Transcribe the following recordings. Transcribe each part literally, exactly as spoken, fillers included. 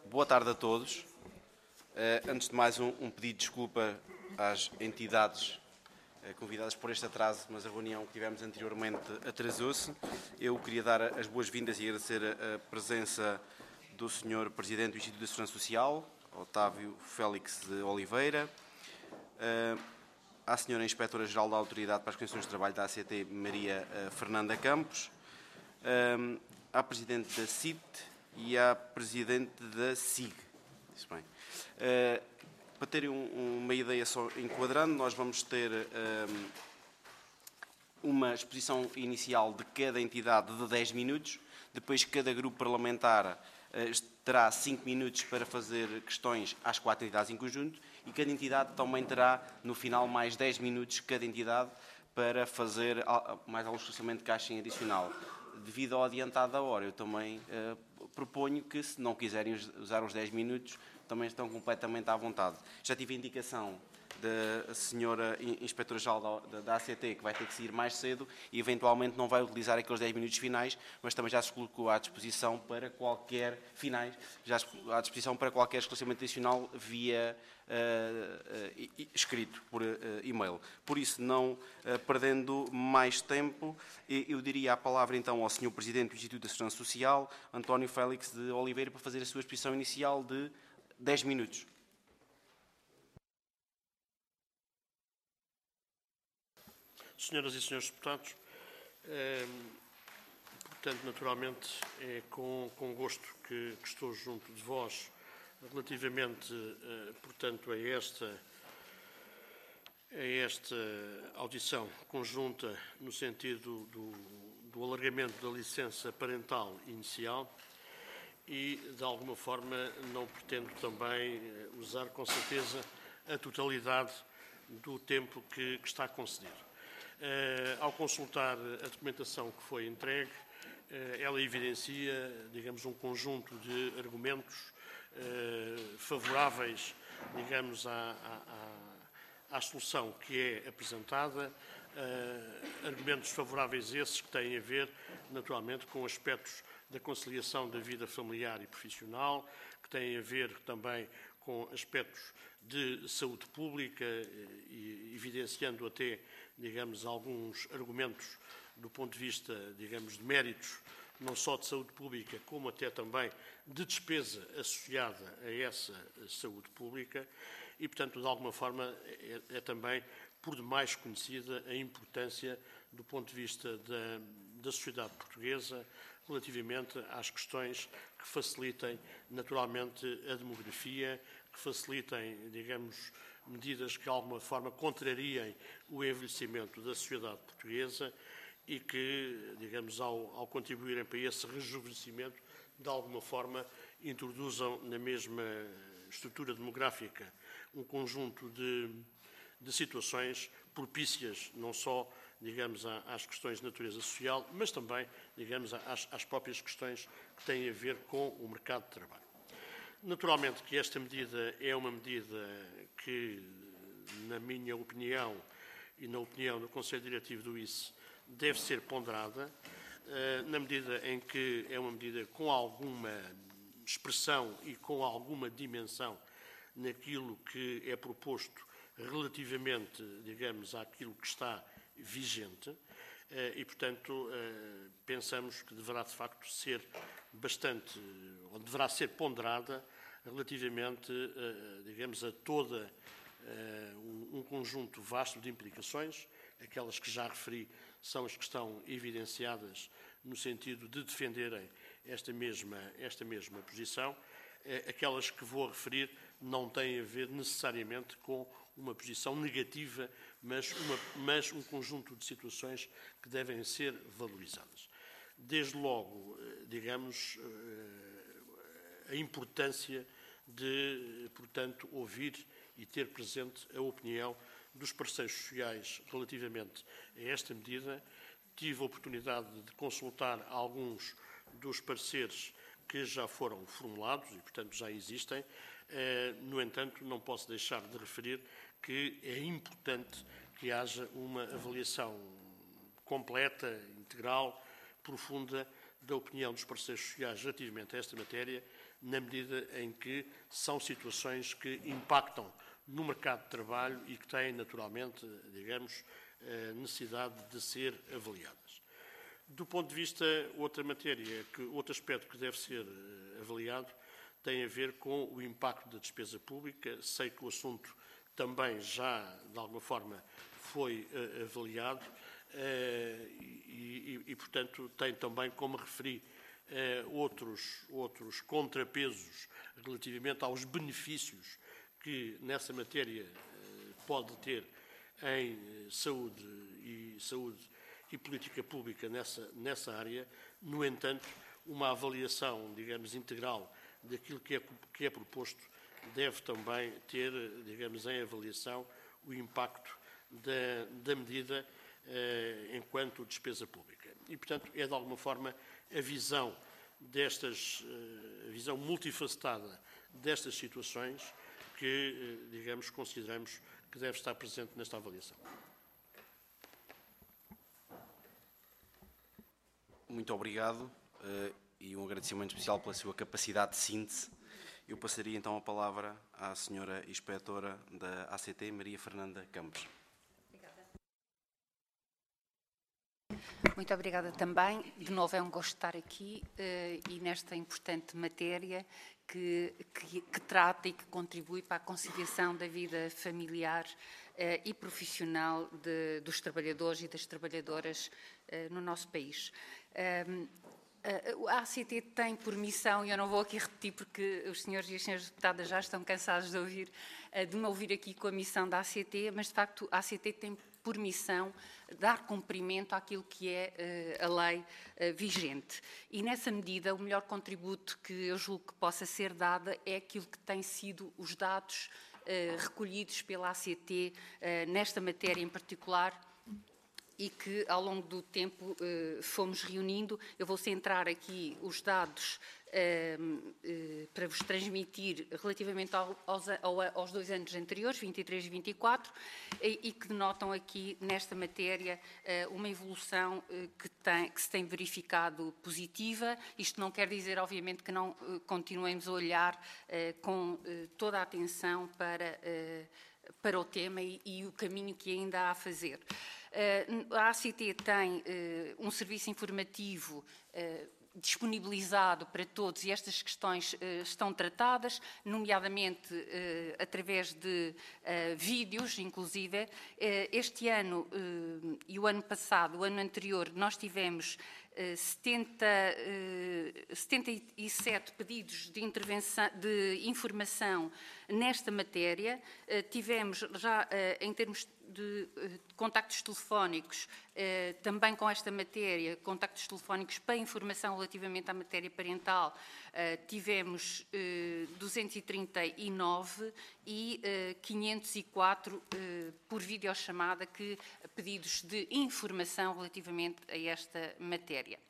Boa tarde a todos. Uh, antes de mais, um, um pedido de desculpa às entidades uh, convidadas por este atraso, mas a reunião que tivemos anteriormente atrasou-se. Eu queria dar as boas-vindas e agradecer a, a presença do senhor Presidente do Instituto da Segurança Social, Otávio Félix de Oliveira, uh, à senhora Inspetora-Geral da Autoridade para as Condições de Trabalho da A C T, Maria uh, Fernanda Campos, uh, à Presidente da C I T e à Presidente da S I G. Isso bem. Uh, para terem um, uma ideia só enquadrando, nós vamos ter um, uma exposição inicial de cada entidade de dez minutos, depois cada grupo parlamentar uh, terá cinco minutos para fazer questões às quatro entidades em conjunto e cada entidade também terá, no final, mais dez minutos cada entidade para fazer mais algum esclarecimento que achem adicional. Devido ao adiantado da hora, eu também uh, proponho que, se não quiserem usar os dez minutos, também estão completamente à vontade. Já tive a indicação da senhora Inspetora-Geral da, da A C T que vai ter que sair mais cedo e, eventualmente, não vai utilizar aqueles dez minutos finais, mas também já se colocou à disposição para qualquer finais, já se à disposição para qualquer esclarecimento adicional via uh, uh, escrito, por uh, e-mail. Por isso, não uh, perdendo mais tempo, eu diria a palavra então ao senhor Presidente do Instituto da Segurança Social, António Félix de Oliveira, para fazer a sua exposição inicial de dez minutos. Senhoras e senhores deputados, eh, portanto, naturalmente, é com, com gosto que, que estou junto de vós relativamente, eh, portanto, a esta, a esta audição conjunta no sentido do, do alargamento da licença parental inicial e, de alguma forma, não pretendo também usar, com certeza, a totalidade do tempo que, que está concedido. Uh, ao consultar a documentação que foi entregue, uh, ela evidencia, digamos, um conjunto de argumentos uh, favoráveis, digamos, à, à, à solução que é apresentada, uh, argumentos favoráveis esses que têm a ver, naturalmente, com aspectos da conciliação da vida familiar e profissional, que têm a ver também com aspectos de saúde pública, e evidenciando até, digamos, alguns argumentos do ponto de vista, digamos, de méritos, não só de saúde pública, como até também de despesa associada a essa saúde pública e, portanto, de alguma forma, é, é também por demais conhecida a importância do ponto de vista da, da sociedade portuguesa relativamente às questões que facilitem, naturalmente, a demografia, que facilitem, digamos, medidas que, de alguma forma, contrariem o envelhecimento da sociedade portuguesa e que, digamos, ao, ao contribuírem para esse rejuvenescimento, de alguma forma, introduzam na mesma estrutura demográfica um conjunto de, de situações propícias, não só, digamos, às questões de natureza social, mas também, digamos, às, às próprias questões que têm a ver com o mercado de trabalho. Naturalmente que esta medida é uma medida que, na minha opinião e na opinião do Conselho Diretivo do I C E, deve ser ponderada, na medida em que é uma medida com alguma expressão e com alguma dimensão naquilo que é proposto relativamente, digamos, àquilo que está vigente e, portanto, pensamos que deverá, de facto, ser bastante, ou deverá ser ponderada relativamente, digamos, a toda um conjunto vasto de implicações. Aquelas que já referi são as que estão evidenciadas no sentido de defenderem esta mesma, esta mesma posição. Aquelas que vou referir não têm a ver necessariamente com uma posição negativa, mas, uma, mas um conjunto de situações que devem ser valorizadas. Desde logo, digamos, a importância de, portanto, ouvir e ter presente a opinião dos parceiros sociais relativamente a esta medida. Tive a oportunidade de consultar alguns dos pareceres que já foram formulados e, portanto, já existem. No entanto, não posso deixar de referir que é importante que haja uma avaliação completa, integral, profunda da opinião dos parceiros sociais relativamente a esta matéria, na medida em que são situações que impactam no mercado de trabalho e que têm, naturalmente, digamos, necessidade de ser avaliadas. Do ponto de vista, outra matéria, que, outro aspecto que deve ser avaliado tem a ver com o impacto da despesa pública. Sei que o assunto também já, de alguma forma, foi uh, avaliado uh, e, e, e, portanto, tem também, como referi, uh, outros, outros contrapesos relativamente aos benefícios que nessa matéria uh, pode ter em uh, saúde e saúde e política pública nessa, nessa área. No entanto, uma avaliação, digamos, integral daquilo que é, que é proposto deve também ter, digamos, em avaliação o impacto da, da medida eh, enquanto despesa pública. E, portanto, é de alguma forma a visão destas, eh, a visão multifacetada destas situações que, eh, digamos, consideramos que deve estar presente nesta avaliação. Muito obrigado uh, e um agradecimento especial pela sua capacidade de síntese. Eu passaria então a palavra à senhora Inspetora da A C T, Maria Fernanda Campos. Obrigada. Muito obrigada também. De novo é um gosto estar aqui uh, e nesta importante matéria que, que, que trata e que contribui para a conciliação da vida familiar uh, e profissional de, dos trabalhadores e das trabalhadoras uh, no nosso país. Um, a A C T tem por missão, e eu não vou aqui repetir porque os senhores e as senhoras deputadas já estão cansados de ouvir, de me ouvir aqui com a missão da A C T, mas de facto a A C T tem por missão dar cumprimento àquilo que é uh, a lei uh, vigente. E nessa medida o melhor contributo que eu julgo que possa ser dada é aquilo que têm sido os dados uh, recolhidos pela A C T uh, nesta matéria em particular, e que, ao longo do tempo, eh, fomos reunindo. Eu vou centrar aqui os dados eh, eh, para vos transmitir relativamente ao, aos, aos dois anos anteriores, vinte e três e vinte e quatro, e, e que denotam aqui, nesta matéria, eh, uma evolução eh, que, tem, que se tem verificado positiva. Isto não quer dizer, obviamente, que não eh, continuemos a olhar eh, com eh, toda a atenção para, eh, para o tema e, e o caminho que ainda há a fazer. Uh, a A C T tem uh, um serviço informativo uh, disponibilizado para todos e estas questões uh, estão tratadas, nomeadamente uh, através de uh, vídeos, inclusive. Uh, este ano uh, e o ano passado, o ano anterior, nós tivemos uh, setenta, uh, setenta e sete pedidos de, intervenção, de informação nesta matéria. Uh, tivemos já, uh, em termos de uh, contactos telefónicos, uh, também com esta matéria, contactos telefónicos para informação relativamente à matéria parental, uh, tivemos uh, duzentos e trinta e nove e uh, quinhentos e quatro uh, por videochamada, que, pedidos de informação relativamente a esta matéria.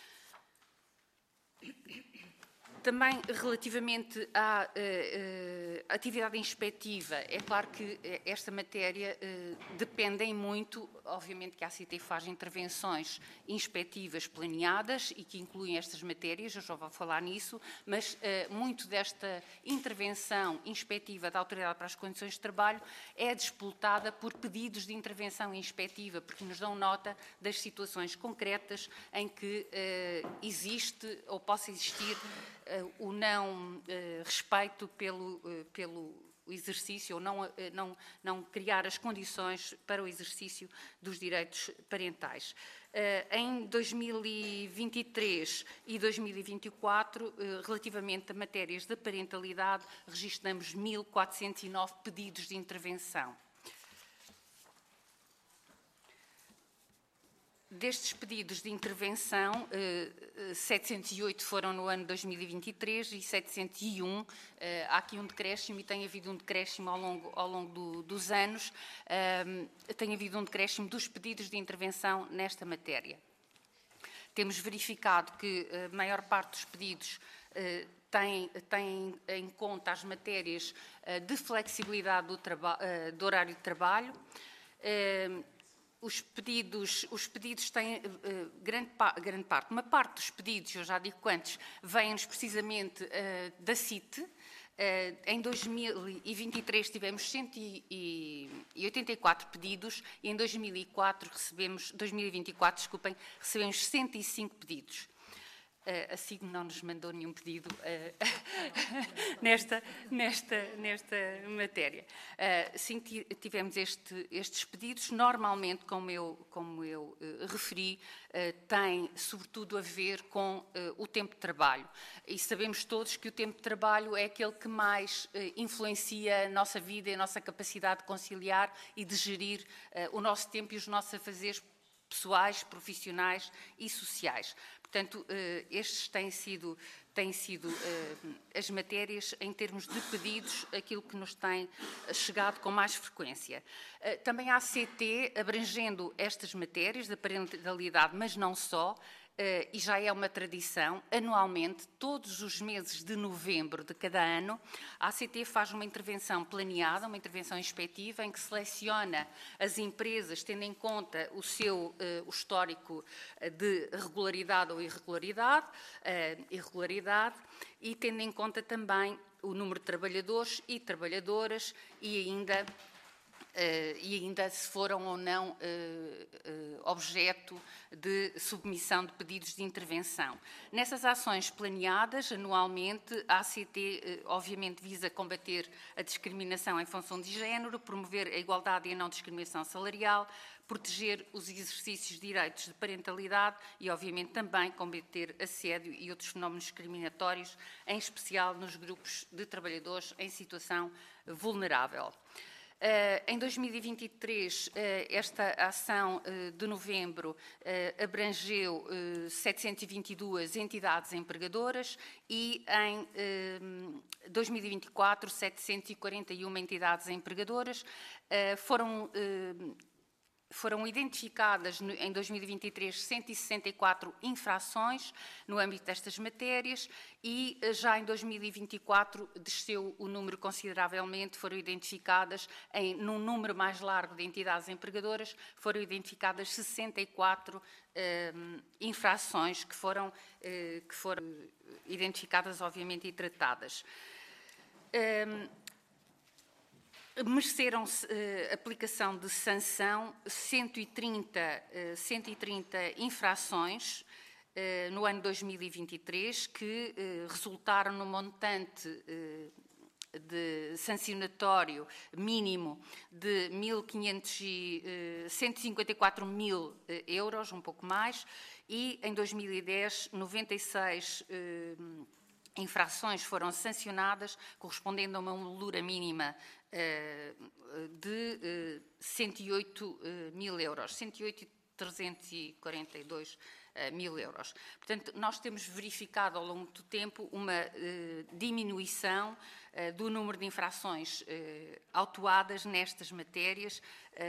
Também relativamente à uh, uh, atividade inspectiva, é claro que esta matéria uh, depende muito, obviamente que a A C T faz intervenções inspectivas planeadas e que incluem estas matérias, eu já vou falar nisso, mas uh, muito desta intervenção inspectiva da Autoridade para as Condições de Trabalho é disputada por pedidos de intervenção inspectiva, porque nos dão nota das situações concretas em que uh, existe ou possa existir o não respeito pelo, pelo exercício, ou não, não, não criar as condições para o exercício dos direitos parentais. Em dois mil e vinte e três e dois mil e vinte e quatro, relativamente a matérias da parentalidade, registramos mil quatrocentos e nove pedidos de intervenção. Destes pedidos de intervenção, setecentos e oito foram no ano dois mil e vinte e três e setecentos e um, há aqui um decréscimo e tem havido um decréscimo ao longo, ao longo do, dos anos, tem havido um decréscimo dos pedidos de intervenção nesta matéria. Temos verificado que a maior parte dos pedidos tem, tem em conta as matérias de flexibilidade do, do horário de trabalho, os pedidos, os pedidos têm uh, grande, pa grande parte, uma parte dos pedidos, eu já digo quantos, vêm-nos precisamente uh, da C I T. Uh, em dois mil e vinte e três tivemos cento e oitenta e quatro pedidos e em dois mil e quatro recebemos, dois mil e vinte e quatro, desculpem, recebemos cento e cinco pedidos. Uh, a SIG não nos mandou nenhum pedido uh, nesta, nesta, nesta matéria. Uh, sim, tivemos este, estes pedidos. Normalmente, como eu, como eu uh, referi, uh, tem sobretudo a ver com uh, o tempo de trabalho. E sabemos todos que o tempo de trabalho é aquele que mais uh, influencia a nossa vida e a nossa capacidade de conciliar e de gerir uh, o nosso tempo e os nossos afazeres pessoais, profissionais e sociais. Portanto, estes têm sido, têm sido as matérias, em termos de pedidos, aquilo que nos tem chegado com mais frequência. Também a A C T, abrangendo estas matérias da parentalidade, mas não só, Uh, e já é uma tradição, anualmente, todos os meses de novembro de cada ano, a A C T faz uma intervenção planeada, uma intervenção inspectiva, em que seleciona as empresas, tendo em conta o seu uh, o histórico de regularidade ou irregularidade, uh, irregularidade, e tendo em conta também o número de trabalhadores e trabalhadoras e ainda... Uh, e ainda se foram ou não uh, uh, objeto de submissão de pedidos de intervenção. Nessas ações planeadas, anualmente, a A C T, uh, obviamente, visa combater a discriminação em função de género, promover a igualdade e a não discriminação salarial, proteger os exercícios de direitos de parentalidade e, obviamente, também combater assédio e outros fenómenos discriminatórios, em especial nos grupos de trabalhadores em situação vulnerável. Uh, em dois mil e vinte e três, uh, esta ação uh, de novembro uh, abrangeu uh, setecentas e vinte e duas entidades empregadoras e em uh, dois mil e vinte e quatro, setecentas e quarenta e uma entidades empregadoras. Uh, foram... Uh, Foram identificadas em dois mil e vinte e três cento e sessenta e quatro infrações no âmbito destas matérias e já em dois mil e vinte e quatro desceu o número consideravelmente, foram identificadas, em, num número mais largo de entidades empregadoras, foram identificadas sessenta e quatro um, infrações que foram, uh, que foram identificadas, obviamente, e tratadas. Um, Mereceram-se uh, aplicação de sanção cento e trinta, uh, cento e trinta infrações uh, no ano dois mil e vinte e três, que uh, resultaram no montante uh, de sancionatório mínimo de mil quinhentos e, uh, cento e cinquenta e quatro mil uh, euros, um pouco mais, e em dois mil e dez, noventa e seis uh, infrações foram sancionadas, correspondendo a uma moldura mínima de cento e oito mil euros, cento e oito mil trezentos e quarenta e dois mil euros. Portanto, nós temos verificado ao longo do tempo uma diminuição do número de infrações autuadas nestas matérias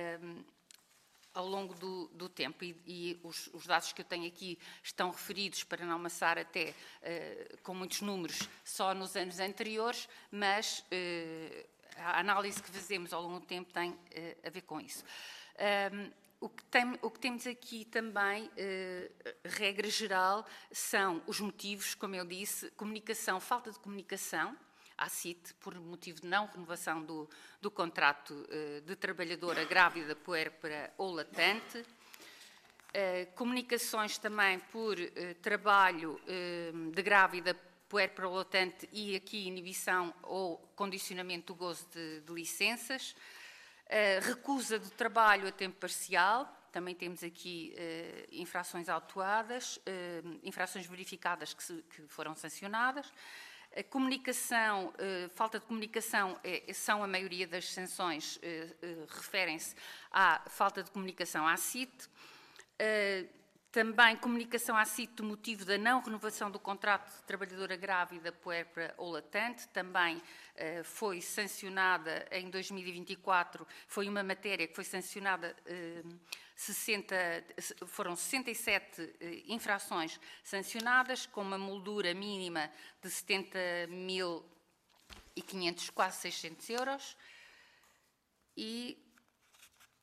ao longo do, do tempo e, e os, os dados que eu tenho aqui estão referidos, para não amassar até uh, com muitos números, só nos anos anteriores, mas uh, a análise que fazemos ao longo do tempo tem uh, a ver com isso. Um, o, que tem, o que temos aqui também, uh, regra geral, são os motivos, como eu disse, comunicação, falta de comunicação, à C I T, por motivo de não renovação do, do contrato uh, de trabalhadora grávida, puérpera ou latente. Uh, comunicações também por uh, trabalho uh, de grávida, puérpera ou latente e aqui inibição ou condicionamento do gozo de, de licenças. Uh, recusa do trabalho a tempo parcial. Também temos aqui uh, infrações autuadas, uh, infrações verificadas que, se, que foram sancionadas. A comunicação, uh, falta de comunicação, é, são a maioria das sanções, uh, uh, referem-se à falta de comunicação à C I T. Uh, também comunicação à C I T do motivo da não renovação do contrato de trabalhadora grávida, puérpera ou latente, também uh, foi sancionada em dois mil e vinte e quatro, foi uma matéria que foi sancionada, uh, sessenta, foram sessenta e sete uh, infrações sancionadas, com uma moldura mínima de setenta mil e quinhentos, quase seiscentos euros, e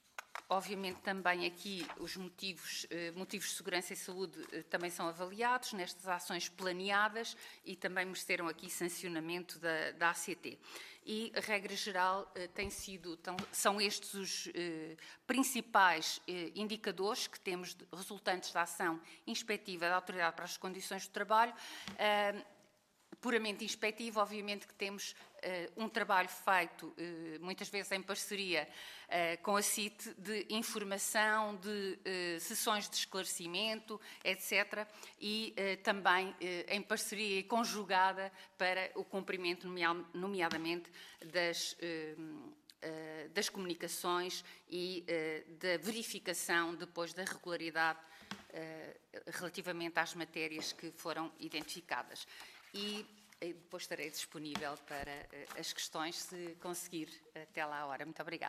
Obviamente também aqui os motivos, motivos de segurança e saúde também são avaliados nestas ações planeadas e também mereceram aqui sancionamento da, da A C T. E, a regra geral, tem sido, são estes os eh, principais eh, indicadores que temos de, resultantes da ação inspectiva da Autoridade para as Condições do Trabalho. Eh, puramente inspectivo, obviamente que temos uh, um trabalho feito, uh, muitas vezes em parceria uh, com a C I T, de informação, de uh, sessões de esclarecimento, etcétera, e uh, também uh, em parceria e conjugada para o cumprimento, nomeadamente, das, uh, uh, das comunicações e uh, da verificação depois da regularidade uh, relativamente às matérias que foram identificadas. E depois estarei disponível para as questões, se conseguir até lá a hora. Muito obrigada.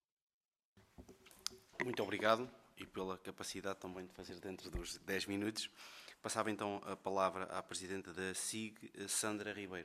Muito obrigado e pela capacidade também de fazer dentro dos dez minutos. Passava então a palavra à Presidenta da S I G, Sandra Ribeiro.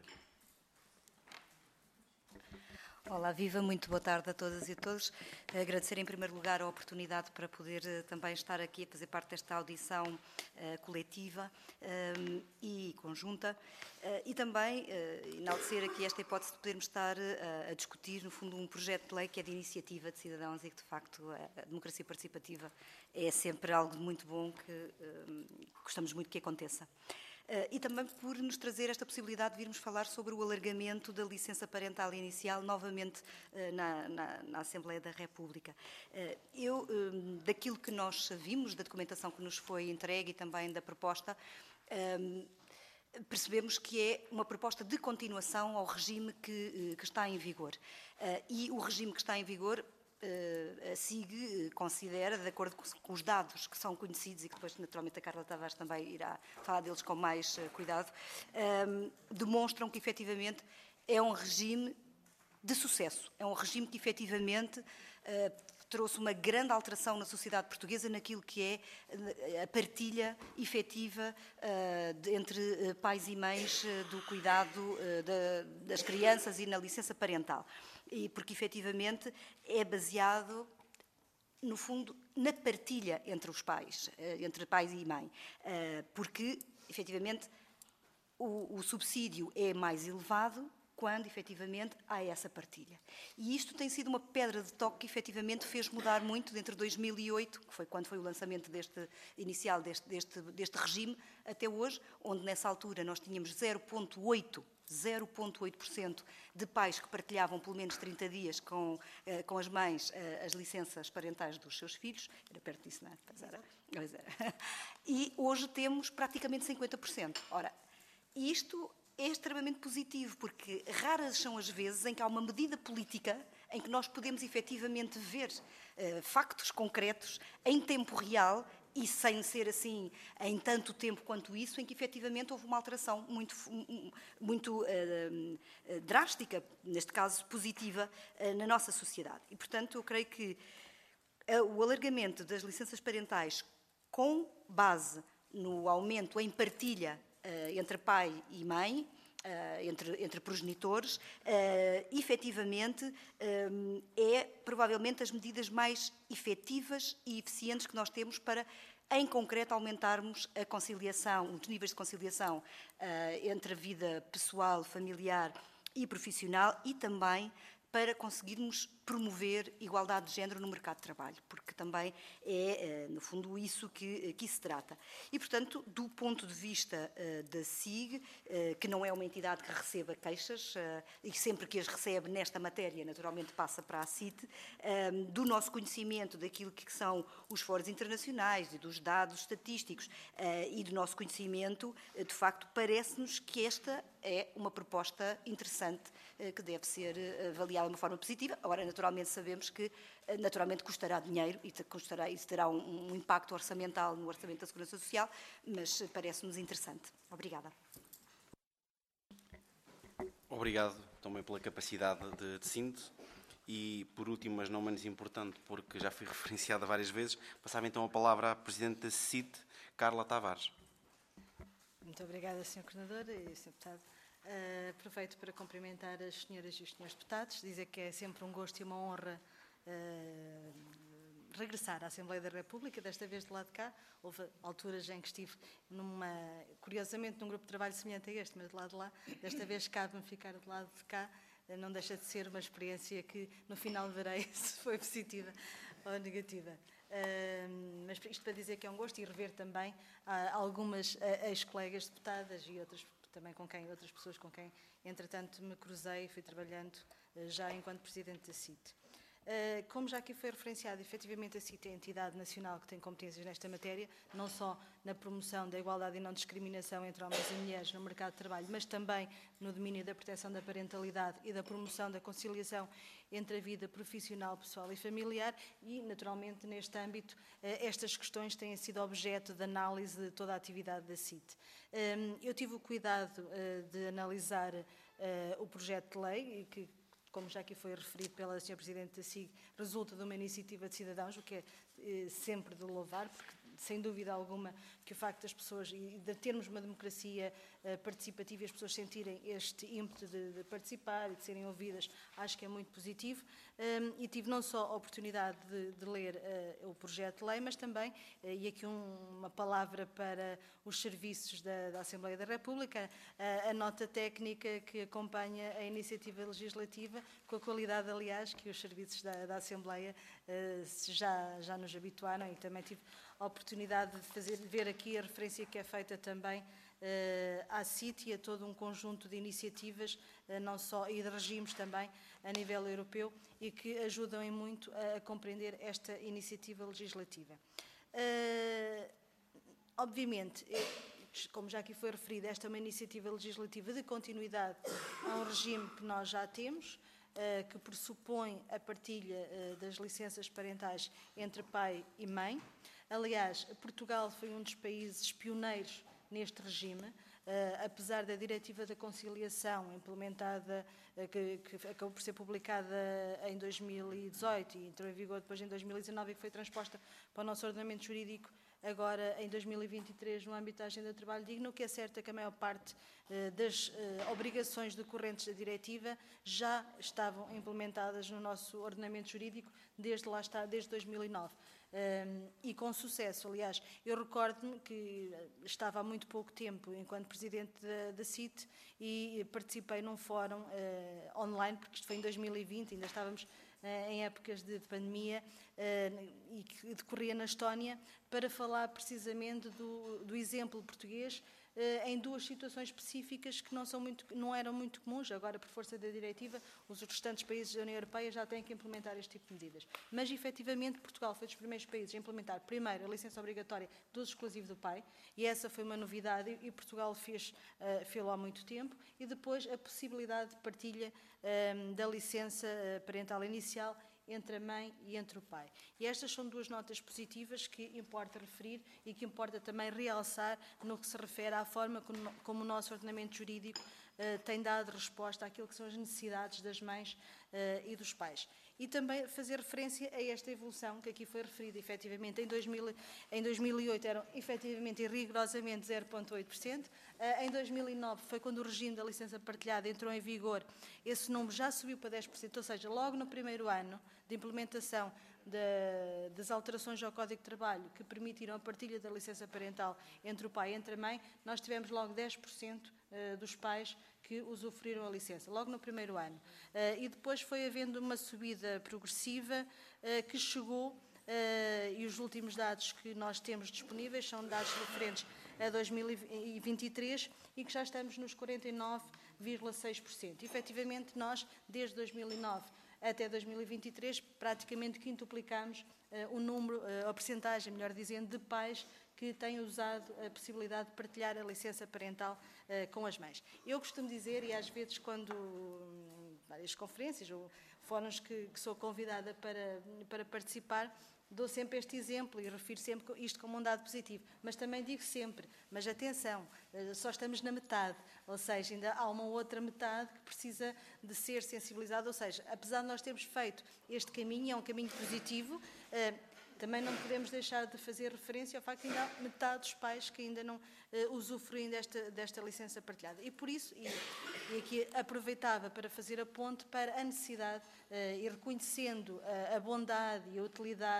Olá, viva, muito boa tarde a todas e a todos. Agradecer em primeiro lugar a oportunidade para poder uh, também estar aqui a fazer parte desta audição uh, coletiva um, e conjunta uh, e também uh, enaltecer aqui esta hipótese de podermos estar uh, a discutir, no fundo, um projeto de lei que é de iniciativa de cidadãos e que, de facto, a, a democracia participativa é sempre algo muito bom que uh, gostamos muito que aconteça. Uh, e também por nos trazer esta possibilidade de virmos falar sobre o alargamento da licença parental inicial novamente uh, na, na, na Assembleia da República. Uh, eu, um, daquilo que nós vimos, da documentação que nos foi entregue e também da proposta, um, percebemos que é uma proposta de continuação ao regime que, uh, que está em vigor. Uh, e o regime que está em vigor, a S I G considera, de acordo com os dados que são conhecidos e que depois, naturalmente, a Carla Tavares também irá falar deles com mais cuidado, um, demonstram que, efetivamente, é um regime de sucesso. É um regime que, efetivamente, uh, trouxe uma grande alteração na sociedade portuguesa naquilo que é a partilha efetiva uh, de, entre uh, pais e mães uh, do cuidado uh, da, das crianças e na licença parental. E porque, efetivamente, é baseado, no fundo, na partilha entre os pais, entre pais e mãe. Porque, efetivamente, o, o subsídio é mais elevado quando, efetivamente, há essa partilha. E isto tem sido uma pedra de toque que, efetivamente, fez mudar muito entre dois mil e oito, que foi quando foi o lançamento deste, inicial deste, deste, deste regime, até hoje, onde, nessa altura, nós tínhamos zero vírgula oito por cento de pais que partilhavam pelo menos trinta dias com, eh, com as mães eh, as licenças parentais dos seus filhos. Era perto disso, não é? Pois era. Pois era. E hoje temos praticamente cinquenta por cento. Ora, isto é extremamente positivo, porque raras são as vezes em que há uma medida política em que nós podemos efetivamente ver eh, factos concretos em tempo real e sem ser assim em tanto tempo quanto isso, em que efetivamente houve uma alteração muito, muito uh, drástica, neste caso positiva, uh, na nossa sociedade. E, portanto, eu creio que uh, o alargamento das licenças parentais com base no aumento em partilha uh, entre pai e mãe, Uh, entre, entre progenitores, uh, efetivamente um, é provavelmente as medidas mais efetivas e eficientes que nós temos para, em concreto, aumentarmos a conciliação, os níveis de conciliação uh, entre a vida pessoal, familiar e profissional e também para conseguirmos promover igualdade de género no mercado de trabalho, porque também é, no fundo, isso que, que se trata. E, portanto, do ponto de vista uh, da S I G, uh, que não é uma entidade que receba queixas, uh, e sempre que as recebe nesta matéria, naturalmente passa para a C I T, um, do nosso conhecimento daquilo que são os fóruns internacionais e dos dados estatísticos uh, e do nosso conhecimento, uh, de facto, parece-nos que esta é uma proposta interessante uh, que deve ser uh, avaliada de uma forma positiva. Agora, naturalmente, sabemos que uh, naturalmente custará dinheiro e custará, isso terá um, um impacto orçamental no Orçamento da Segurança Social, mas uh, parece-nos interessante. Obrigada. Obrigado também pela capacidade de, de síntese. E, por último, mas não menos importante, porque já fui referenciada várias vezes, passava então a palavra à Presidente da C I T, Carla Tavares. Muito obrigada, senhor Coordenador e senhor Deputado. Uh, aproveito para cumprimentar as senhoras e os senhores deputados, dizer que é sempre um gosto e uma honra uh, regressar à Assembleia da República, desta vez do lado de cá. Houve alturas em que estive, numa, curiosamente, num grupo de trabalho semelhante a este, mas do lado de lá. Desta vez cabe-me ficar do lado de cá. Não deixa de ser uma experiência que, no final, verei se foi positiva ou negativa. Uh, mas isto para dizer que é um gosto, e rever também uh, algumas uh, ex-colegas deputadas e outras, também com quem, outras pessoas com quem, entretanto, me cruzei e fui trabalhando uh, já enquanto Presidente da C I T. Uh, como já aqui foi referenciado, efetivamente a C I T é a entidade nacional que tem competências nesta matéria, não só na promoção da igualdade e não discriminação entre homens e mulheres no mercado de trabalho, mas também no domínio da proteção da parentalidade e da promoção da conciliação entre a vida profissional, pessoal e familiar, e, naturalmente, neste âmbito, uh, estas questões têm sido objeto de análise de toda a atividade da C I T. Um, eu tive o cuidado uh, de analisar uh, o projeto de lei, que, como já aqui foi referido pela senhora Presidente da S I G, resulta de uma iniciativa de cidadãos, o que é eh, sempre de louvar, porque, sem dúvida alguma, que o facto das pessoas, e de termos uma democracia eh, participativa e as pessoas sentirem este ímpeto de, de participar e de serem ouvidas, acho que é muito positivo. Um, e tive não só a oportunidade de, de ler uh, o projeto de lei, mas também, uh, e aqui um, uma palavra para os serviços da, da Assembleia da República, uh, a nota técnica que acompanha a iniciativa legislativa, com a qualidade, aliás, que os serviços da, da Assembleia uh, já, já nos habituaram, e também tive a oportunidade de, fazer, de ver aqui a referência que é feita também uh, à C I T e a todo um conjunto de iniciativas, uh, não só, e de regimes também, a nível europeu, e que ajudam em muito a, a compreender esta iniciativa legislativa. Uh, obviamente, como já aqui foi referido, esta é uma iniciativa legislativa de continuidade a um regime que nós já temos, uh, que pressupõe a partilha uh, das licenças parentais entre pai e mãe. Aliás, Portugal foi um dos países pioneiros neste regime, uh, apesar da Diretiva da Conciliação, implementada, uh, que, que acabou por ser publicada em dois mil e dezoito e entrou em vigor depois em dois mil e dezanove, e que foi transposta para o nosso ordenamento jurídico agora em dois mil e vinte e três no âmbito da Agenda de Trabalho Digno. O que é certo é que a maior parte uh, das uh, obrigações decorrentes da diretiva já estavam implementadas no nosso ordenamento jurídico desde lá está, desde dois mil e nove. Um, e com sucesso. Aliás, eu recordo-me que estava há muito pouco tempo enquanto Presidente da, da C I T e participei num fórum uh, online, porque isto foi em dois mil e vinte, ainda estávamos uh, em épocas de pandemia, uh, e que decorria na Estónia, para falar precisamente do, do exemplo português uh, em duas situações específicas que não, são muito, não eram muito comuns. Agora, por força da diretiva, os restantes países da União Europeia já têm que implementar este tipo de medidas. Mas, efetivamente, Portugal foi dos primeiros países a implementar, primeiro, a licença obrigatória do uso exclusivo do pai, e essa foi uma novidade, e Portugal fez, uh, fez-lo há muito tempo, e depois a possibilidade de partilha um, da licença parental inicial entre a mãe e entre o pai. E estas são duas notas positivas que importa referir e que importa também realçar no que se refere à forma como, como o nosso ordenamento jurídico uh, tem dado resposta àquilo que são as necessidades das mães uh, e dos pais. E também fazer referência a esta evolução que aqui foi referida, efetivamente, em, dois mil, em dois mil e oito eram efetivamente e rigorosamente zero vírgula oito por cento, uh, em dois mil e nove foi quando o regime da licença partilhada entrou em vigor, esse número já subiu para dez por cento, ou seja, logo no primeiro ano de implementação de, das alterações ao Código de Trabalho que permitiram a partilha da licença parental entre o pai e entre a mãe, nós tivemos logo dez por cento dos pais que usufruíram a licença, logo no primeiro ano. E depois foi havendo uma subida progressiva que chegou, e os últimos dados que nós temos disponíveis são dados referentes a dois mil e vinte e três e que já estamos nos quarenta e nove vírgula seis por cento. Efetivamente, nós, desde dois mil e nove até dois mil e vinte e três, praticamente quintuplicamos uh, o número, uh, a percentagem, melhor dizendo, de pais que têm usado a possibilidade de partilhar a licença parental uh, com as mães. Eu costumo dizer, e às vezes quando, em várias conferências ou fóruns que, que sou convidada para, para participar, dou sempre este exemplo e refiro sempre isto como um dado positivo, mas também digo sempre, mas atenção, só estamos na metade, ou seja, ainda há uma outra metade que precisa de ser sensibilizada, ou seja, apesar de nós termos feito este caminho, é um caminho positivo, também não podemos deixar de fazer referência ao facto de ainda há metade dos pais que ainda não uh, usufruem desta, desta licença partilhada. E por isso, e, e aqui aproveitava para fazer a ponte para a necessidade uh, e reconhecendo uh, a bondade e a utilidade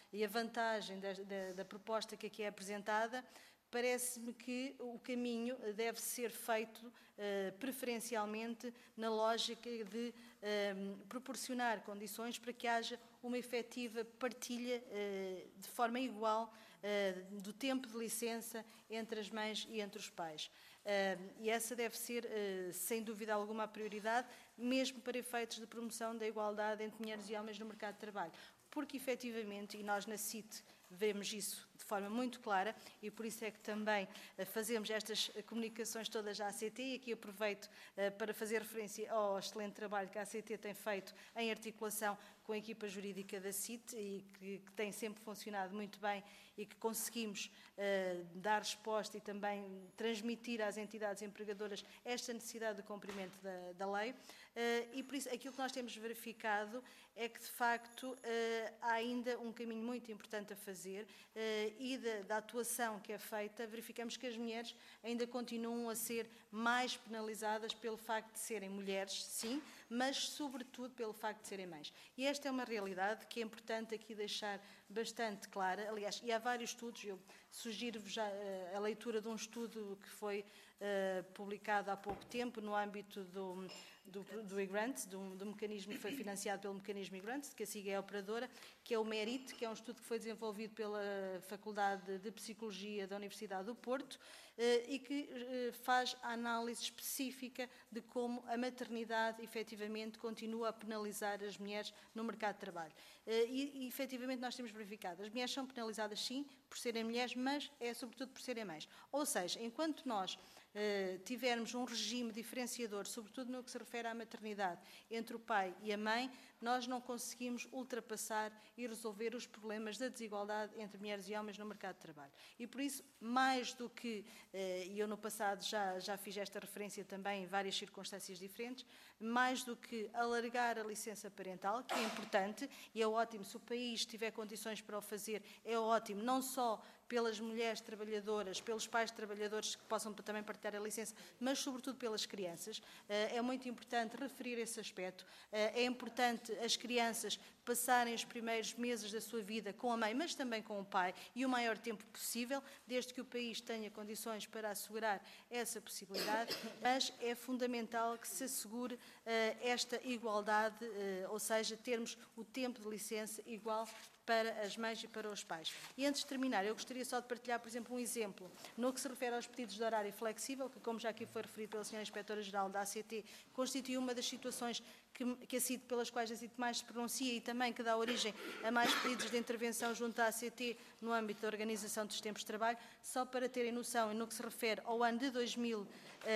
e a vantagem da, da, da proposta que aqui é apresentada, parece-me que o caminho deve ser feito uh, preferencialmente na lógica de uh, proporcionar condições para que haja uma efetiva partilha uh, de forma igual uh, do tempo de licença entre as mães e entre os pais. Uh, e essa deve ser, uh, sem dúvida alguma, a prioridade, mesmo para efeitos de promoção da igualdade entre mulheres e homens no mercado de trabalho. Porque, efetivamente, e nós na C I T vemos isso de forma muito clara, e por isso é que também fazemos estas comunicações todas à A C T, e aqui aproveito para fazer referência ao excelente trabalho que a A C T tem feito em articulação com a equipa jurídica da C I T e que, que tem sempre funcionado muito bem e que conseguimos uh, dar resposta e também transmitir às entidades empregadoras esta necessidade de cumprimento da, da lei. Uh, e por isso aquilo que nós temos verificado é que, de facto, uh, há ainda um caminho muito importante a fazer uh, e da, da atuação que é feita, verificamos que as mulheres ainda continuam a ser mais penalizadas pelo facto de serem mulheres, sim, mas sobretudo pelo facto de serem mães. E esta é uma realidade que é importante aqui deixar bastante clara. Aliás, e há vários estudos, eu sugiro-vos já uh, a leitura de um estudo que foi uh, publicado há pouco tempo no âmbito do, do, do e-grant, do, do mecanismo que foi financiado pelo mecanismo e-grant, que a SIGA é a operadora, que é o MERIT, que é um estudo que foi desenvolvido pela Faculdade de Psicologia da Universidade do Porto uh, e que uh, faz a análise específica de como a maternidade efetivamente continua a penalizar as mulheres no mercado de trabalho. Uh, e, e efetivamente nós temos verificado, as mulheres são penalizadas sim por serem mulheres, mas é sobretudo por serem mães. Ou seja, enquanto nós Uh, tivermos um regime diferenciador, sobretudo no que se refere à maternidade, entre o pai e a mãe, nós não conseguimos ultrapassar e resolver os problemas da desigualdade entre mulheres e homens no mercado de trabalho. E por isso, mais do que, uh, e eu no passado já, já fiz esta referência também em várias circunstâncias diferentes, mais do que alargar a licença parental, que é importante, e é ótimo, se o país tiver condições para o fazer, é ótimo, não só pelas mulheres trabalhadoras, pelos pais trabalhadores que possam também partilhar a licença, mas sobretudo pelas crianças. É muito importante referir esse aspecto. É importante as crianças passarem os primeiros meses da sua vida com a mãe, mas também com o pai, e o maior tempo possível, desde que o país tenha condições para assegurar essa possibilidade, mas é fundamental que se assegure uh, esta igualdade, uh, ou seja, termos o tempo de licença igual para as mães e para os pais. E antes de terminar, eu gostaria só de partilhar, por exemplo, um exemplo no que se refere aos pedidos de horário flexível, que, como já aqui foi referido pela senhora Inspetora-Geral da A C T, constitui uma das situações que, que a C I T, pelas quais a C I T mais se pronuncia e também que dá origem a mais pedidos de intervenção junto à A C T no âmbito da organização dos tempos de trabalho. Só para terem noção, no que se refere ao ano de dois mil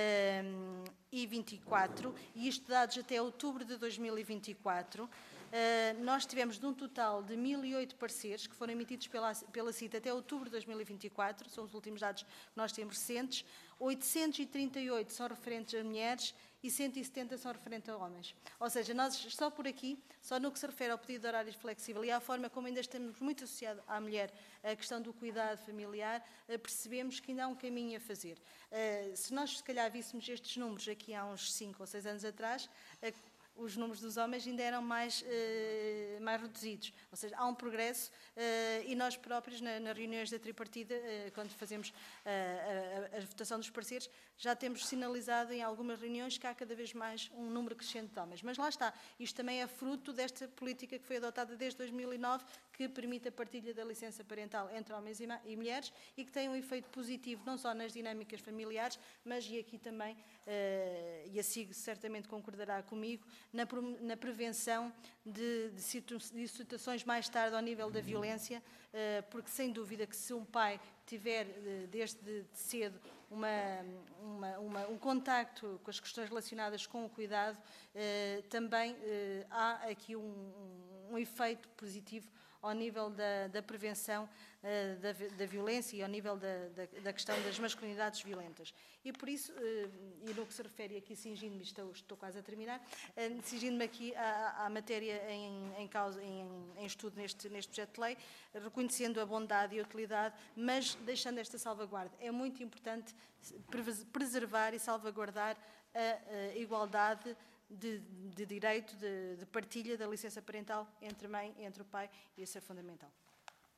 e vinte e quatro, e isto dados até outubro de dois mil e vinte e quatro, Uh, nós tivemos de um total de mil e oito pareceres que foram emitidos pela, pela C I T até outubro de dois mil e vinte e quatro, são os últimos dados que nós temos recentes. oitocentos e trinta e oito são referentes a mulheres e cento e setenta são referentes a homens. Ou seja, nós só por aqui, só no que se refere ao pedido de horários flexível e à forma como ainda estamos muito associados à mulher, a questão do cuidado familiar, percebemos que ainda há um caminho a fazer. Se nós, se calhar, víssemos estes números aqui há uns cinco ou seis anos atrás, os números dos homens ainda eram mais, uh, mais reduzidos. Ou seja, há um progresso uh, e nós próprios, na, nas reuniões da tripartida, uh, quando fazemos uh, a, a, a votação dos pareceres, já temos sinalizado em algumas reuniões que há cada vez mais um número crescente de homens. Mas lá está, isto também é fruto desta política que foi adotada desde dois mil e nove, que permite a partilha da licença parental entre homens e, e mulheres e que tem um efeito positivo não só nas dinâmicas familiares, mas e aqui também, uh, e a S I G certamente concordará comigo, na, na prevenção de, de, situ, de situações mais tarde ao nível da violência, uh, porque sem dúvida que se um pai tiver uh, desde cedo uma, uma, uma, um contacto com as questões relacionadas com o cuidado, uh, também uh, há aqui um, um, um efeito positivo ao nível da, da prevenção uh, da, da violência e ao nível da, da, da questão das masculinidades violentas. E por isso, uh, e no que se refere aqui, cingindo-me, estou, estou quase a terminar, uh, cingindo-me aqui à, à matéria em, em, causa, em, em estudo neste, neste projeto de lei, reconhecendo a bondade e a utilidade, mas deixando esta salvaguarda. É muito importante preservar e salvaguardar a, a igualdade De, de direito, de, de partilha da licença parental entre a mãe e entre o pai, e isso é fundamental.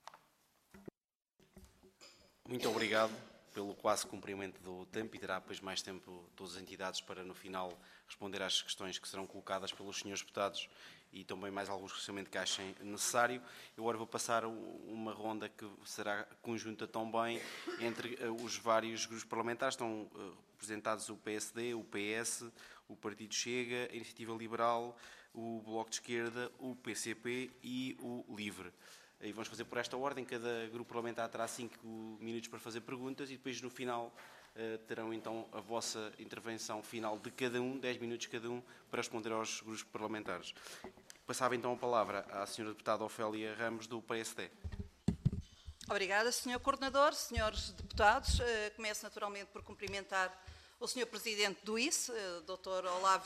Muito obrigado pelo quase cumprimento do tempo e terá depois mais tempo todas as entidades para no final responder às questões que serão colocadas pelos senhores deputados e também mais alguns esclarecimentos que achem necessário. Eu agora vou passar uma ronda que será conjunta também entre os vários grupos parlamentares. Estão representados o P S D, o P S, o Partido Chega, a Iniciativa Liberal, o Bloco de Esquerda, o P C P e o LIVRE. E vamos fazer por esta ordem, cada grupo parlamentar terá cinco minutos para fazer perguntas e depois no final uh, terão então a vossa intervenção final de cada um, dez minutos cada um, para responder aos grupos parlamentares. Passava então a palavra à senhora deputada Ofélia Ramos, do P S D. Obrigada, senhor Coordenador, senhores deputados. Uh, começo naturalmente por cumprimentar o senhor Presidente do I C, uh, doutor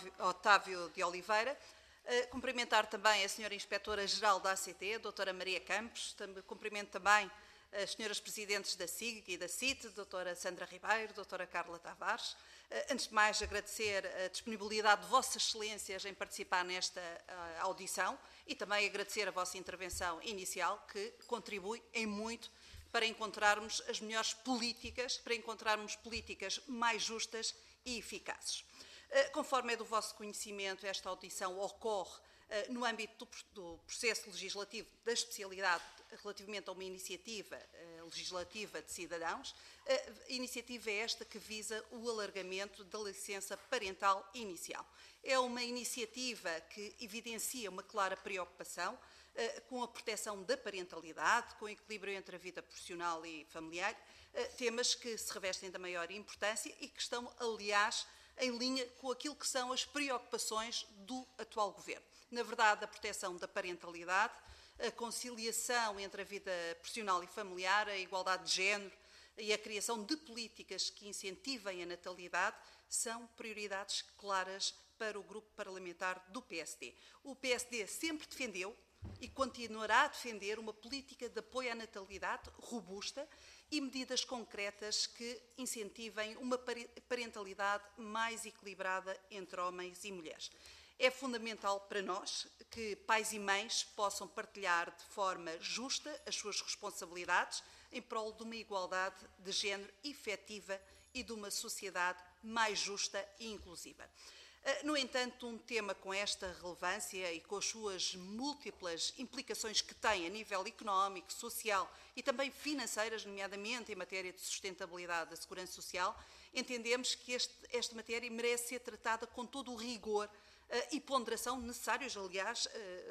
Otávio de Oliveira. Uh, cumprimentar também a senhora Inspetora-Geral da A C T, a doutora Maria Campos. Também, cumprimento também as senhoras Presidentes da S I G e da C I T, doutora Sandra Ribeiro, doutora Carla Tavares. Uh, antes de mais, agradecer a disponibilidade de vossas excelências em participar nesta uh, audição e também agradecer a vossa intervenção inicial, que contribui em muito para encontrarmos as melhores políticas, para encontrarmos políticas mais justas e eficazes. Conforme é do vosso conhecimento, esta audição ocorre uh, no âmbito do, do processo legislativo da especialidade relativamente a uma iniciativa uh, legislativa de cidadãos, uh, iniciativa esta que visa o alargamento da licença parental inicial. É uma iniciativa que evidencia uma clara preocupação uh, com a proteção da parentalidade, com o equilíbrio entre a vida profissional e familiar, uh, temas que se revestem da maior importância e que estão, aliás, em linha com aquilo que são as preocupações do atual Governo. Na verdade, a proteção da parentalidade, a conciliação entre a vida profissional e familiar, a igualdade de género e a criação de políticas que incentivem a natalidade são prioridades claras para o grupo parlamentar do P S D. O P S D sempre defendeu e continuará a defender uma política de apoio à natalidade robusta e medidas concretas que incentivem uma parentalidade mais equilibrada entre homens e mulheres. É fundamental para nós que pais e mães possam partilhar de forma justa as suas responsabilidades em prol de uma igualdade de género efetiva e de uma sociedade mais justa e inclusiva. No entanto, um tema com esta relevância e com as suas múltiplas implicações que tem a nível económico, social e também financeiras, nomeadamente em matéria de sustentabilidade da segurança social, entendemos que este, esta matéria merece ser tratada com todo o rigor uh, e ponderação necessários. Aliás, uh,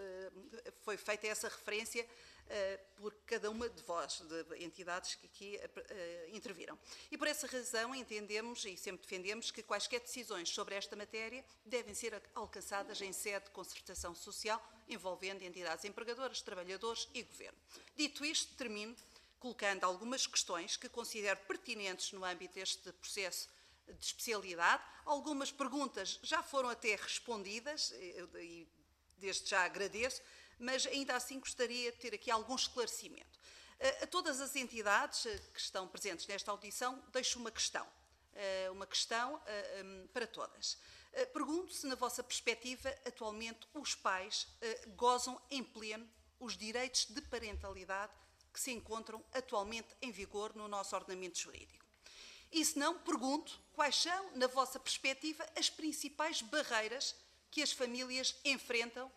uh, foi feita essa referência Uh, por cada uma de vós, de entidades que aqui uh, interviram. E por essa razão entendemos e sempre defendemos que quaisquer decisões sobre esta matéria devem ser alcançadas em sede de concertação social, envolvendo entidades empregadoras, trabalhadores e Governo. Dito isto, termino colocando algumas questões que considero pertinentes no âmbito deste processo de especialidade. Algumas perguntas já foram até respondidas e, e desde já agradeço, mas ainda assim gostaria de ter aqui algum esclarecimento. A todas as entidades que estão presentes nesta audição, deixo uma questão, uma questão para todas. Pergunto se, na vossa perspectiva, atualmente os pais gozam em pleno os direitos de parentalidade que se encontram atualmente em vigor no nosso ordenamento jurídico. E se não, pergunto quais são, na vossa perspectiva, as principais barreiras que as famílias enfrentam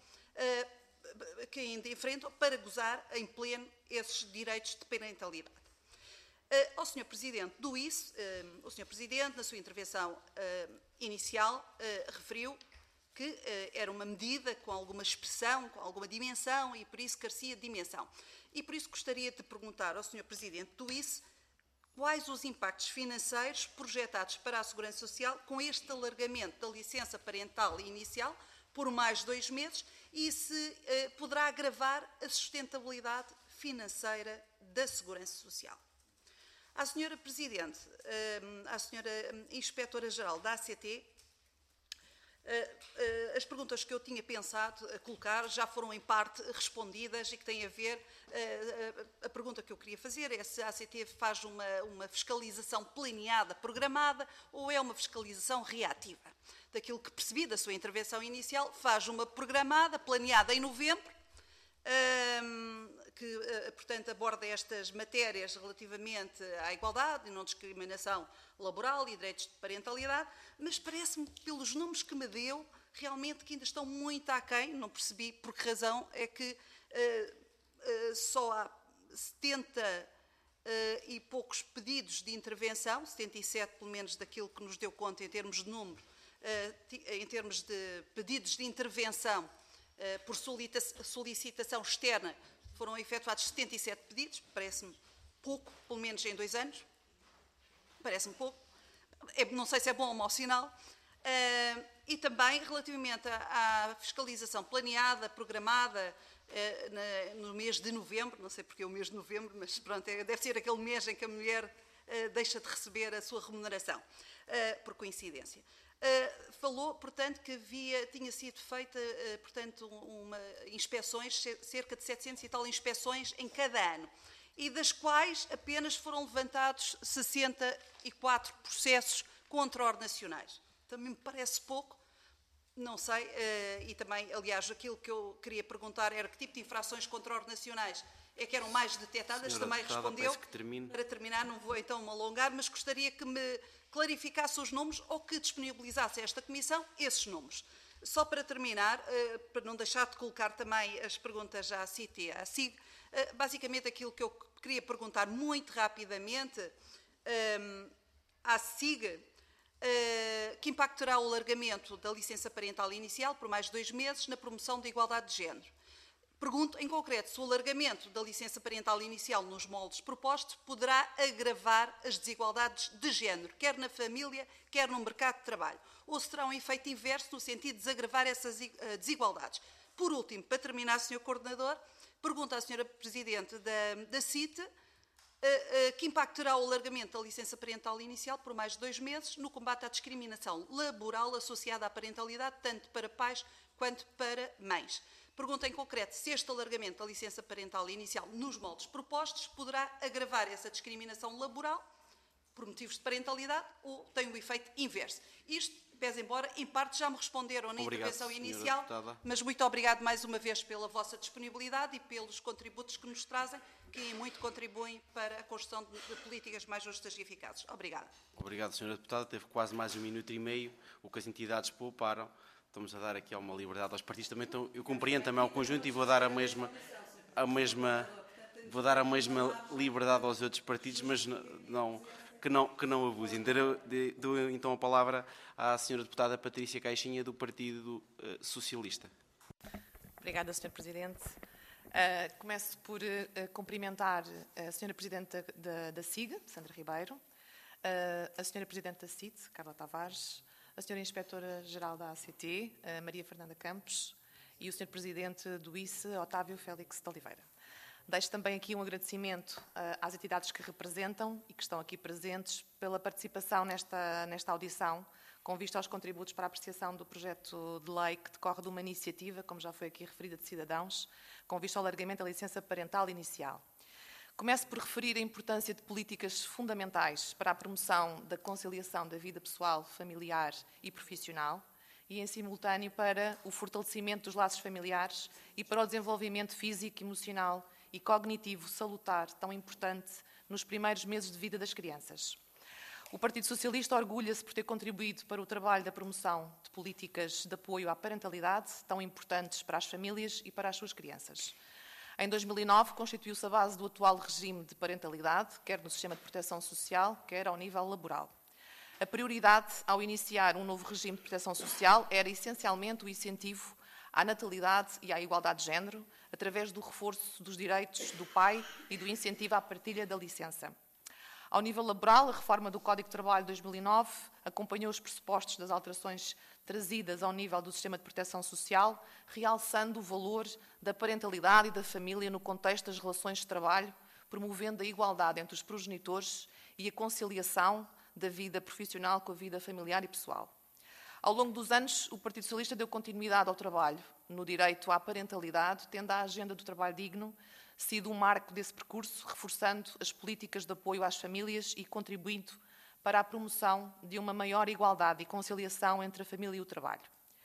que ainda enfrentam para gozar em pleno esses direitos de parentalidade. Uh, ao senhor Presidente do I C, uh, o senhor Presidente, na sua intervenção uh, inicial, uh, referiu que uh, era uma medida com alguma expressão, com alguma dimensão e por isso carecia de dimensão. E por isso gostaria de perguntar ao senhor Presidente do I C quais os impactos financeiros projetados para a Segurança Social com este alargamento da licença parental inicial por mais dois meses e se eh, poderá agravar a sustentabilidade financeira da Segurança Social. À senhora Presidente, eh, à senhora Inspetora-Geral da A C T, eh, eh, as perguntas que eu tinha pensado a colocar já foram em parte respondidas e que têm a ver, eh, a, a pergunta que eu queria fazer é se a A C T faz uma, uma fiscalização planeada, programada ou é uma fiscalização reativa. Daquilo que percebi da sua intervenção inicial, faz uma programada, planeada em novembro, hum, que, portanto, aborda estas matérias relativamente à igualdade e não discriminação laboral e direitos de parentalidade, mas parece-me, pelos números que me deu, realmente que ainda estão muito aquém. Não percebi por que razão é que uh, uh, só há setenta uh, e poucos pedidos de intervenção, setenta e sete pelo menos daquilo que nos deu conta em termos de número, uh, em termos de pedidos de intervenção uh, por solicitação externa, foram efetuados setenta e sete pedidos, parece-me pouco, pelo menos em dois anos, parece-me pouco, é, não sei se é bom ou mau sinal, uh, e também relativamente à, à fiscalização planeada, programada, uh, na, no mês de novembro, não sei porque é o mês de novembro, mas pronto, é, deve ser aquele mês em que a mulher uh, deixa de receber a sua remuneração, uh, por coincidência. Uh, falou, portanto, que havia, tinha sido feita, uh, portanto, uma, inspeções, cerca de setecentas e tal inspeções em cada ano, e das quais apenas foram levantados sessenta e quatro processos contraordenacionais. Também me parece pouco, não sei, uh, e também, aliás, aquilo que eu queria perguntar era que tipo de infrações contraordenacionais é que eram mais detectadas, Senhora também deputada, respondeu. parece que termine. Para terminar, não vou então me alongar, mas gostaria que me clarificasse os números ou que disponibilizasse a esta Comissão esses números. Só para terminar, uh, para não deixar de colocar também as perguntas à C I T e à S I G, uh, basicamente aquilo que eu queria perguntar muito rapidamente um, à S I G, uh, que impacto terá o alargamento da licença parental inicial por mais de dois meses na promoção da igualdade de género. Pergunto, em concreto, se o alargamento da licença parental inicial nos moldes propostos poderá agravar as desigualdades de género, quer na família, quer no mercado de trabalho, ou se terá um efeito inverso no sentido de desagravar essas desigualdades. Por último, para terminar, senhor Coordenador, pergunto à senhora Presidente da, da C I T, uh, uh, que impacto terá o alargamento da licença parental inicial por mais de dois meses no combate à discriminação laboral associada à parentalidade, tanto para pais quanto para mães. Pergunta em concreto se este alargamento da licença parental inicial nos moldes propostos poderá agravar essa discriminação laboral por motivos de parentalidade ou tem o efeito inverso. Isto, pese embora, em parte já me responderam na Obrigado, intervenção senhora inicial, deputada. mas muito obrigado mais uma vez pela vossa disponibilidade e pelos contributos que nos trazem, que em muito contribuem para a construção de, de políticas mais justas e eficazes. Obrigada. Obrigado, senhora Deputada. Teve quase mais um minuto e meio, o que as entidades pouparam. Estamos a dar aqui uma liberdade aos partidos também. Então, eu compreendo também ao conjunto e vou dar a mesma, a mesma, vou dar a mesma liberdade aos outros partidos, mas não, que, não, que não abusem. Dou então a palavra à senhora Deputada Patrícia Caixinha, do Partido Socialista. Obrigada, senhor Presidente. Uh, começo por uh, cumprimentar a senhora Presidente da, da, da S I G, Sandra Ribeiro, uh, a senhora Presidente da C I T, Carla Tavares, a senhora Inspetora-Geral da A C T, Maria Fernanda Campos, e o senhor Presidente do I C E, Otávio Félix de Oliveira. Deixo também aqui um agradecimento às entidades que representam e que estão aqui presentes pela participação nesta, nesta audição, com vista aos contributos para a apreciação do projeto de lei que decorre de uma iniciativa, como já foi aqui referida, de cidadãos, com vista ao alargamento da licença parental inicial. Começo por referir a importância de políticas fundamentais para a promoção da conciliação da vida pessoal, familiar e profissional e, em simultâneo, para o fortalecimento dos laços familiares e para o desenvolvimento físico, emocional e cognitivo salutar, tão importante nos primeiros meses de vida das crianças. O Partido Socialista orgulha-se por ter contribuído para o trabalho da promoção de políticas de apoio à parentalidade, tão importantes para as famílias e para as suas crianças. Em dois mil e nove, constituiu-se a base do atual regime de parentalidade, quer no sistema de proteção social, quer ao nível laboral. A prioridade, ao iniciar um novo regime de proteção social, era essencialmente o incentivo à natalidade e à igualdade de género, através do reforço dos direitos do pai e do incentivo à partilha da licença. Ao nível laboral, a reforma do Código de Trabalho de dois mil e nove acompanhou os pressupostos das alterações trazidas ao nível do sistema de proteção social, realçando o valor da parentalidade e da família no contexto das relações de trabalho, promovendo a igualdade entre os progenitores e a conciliação da vida profissional com a vida familiar e pessoal. Ao longo dos anos, o Partido Socialista deu continuidade ao trabalho no direito à parentalidade, tendo a agenda do trabalho digno sido um marco desse percurso, reforçando as políticas de apoio às famílias e contribuindo para a promoção de uma maior igualdade e conciliação entre a família e o trabalho.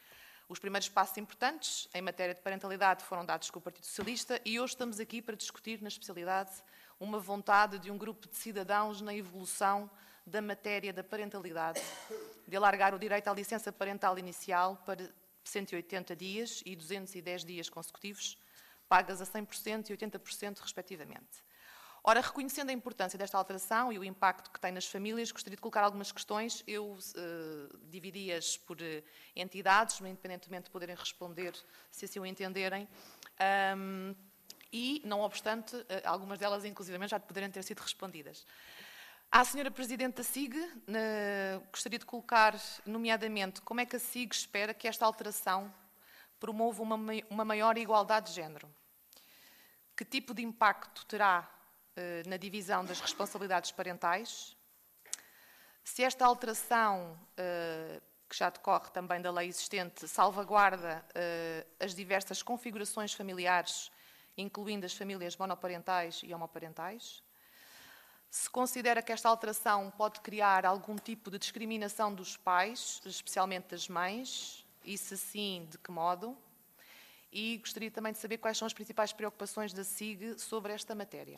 Os primeiros passos importantes em matéria de parentalidade foram dados com o Partido Socialista e hoje estamos aqui para discutir, na especialidade, uma vontade de um grupo de cidadãos na evolução da matéria da parentalidade, de alargar o direito à licença parental inicial para cento e oitenta dias e duzentos e dez dias consecutivos, pagas a cem por cento e oitenta por cento, respectivamente. Ora, reconhecendo a importância desta alteração e o impacto que tem nas famílias, gostaria de colocar algumas questões. Eu uh, dividi-as por uh, entidades, independentemente de poderem responder, se assim o entenderem, um, e, não obstante, uh, algumas delas, inclusivamente, já poderem ter sido respondidas. À senhora Presidente da S I G, uh, gostaria de colocar, nomeadamente, como é que a S I G espera que esta alteração promova uma, uma maior igualdade de género? Que tipo de impacto terá na divisão das responsabilidades parentais? Se esta alteração, que já decorre também da lei existente, salvaguarda as diversas configurações familiares, incluindo as famílias monoparentais e homoparentais? Se considera que esta alteração pode criar algum tipo de discriminação dos pais, especialmente das mães, e se sim, de que modo? E gostaria também de saber quais são as principais preocupações da S I G sobre esta matéria.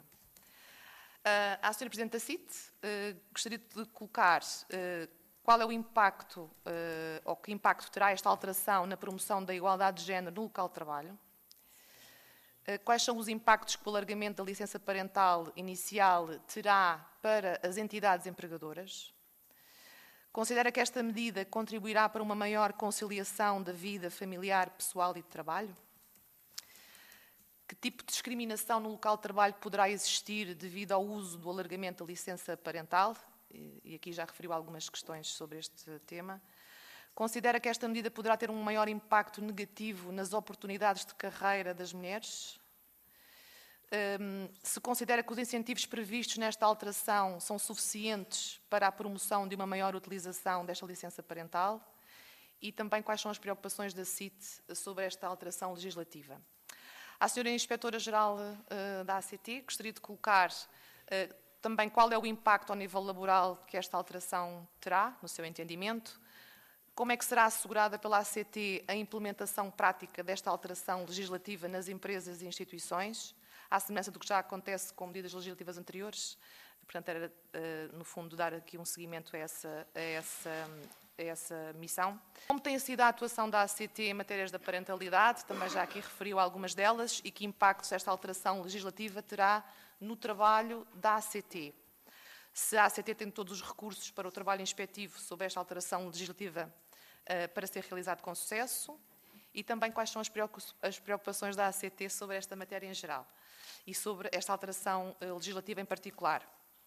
Uh, à senhora Presidente da C I T, uh, gostaria de colocar uh, qual é o impacto, uh, ou que impacto terá esta alteração na promoção da igualdade de género no local de trabalho. Uh, quais são os impactos que o alargamento da licença parental inicial terá para as entidades empregadoras. Considera que esta medida contribuirá para uma maior conciliação da vida familiar, pessoal e de trabalho? Que tipo de discriminação no local de trabalho poderá existir devido ao uso do alargamento da licença parental? E aqui já referiu algumas questões sobre este tema. Considera que esta medida poderá ter um maior impacto negativo nas oportunidades de carreira das mulheres? Um, se considera que os incentivos previstos nesta alteração são suficientes para a promoção de uma maior utilização desta licença parental? E também quais são as preocupações da C I T sobre esta alteração legislativa? À senhora Inspetora-Geral uh, da A C T, gostaria de colocar uh, também qual é o impacto ao nível laboral que esta alteração terá, no seu entendimento, como é que será assegurada pela A C T a implementação prática desta alteração legislativa nas empresas e instituições, à semelhança do que já acontece com medidas legislativas anteriores. Portanto, era, uh, no fundo, dar aqui um seguimento a essa, a essa a essa missão. Como tem sido a atuação da A C T em matérias da parentalidade, também já aqui referiu algumas delas, e que impactos esta alteração legislativa terá no trabalho da A C T. Se a A C T tem todos os recursos para o trabalho inspectivo sobre esta alteração legislativa uh, para ser realizado com sucesso, e também quais são as preocupações da A C T sobre esta matéria em geral e sobre esta alteração uh, legislativa em particular.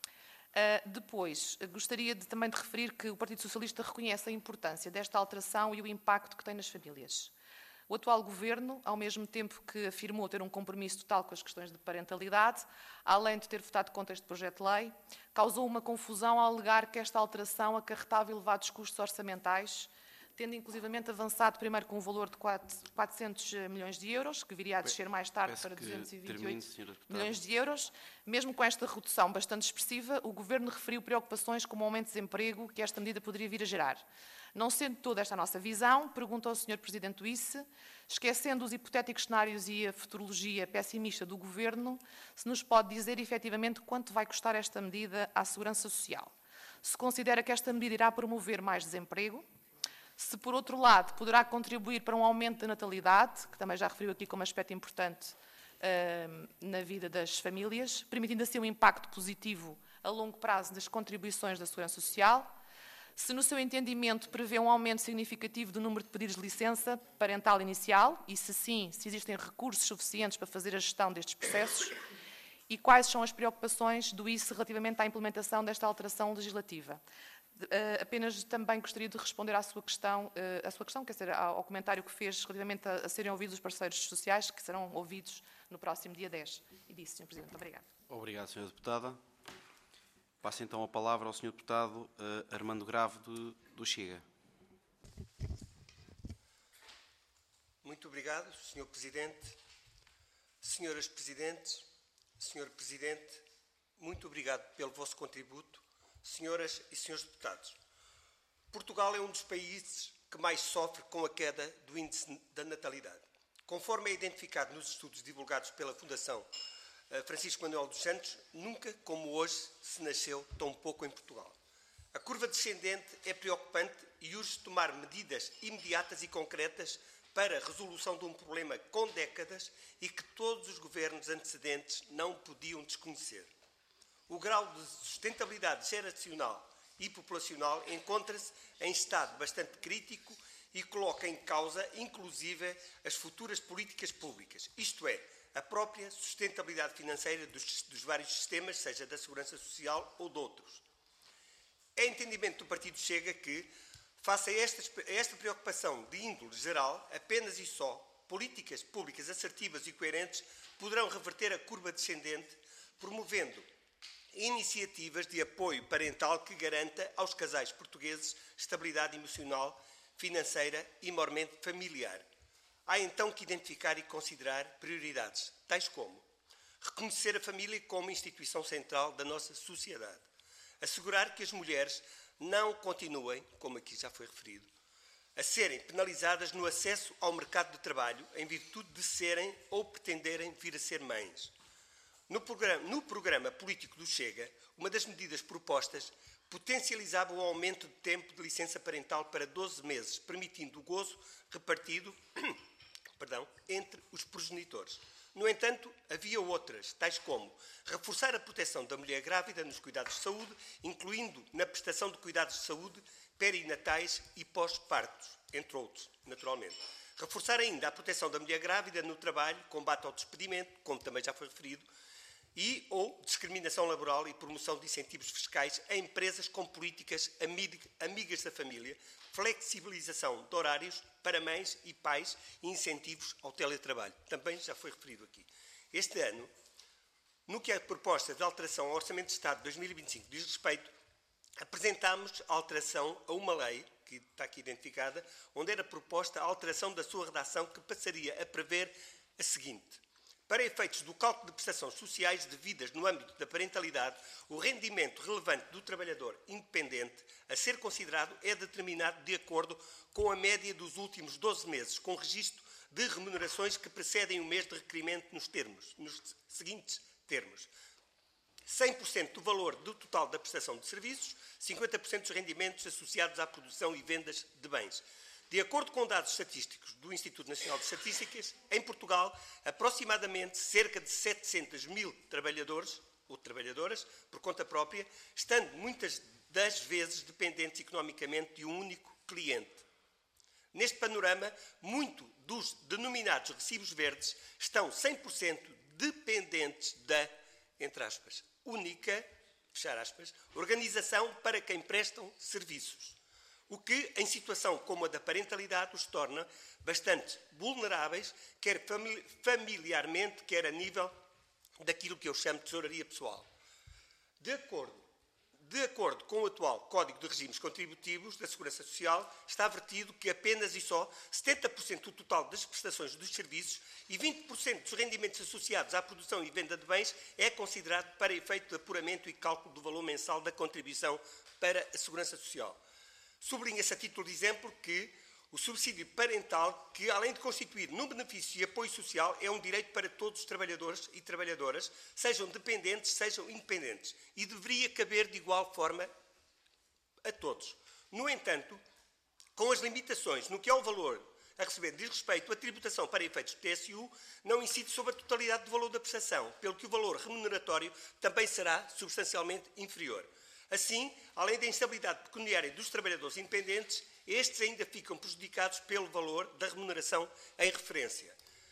Uh, depois, gostaria de, também de referir que o Partido Socialista reconhece a importância desta alteração e o impacto que tem nas famílias. O atual Governo, ao mesmo tempo que afirmou ter um compromisso total com as questões de parentalidade, além de ter votado contra este projeto de lei, causou uma confusão ao alegar que esta alteração acarretava elevados custos orçamentais, tendo inclusivamente avançado primeiro com um valor de quatrocentos milhões de euros, que viria a descer mais tarde Peço para duzentos e vinte e oito termine, milhões de euros. Mesmo com esta redução bastante expressiva, o Governo referiu preocupações como o aumento de desemprego que esta medida poderia vir a gerar. Não sendo toda esta a nossa visão, pergunto ao senhor Presidente do I C E, esquecendo os hipotéticos cenários e a futurologia pessimista do Governo, se nos pode dizer efetivamente quanto vai custar esta medida à Segurança Social. Se considera que esta medida irá promover mais desemprego, se, por outro lado, poderá contribuir para um aumento da natalidade, que também já referiu aqui como aspecto importante uh, na vida das famílias, permitindo assim um impacto positivo a longo prazo das contribuições da Segurança Social, se, no seu entendimento, prevê um aumento significativo do número de pedidos de licença parental inicial e, se sim, se existem recursos suficientes para fazer a gestão destes processos, e quais são as preocupações do I C E relativamente à implementação desta alteração legislativa. Uh, apenas também gostaria de responder à sua questão, uh, à sua questão, quer dizer, ao, ao comentário que fez relativamente a, a serem ouvidos os parceiros sociais, que serão ouvidos no próximo dia dez. E disse, senhor Presidente. Obrigado. Obrigado, senhora Deputada. Passo então a palavra ao senhor Deputado uh, Armando Grave, do, do Chega. Muito obrigado, senhor Presidente. Senhoras Presidentes, senhor Presidente, muito obrigado pelo vosso contributo. Senhoras e senhores deputados, Portugal é um dos países que mais sofre com a queda do índice da natalidade. Conforme é identificado nos estudos divulgados pela Fundação Francisco Manuel dos Santos, nunca como hoje se nasceu tão pouco em Portugal. A curva descendente é preocupante e urge tomar medidas imediatas e concretas para a resolução de um problema com décadas e que todos os governos antecedentes não podiam desconhecer. O grau de sustentabilidade geracional e populacional encontra-se em estado bastante crítico e coloca em causa, inclusive, as futuras políticas públicas, isto é, a própria sustentabilidade financeira dos, dos vários sistemas, seja da Segurança Social ou de outros. É entendimento do Partido Chega que, face a esta, a esta preocupação de índole geral, apenas e só políticas públicas assertivas e coerentes poderão reverter a curva descendente, promovendo iniciativas de apoio parental que garanta aos casais portugueses estabilidade emocional, financeira e mormente familiar. Há então que identificar e considerar prioridades, tais como reconhecer a família como instituição central da nossa sociedade, assegurar que as mulheres não continuem, como aqui já foi referido, a serem penalizadas no acesso ao mercado de trabalho em virtude de serem ou pretenderem vir a ser mães. No programa, no programa político do Chega, uma das medidas propostas potencializava o aumento de tempo de licença parental para doze meses, permitindo o gozo repartido perdão, entre os progenitores. No entanto, havia outras, tais como reforçar a proteção da mulher grávida nos cuidados de saúde, incluindo na prestação de cuidados de saúde perinatais e pós-partos, entre outros, naturalmente. Reforçar ainda a proteção da mulher grávida no trabalho, combate ao despedimento, como também já foi referido, e ou discriminação laboral e promoção de incentivos fiscais a empresas com políticas amigas da família, flexibilização de horários para mães e pais e incentivos ao teletrabalho. Também já foi referido aqui. Este ano, no que é a proposta de alteração ao Orçamento de Estado de dois mil e vinte e cinco diz respeito, apresentámos a alteração a uma lei, que está aqui identificada, onde era proposta a alteração da sua redação, que passaria a prever a seguinte: para efeitos do cálculo de prestações sociais devidas no âmbito da parentalidade, o rendimento relevante do trabalhador independente a ser considerado é determinado de acordo com a média dos últimos doze meses, com registro de remunerações que precedem o mês de requerimento nos termos, nos seguintes termos: cem por cento do valor do total da prestação de serviços, cinquenta por cento dos rendimentos associados à produção e vendas de bens. De acordo com dados estatísticos do Instituto Nacional de Estatísticas, em Portugal, aproximadamente cerca de setecentos mil trabalhadores ou trabalhadoras, por conta própria, estando muitas das vezes dependentes economicamente de um único cliente. Neste panorama, muito dos denominados recibos verdes estão cem por cento dependentes da, entre aspas, única, fechar aspas, organização para quem prestam serviços, o que, em situação como a da parentalidade, os torna bastante vulneráveis, quer familiarmente, quer a nível daquilo que eu chamo de tesouraria pessoal. De acordo, de acordo com o atual Código de Regimes Contributivos da Segurança Social, está vertido que apenas e só setenta por cento do total das prestações dos serviços e vinte por cento dos rendimentos associados à produção e venda de bens é considerado para efeito de apuramento e cálculo do valor mensal da contribuição para a Segurança Social. Sublinha-se a título de exemplo que o subsídio parental, que além de constituir num benefício e apoio social, é um direito para todos os trabalhadores e trabalhadoras, sejam dependentes, sejam independentes, e deveria caber de igual forma a todos. No entanto, com as limitações no que é o valor a receber diz respeito, a tributação para efeitos de T S U não incide sobre a totalidade do valor da prestação, pelo que o valor remuneratório também será substancialmente inferior. Assim, além da instabilidade pecuniária dos trabalhadores independentes, estes ainda ficam prejudicados pelo valor da remuneração em referência.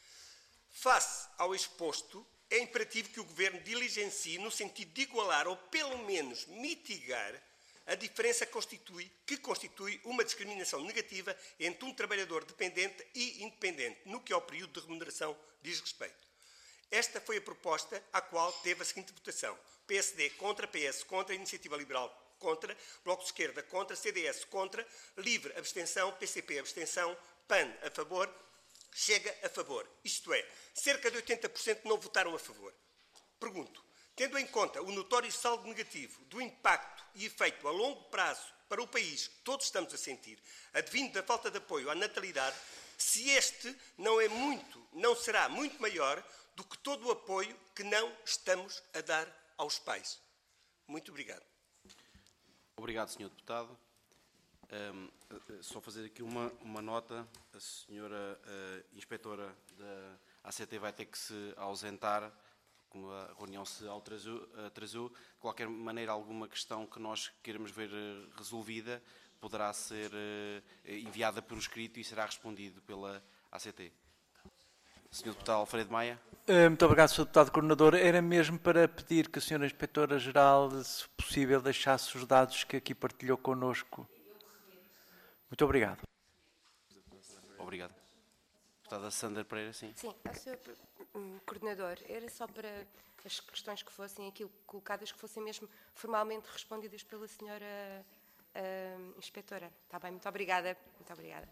Face ao exposto, é imperativo que o Governo diligencie no sentido de igualar ou pelo menos mitigar a diferença constitui, que constitui uma discriminação negativa entre um trabalhador dependente e independente, no que ao período de remuneração diz respeito. Esta foi a proposta à qual teve a seguinte votação: P S D contra, P S contra, Iniciativa Liberal contra, Bloco de Esquerda contra, C D S contra, Livre abstenção, P C P abstenção, P A N a favor, Chega a favor. Isto é, cerca de oitenta por cento não votaram a favor. Pergunto, tendo em conta o notório saldo negativo do impacto e efeito a longo prazo para o país que todos estamos a sentir, advindo da falta de apoio à natalidade, se este não é muito, não será muito maior do que todo o apoio que não estamos a dar aos pais. Muito obrigado. Obrigado, senhor Deputado. Um, só fazer aqui uma, uma nota. A senhora uh, Inspetora da A C T vai ter que se ausentar, como a reunião se atrasou. atrasou. De qualquer maneira, alguma questão que nós queiramos ver resolvida poderá ser uh, enviada por escrito e será respondido pela A C T. senhor Deputado Alfredo Maia. Muito obrigado, senhor Deputado Coordenador. Era mesmo para pedir que a senhora Inspetora-Geral, se possível, deixasse os dados que aqui partilhou connosco. Muito obrigado. Obrigado. Deputada Sandra Pereira, sim. Sim, ao senhor Coordenador, era só para as questões que fossem aqui colocadas, que fossem mesmo formalmente respondidas pela senhora uh, Inspetora. Está bem, muito obrigada. Muito obrigada.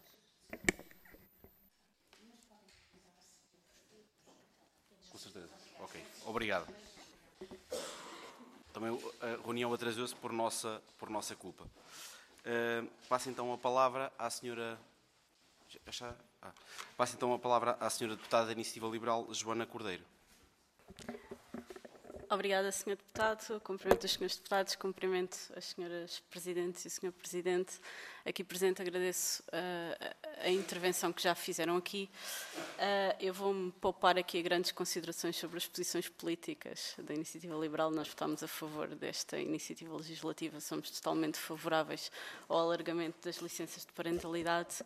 Com certeza. Ok. Obrigado. Também a reunião atrasou-se por nossa, por nossa culpa. Uh, passo então a palavra à senhora... Já, ah, passo então a palavra à senhora Deputada da Iniciativa Liberal, Joana Cordeiro. Obrigada, senhor Deputado. Cumprimento os senhores Deputados, cumprimento as senhoras Presidentes e o senhor Presidente. Aqui presente agradeço uh, a intervenção que já fizeram aqui. Uh, eu vou-me poupar aqui a grandes considerações sobre as posições políticas da Iniciativa Liberal. Nós votamos a favor desta iniciativa legislativa, somos totalmente favoráveis ao alargamento das licenças de parentalidade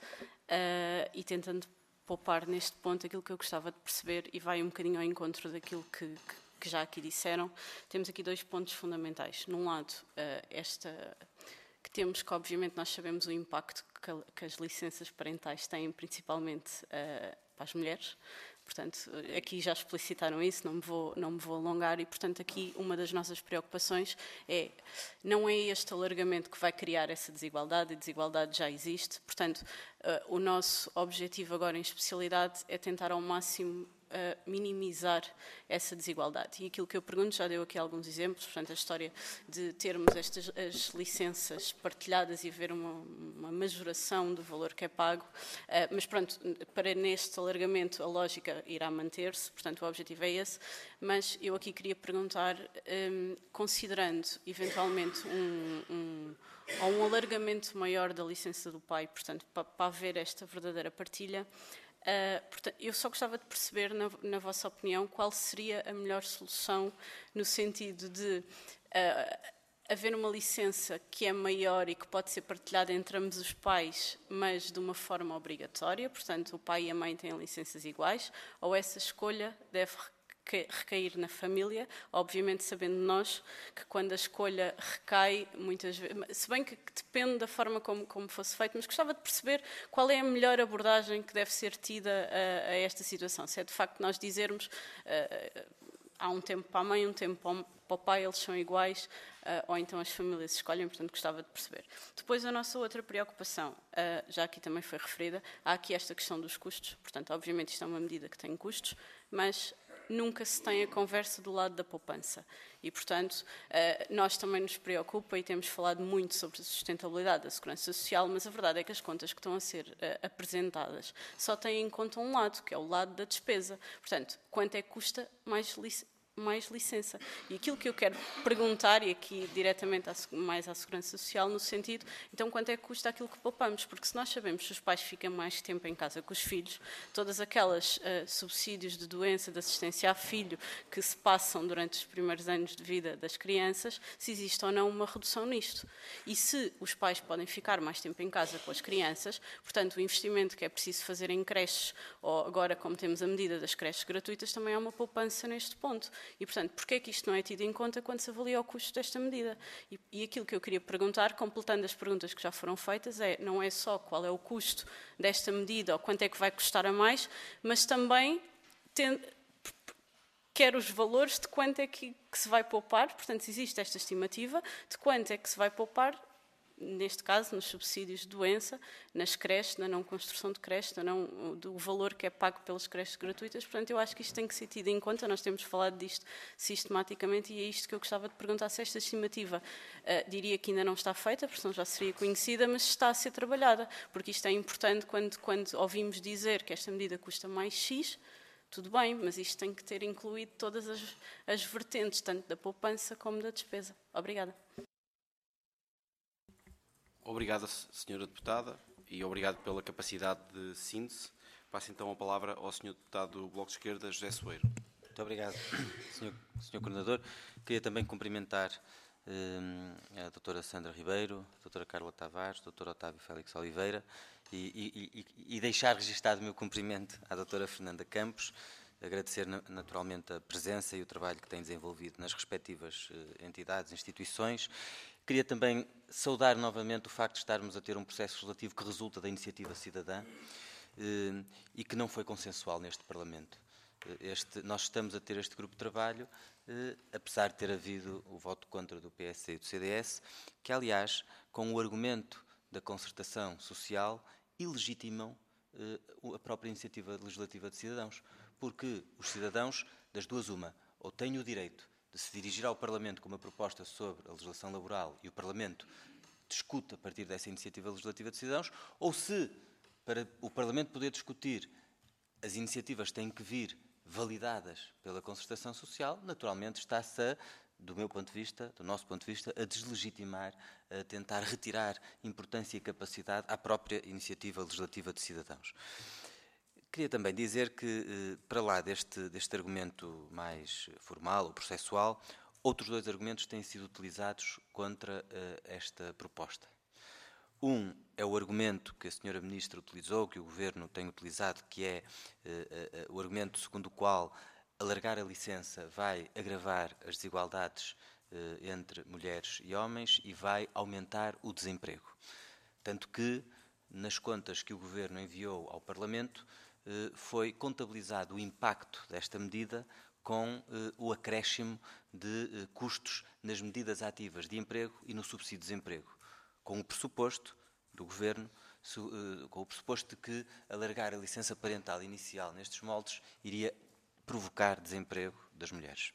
uh, e tentando poupar neste ponto aquilo que eu gostava de perceber e vai um bocadinho ao encontro daquilo que, que que já aqui disseram, temos aqui dois pontos fundamentais. Num lado, esta que temos que, obviamente, nós sabemos o impacto que, que as licenças parentais têm, principalmente uh, para as mulheres. Portanto, aqui já explicitaram isso, não me, vou, não me vou alongar e, portanto, aqui uma das nossas preocupações é, não é este alargamento que vai criar essa desigualdade, a desigualdade já existe. Portanto, uh, o nosso objetivo agora em especialidade é tentar ao máximo Uh, minimizar essa desigualdade. E aquilo que eu pergunto, já deu aqui alguns exemplos, portanto, a história de termos estas as licenças partilhadas e haver uma, uma majoração do valor que é pago, uh, mas pronto, para neste alargamento a lógica irá manter-se, portanto, o objetivo é esse, mas eu aqui queria perguntar, um, considerando eventualmente um, um, ou um alargamento maior da licença do pai, portanto, para, para haver esta verdadeira partilha, Uh, portanto, eu só gostava de perceber, na, na vossa opinião, qual seria a melhor solução no sentido de uh, haver uma licença que é maior e que pode ser partilhada entre ambos os pais, mas de uma forma obrigatória, portanto, o pai e a mãe têm licenças iguais, ou essa escolha deve recair na família, obviamente sabendo nós que quando a escolha recai, muitas vezes, se bem que, que depende da forma como, como fosse feito, mas gostava de perceber qual é a melhor abordagem que deve ser tida a, a esta situação. Se é de facto nós dizermos uh, há um tempo para a mãe, um tempo para o, para o pai, eles são iguais, uh, ou então as famílias escolhem, portanto gostava de perceber. Depois a nossa outra preocupação, uh, já aqui também foi referida, há aqui esta questão dos custos, portanto obviamente isto é uma medida que tem custos, mas nunca se tem a conversa do lado da poupança. E, portanto, nós também nos preocupa e temos falado muito sobre a sustentabilidade da segurança social, mas a verdade é que as contas que estão a ser apresentadas só têm em conta um lado, que é o lado da despesa. Portanto, quanto é que custa mais licença? mais licença. E aquilo que eu quero perguntar, e aqui diretamente mais à Segurança Social, no sentido, então quanto é que custa aquilo que poupamos? Porque se nós sabemos que os pais ficam mais tempo em casa com os filhos, todas aquelas uh, subsídios de doença, de assistência a filho, que se passam durante os primeiros anos de vida das crianças, se existe ou não uma redução nisto. E se os pais podem ficar mais tempo em casa com as crianças, portanto, o investimento que é preciso fazer em creches, ou agora como temos a medida das creches gratuitas, também há uma poupança neste ponto. E, portanto, porquê é que isto não é tido em conta quando se avalia o custo desta medida? E, e aquilo que eu queria perguntar, completando as perguntas que já foram feitas, é não é só qual é o custo desta medida ou quanto é que vai custar a mais, mas também tem, quer os valores de quanto é que, que se vai poupar, portanto, existe esta estimativa de quanto é que se vai poupar neste caso, nos subsídios de doença, nas creches, na não construção de creches, na não, do valor que é pago pelas creches gratuitas. Portanto, eu acho que isto tem que ser tido em conta. Nós temos falado disto sistematicamente e é isto que eu gostava de perguntar, se esta estimativa uh, diria que ainda não está feita, porque senão já seria conhecida, mas está a ser trabalhada, porque isto é importante quando, quando ouvimos dizer que esta medida custa mais X. Tudo bem, mas isto tem que ter incluído todas as, as vertentes, tanto da poupança como da despesa. Obrigada. Obrigado, senhora Deputada, e obrigado pela capacidade de síntese. Passo então a palavra ao senhor Deputado do Bloco de Esquerda, José Soeiro. Muito obrigado, senhor, senhor Coordenador. Queria também cumprimentar eh, a doutora Sandra Ribeiro, a doutora Carla Tavares, o doutor Otávio Félix Oliveira, E, e, e deixar registado o meu cumprimento à doutora Fernanda Campos, agradecer naturalmente a presença e o trabalho que tem desenvolvido nas respectivas entidades, instituições. Queria também saudar novamente o facto de estarmos a ter um processo legislativo que resulta da iniciativa cidadã eh, e que não foi consensual neste Parlamento. Este, nós estamos a ter este grupo de trabalho, eh, apesar de ter havido o voto contra do P S C e do C D S, que aliás, com o argumento da concertação social, ilegitimam uh, a própria iniciativa legislativa de cidadãos, porque os cidadãos, das duas uma, ou têm o direito de se dirigir ao Parlamento com uma proposta sobre a legislação laboral e o Parlamento discute a partir dessa iniciativa legislativa de cidadãos, ou se, para o Parlamento poder discutir, as iniciativas têm que vir validadas pela concertação social, naturalmente está-se a, do meu ponto de vista, do nosso ponto de vista, a deslegitimar, a tentar retirar importância e capacidade à própria iniciativa legislativa de cidadãos. Queria também dizer que, para lá deste, deste argumento mais formal ou processual, outros dois argumentos têm sido utilizados contra uh, esta proposta. Um é o argumento que a senhora Ministra utilizou, que o Governo tem utilizado, que é uh, uh, o argumento segundo o qual alargar a licença vai agravar as desigualdades eh, entre mulheres e homens e vai aumentar o desemprego. Tanto que, nas contas que o Governo enviou ao Parlamento, eh, foi contabilizado o impacto desta medida com eh, o acréscimo de eh, custos nas medidas ativas de emprego e no subsídio de desemprego, com o pressuposto do Governo, su, eh, com o pressuposto de que alargar a licença parental inicial nestes moldes iria provocar desemprego das mulheres.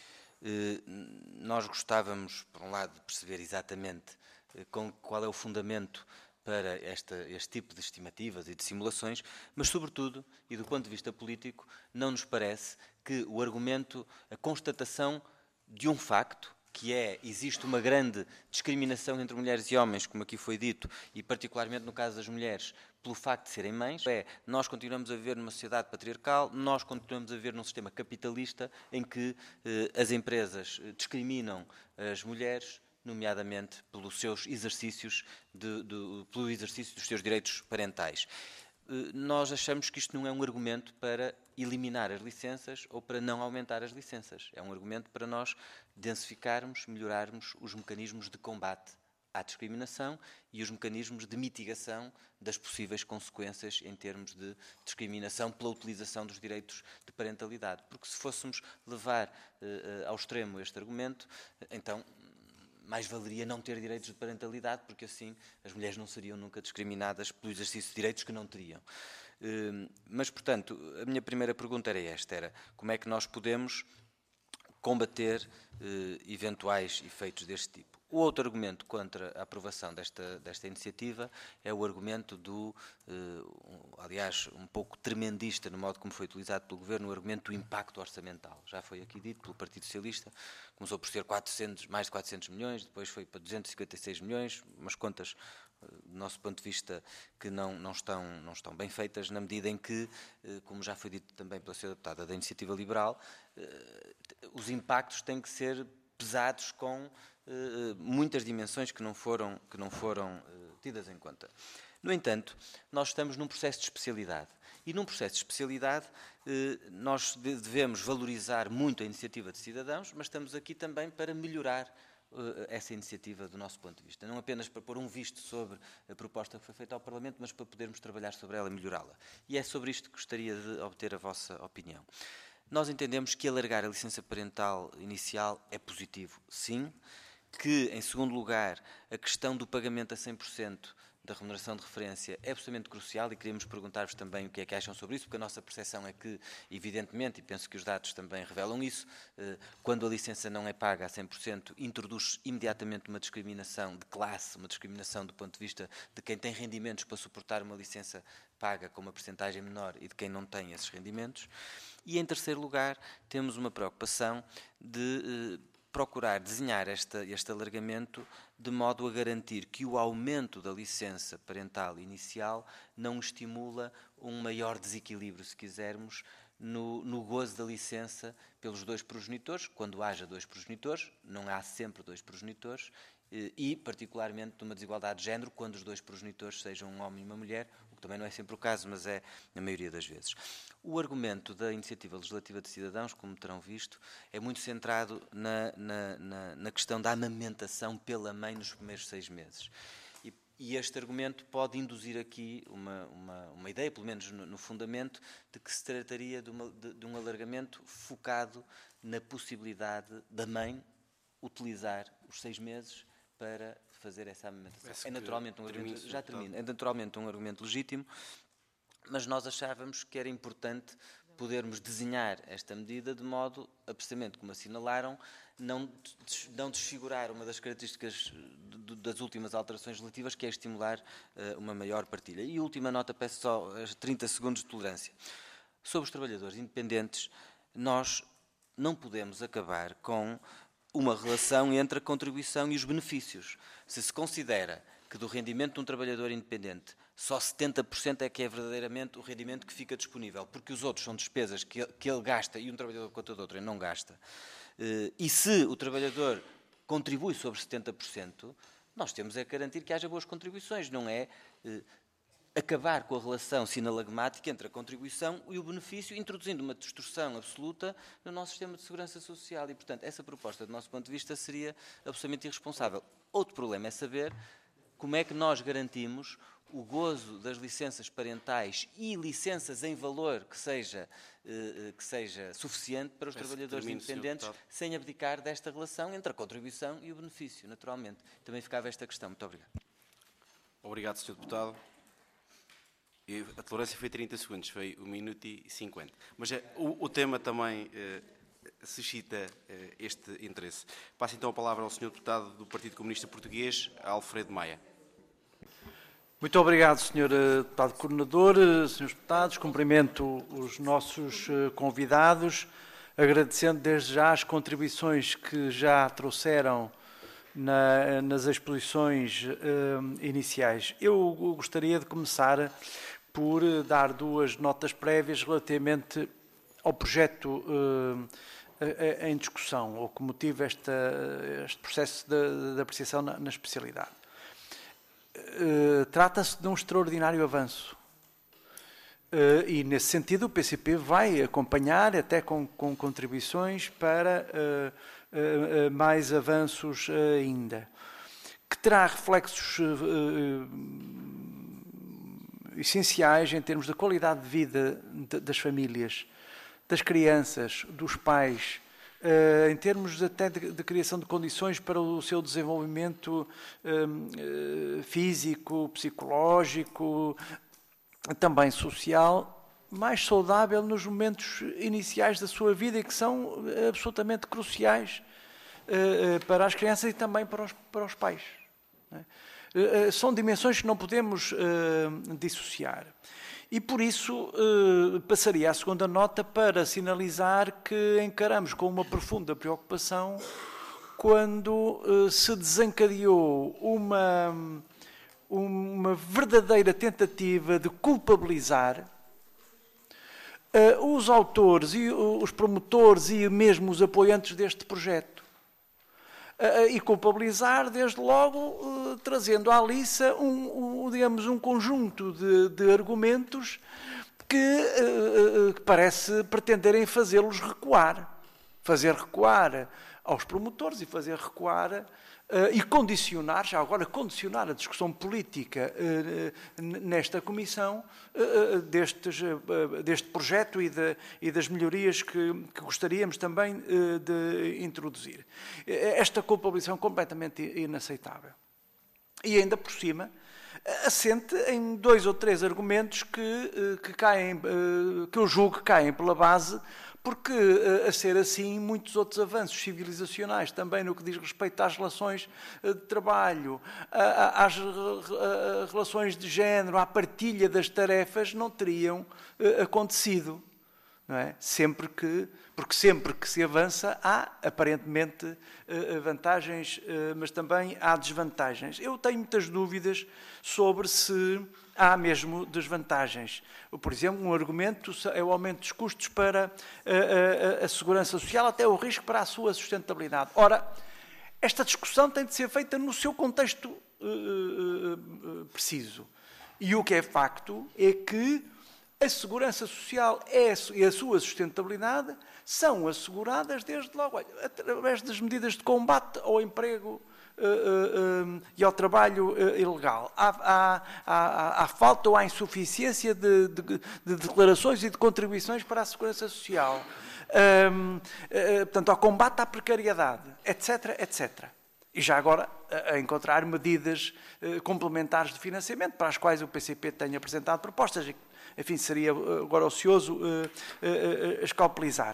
Nós gostávamos, por um lado, de perceber exatamente qual é o fundamento para esta, este tipo de estimativas e de simulações, mas, sobretudo, e do ponto de vista político, não nos parece que o argumento, a constatação de um facto, que é, existe uma grande discriminação entre mulheres e homens, como aqui foi dito, e particularmente no caso das mulheres, pelo facto de serem mães, é, nós continuamos a viver numa sociedade patriarcal, nós continuamos a viver num sistema capitalista em que eh, as empresas discriminam as mulheres, nomeadamente pelos seus exercícios, de, de, pelo exercício dos seus direitos parentais. Eh, nós achamos que isto não é um argumento para eliminar as licenças ou para não aumentar as licenças. É um argumento para nós densificarmos, melhorarmos os mecanismos de combate à discriminação e os mecanismos de mitigação das possíveis consequências em termos de discriminação pela utilização dos direitos de parentalidade. Porque se fôssemos levar uh, ao extremo este argumento, então mais valeria não ter direitos de parentalidade, porque assim as mulheres não seriam nunca discriminadas pelo exercício de direitos que não teriam. Uh, mas, portanto, a minha primeira pergunta era esta, era como é que nós podemos combater uh, eventuais efeitos deste tipo. O outro argumento contra a aprovação desta, desta iniciativa é o argumento do, eh, um, aliás, um pouco tremendista no modo como foi utilizado pelo Governo, o argumento do impacto orçamental. Já foi aqui dito pelo Partido Socialista, começou por ser quatrocentos, mais de quatrocentos milhões, depois foi para duzentos e cinquenta e seis milhões, umas contas, do nosso ponto de vista, que não, não, estão, não estão bem feitas, na medida em que, eh, como já foi dito também pela senhora deputada da Iniciativa Liberal, eh, os impactos têm que ser pesados com uh, muitas dimensões que não foram, que não foram uh, tidas em conta. No entanto, nós estamos num processo de especialidade. E num processo de especialidade, uh, nós devemos valorizar muito a iniciativa de cidadãos, mas estamos aqui também para melhorar uh, essa iniciativa do nosso ponto de vista. Não apenas para pôr um visto sobre a proposta que foi feita ao Parlamento, mas para podermos trabalhar sobre ela e melhorá-la. E é sobre isto que gostaria de obter a vossa opinião. Nós entendemos que alargar a licença parental inicial é positivo, sim, que, em segundo lugar, a questão do pagamento a cem por cento da remuneração de referência é absolutamente crucial e queríamos perguntar-vos também o que é que acham sobre isso, porque a nossa percepção é que, evidentemente, e penso que os dados também revelam isso, quando a licença não é paga a cem por cento, introduz imediatamente uma discriminação de classe, uma discriminação do ponto de vista de quem tem rendimentos para suportar uma licença paga com uma percentagem menor e de quem não tem esses rendimentos. E, em terceiro lugar, temos uma preocupação de procurar desenhar esta, este alargamento de modo a garantir que o aumento da licença parental inicial não estimula um maior desequilíbrio, se quisermos, no, no gozo da licença pelos dois progenitores, quando haja dois progenitores, não há sempre dois progenitores, e, particularmente, numa desigualdade de género, quando os dois progenitores sejam um homem e uma mulher, o que também não é sempre o caso, mas é na maioria das vezes. O argumento da Iniciativa Legislativa de Cidadãos, como terão visto, é muito centrado na, na, na, na questão da amamentação pela mãe nos primeiros seis meses. E, e este argumento pode induzir aqui uma, uma, uma ideia, pelo menos no, no fundamento, de que se trataria de, uma, de, de um alargamento focado na possibilidade da mãe utilizar os seis meses para fazer essa amamentação. É naturalmente um argumento, já termino, é naturalmente um argumento legítimo, mas nós achávamos que era importante podermos desenhar esta medida de modo a, precisamente como assinalaram, não, não desfigurar uma das características das últimas alterações legislativas, que é estimular uh, uma maior partilha. E última nota, peço só trinta segundos de tolerância. Sobre os trabalhadores independentes, nós não podemos acabar com uma relação entre a contribuição e os benefícios. Se se considera que do rendimento de um trabalhador independente só setenta por cento é que é verdadeiramente o rendimento que fica disponível, porque os outros são despesas que ele, que ele gasta e um trabalhador contra o outro não gasta, e se o trabalhador contribui sobre setenta por cento, nós temos é garantir que haja boas contribuições, não é acabar com a relação sinalagmática entre a contribuição e o benefício, introduzindo uma distorção absoluta no nosso sistema de segurança social. E, portanto, essa proposta, do nosso ponto de vista, seria absolutamente irresponsável. Outro problema é saber como é que nós garantimos o gozo das licenças parentais e licenças em valor que seja, que seja suficiente para os Peço trabalhadores independentes, sem abdicar desta relação entre a contribuição e o benefício, naturalmente. Também ficava esta questão. Muito obrigado. Obrigado, senhor Deputado. A tolerância foi trinta segundos, foi um minuto e cinquenta. Mas é, o, o tema também eh, suscita eh, este interesse. Passo então a palavra ao senhor Deputado do Partido Comunista Português, Alfredo Maia. Muito obrigado, senhor Deputado Coordenador, senhores Deputados. Cumprimento os nossos convidados, agradecendo desde já as contribuições que já trouxeram na, nas exposições eh, iniciais. Eu gostaria de começar por dar duas notas prévias relativamente ao projeto uh, em discussão, ou que motiva esta, este processo de, de apreciação na, na especialidade. Uh, Trata-se de um extraordinário avanço. Uh, e, nesse sentido, o P C P vai acompanhar, até com, com contribuições, para uh, uh, mais avanços uh, ainda, que terá reflexos uh, essenciais em termos da qualidade de vida das famílias, das crianças, dos pais, em termos até de, de criação de condições para o seu desenvolvimento físico, psicológico, também social, mais saudável nos momentos iniciais da sua vida e que são absolutamente cruciais para as crianças e também para os, para os pais. Não é? São dimensões que não podemos uh, dissociar. E, por isso, uh, passaria à segunda nota para sinalizar que encaramos com uma profunda preocupação quando uh, se desencadeou uma, uma verdadeira tentativa de culpabilizar uh, os autores e uh, os promotores e mesmo os apoiantes deste projeto. E culpabilizar, desde logo, trazendo à liça um, um, digamos, um conjunto de, de argumentos que, que parece pretenderem fazê-los recuar. Fazer recuar aos promotores e fazer recuar uh, e condicionar, já agora condicionar a discussão política uh, nesta Comissão uh, destes, uh, deste projeto e, de, e das melhorias que, que gostaríamos também uh, de introduzir. Esta culpabilização é completamente inaceitável. E ainda por cima, assente em dois ou três argumentos que, que, caem, que eu julgo que caem pela base, porque, a ser assim, muitos outros avanços civilizacionais, também no que diz respeito às relações de trabalho, às relações de género, à partilha das tarefas, não teriam acontecido. Não é? Sempre que, porque sempre que se avança há, aparentemente, vantagens, mas também há desvantagens. Eu tenho muitas dúvidas sobre se há mesmo desvantagens. Por exemplo, um argumento é o aumento dos custos para a, a, a segurança social, até o risco para a sua sustentabilidade. Ora, esta discussão tem de ser feita no seu contexto uh, uh, uh, preciso. E o que é facto é que a segurança social e a sua sustentabilidade são asseguradas desde logo, através das medidas de combate ao emprego uh, uh, uh, e ao trabalho uh, ilegal. Há, há, há, há falta ou há insuficiência de, de, de declarações e de contribuições para a segurança social. Um, uh, portanto, ao combate à precariedade, etc, etcétera. E já agora a encontrar medidas uh, complementares de financiamento para as quais o P C P tem apresentado propostas. Enfim, seria agora ocioso uh, uh, uh, escalpelizar.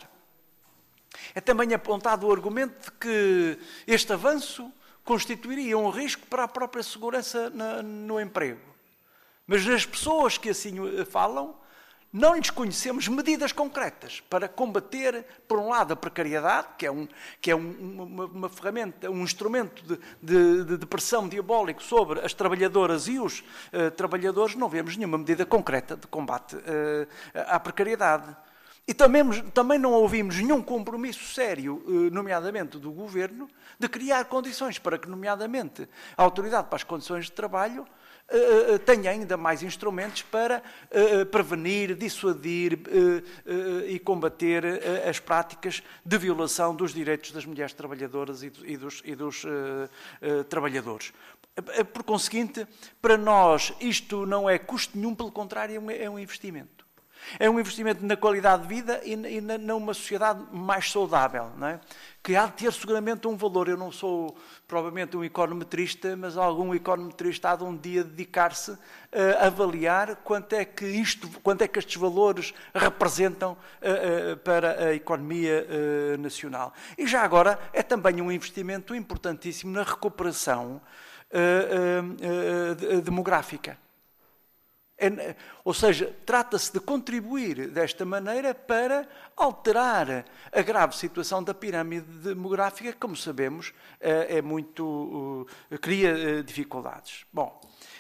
É também apontado o argumento de que este avanço constituiria um risco para a própria segurança na, no emprego. Mas nas pessoas que assim falam, não lhes conhecemos medidas concretas para combater, por um lado, a precariedade, que é, um, que é um, uma, uma ferramenta, um instrumento de, de, de pressão diabólico sobre as trabalhadoras e os uh, trabalhadores. Não vemos nenhuma medida concreta de combate uh, à precariedade. E também, também não ouvimos nenhum compromisso sério, uh, nomeadamente do Governo, de criar condições para que, nomeadamente, a Autoridade para as Condições de Trabalho Uh, tenha ainda mais instrumentos para uh, prevenir, dissuadir uh, uh, e combater uh, as práticas de violação dos direitos das mulheres trabalhadoras e, do, e dos, e dos uh, uh, trabalhadores. Por conseguinte, para nós isto não é custo nenhum, pelo contrário, é um, é um investimento. É um investimento na qualidade de vida e, e na, numa sociedade mais saudável, não é? Que há de ter seguramente um valor. Eu não sou provavelmente um econometrista, mas algum econometrista há de um dia dedicar-se a avaliar quanto é que isto, quanto é que estes valores representam uh, uh, para a economia uh, nacional. E já agora é também um investimento importantíssimo na recuperação uh, uh, uh, demográfica. É, ou seja, trata-se de contribuir desta maneira para alterar a grave situação da pirâmide demográfica, que, como sabemos, é muito, cria dificuldades. Bom,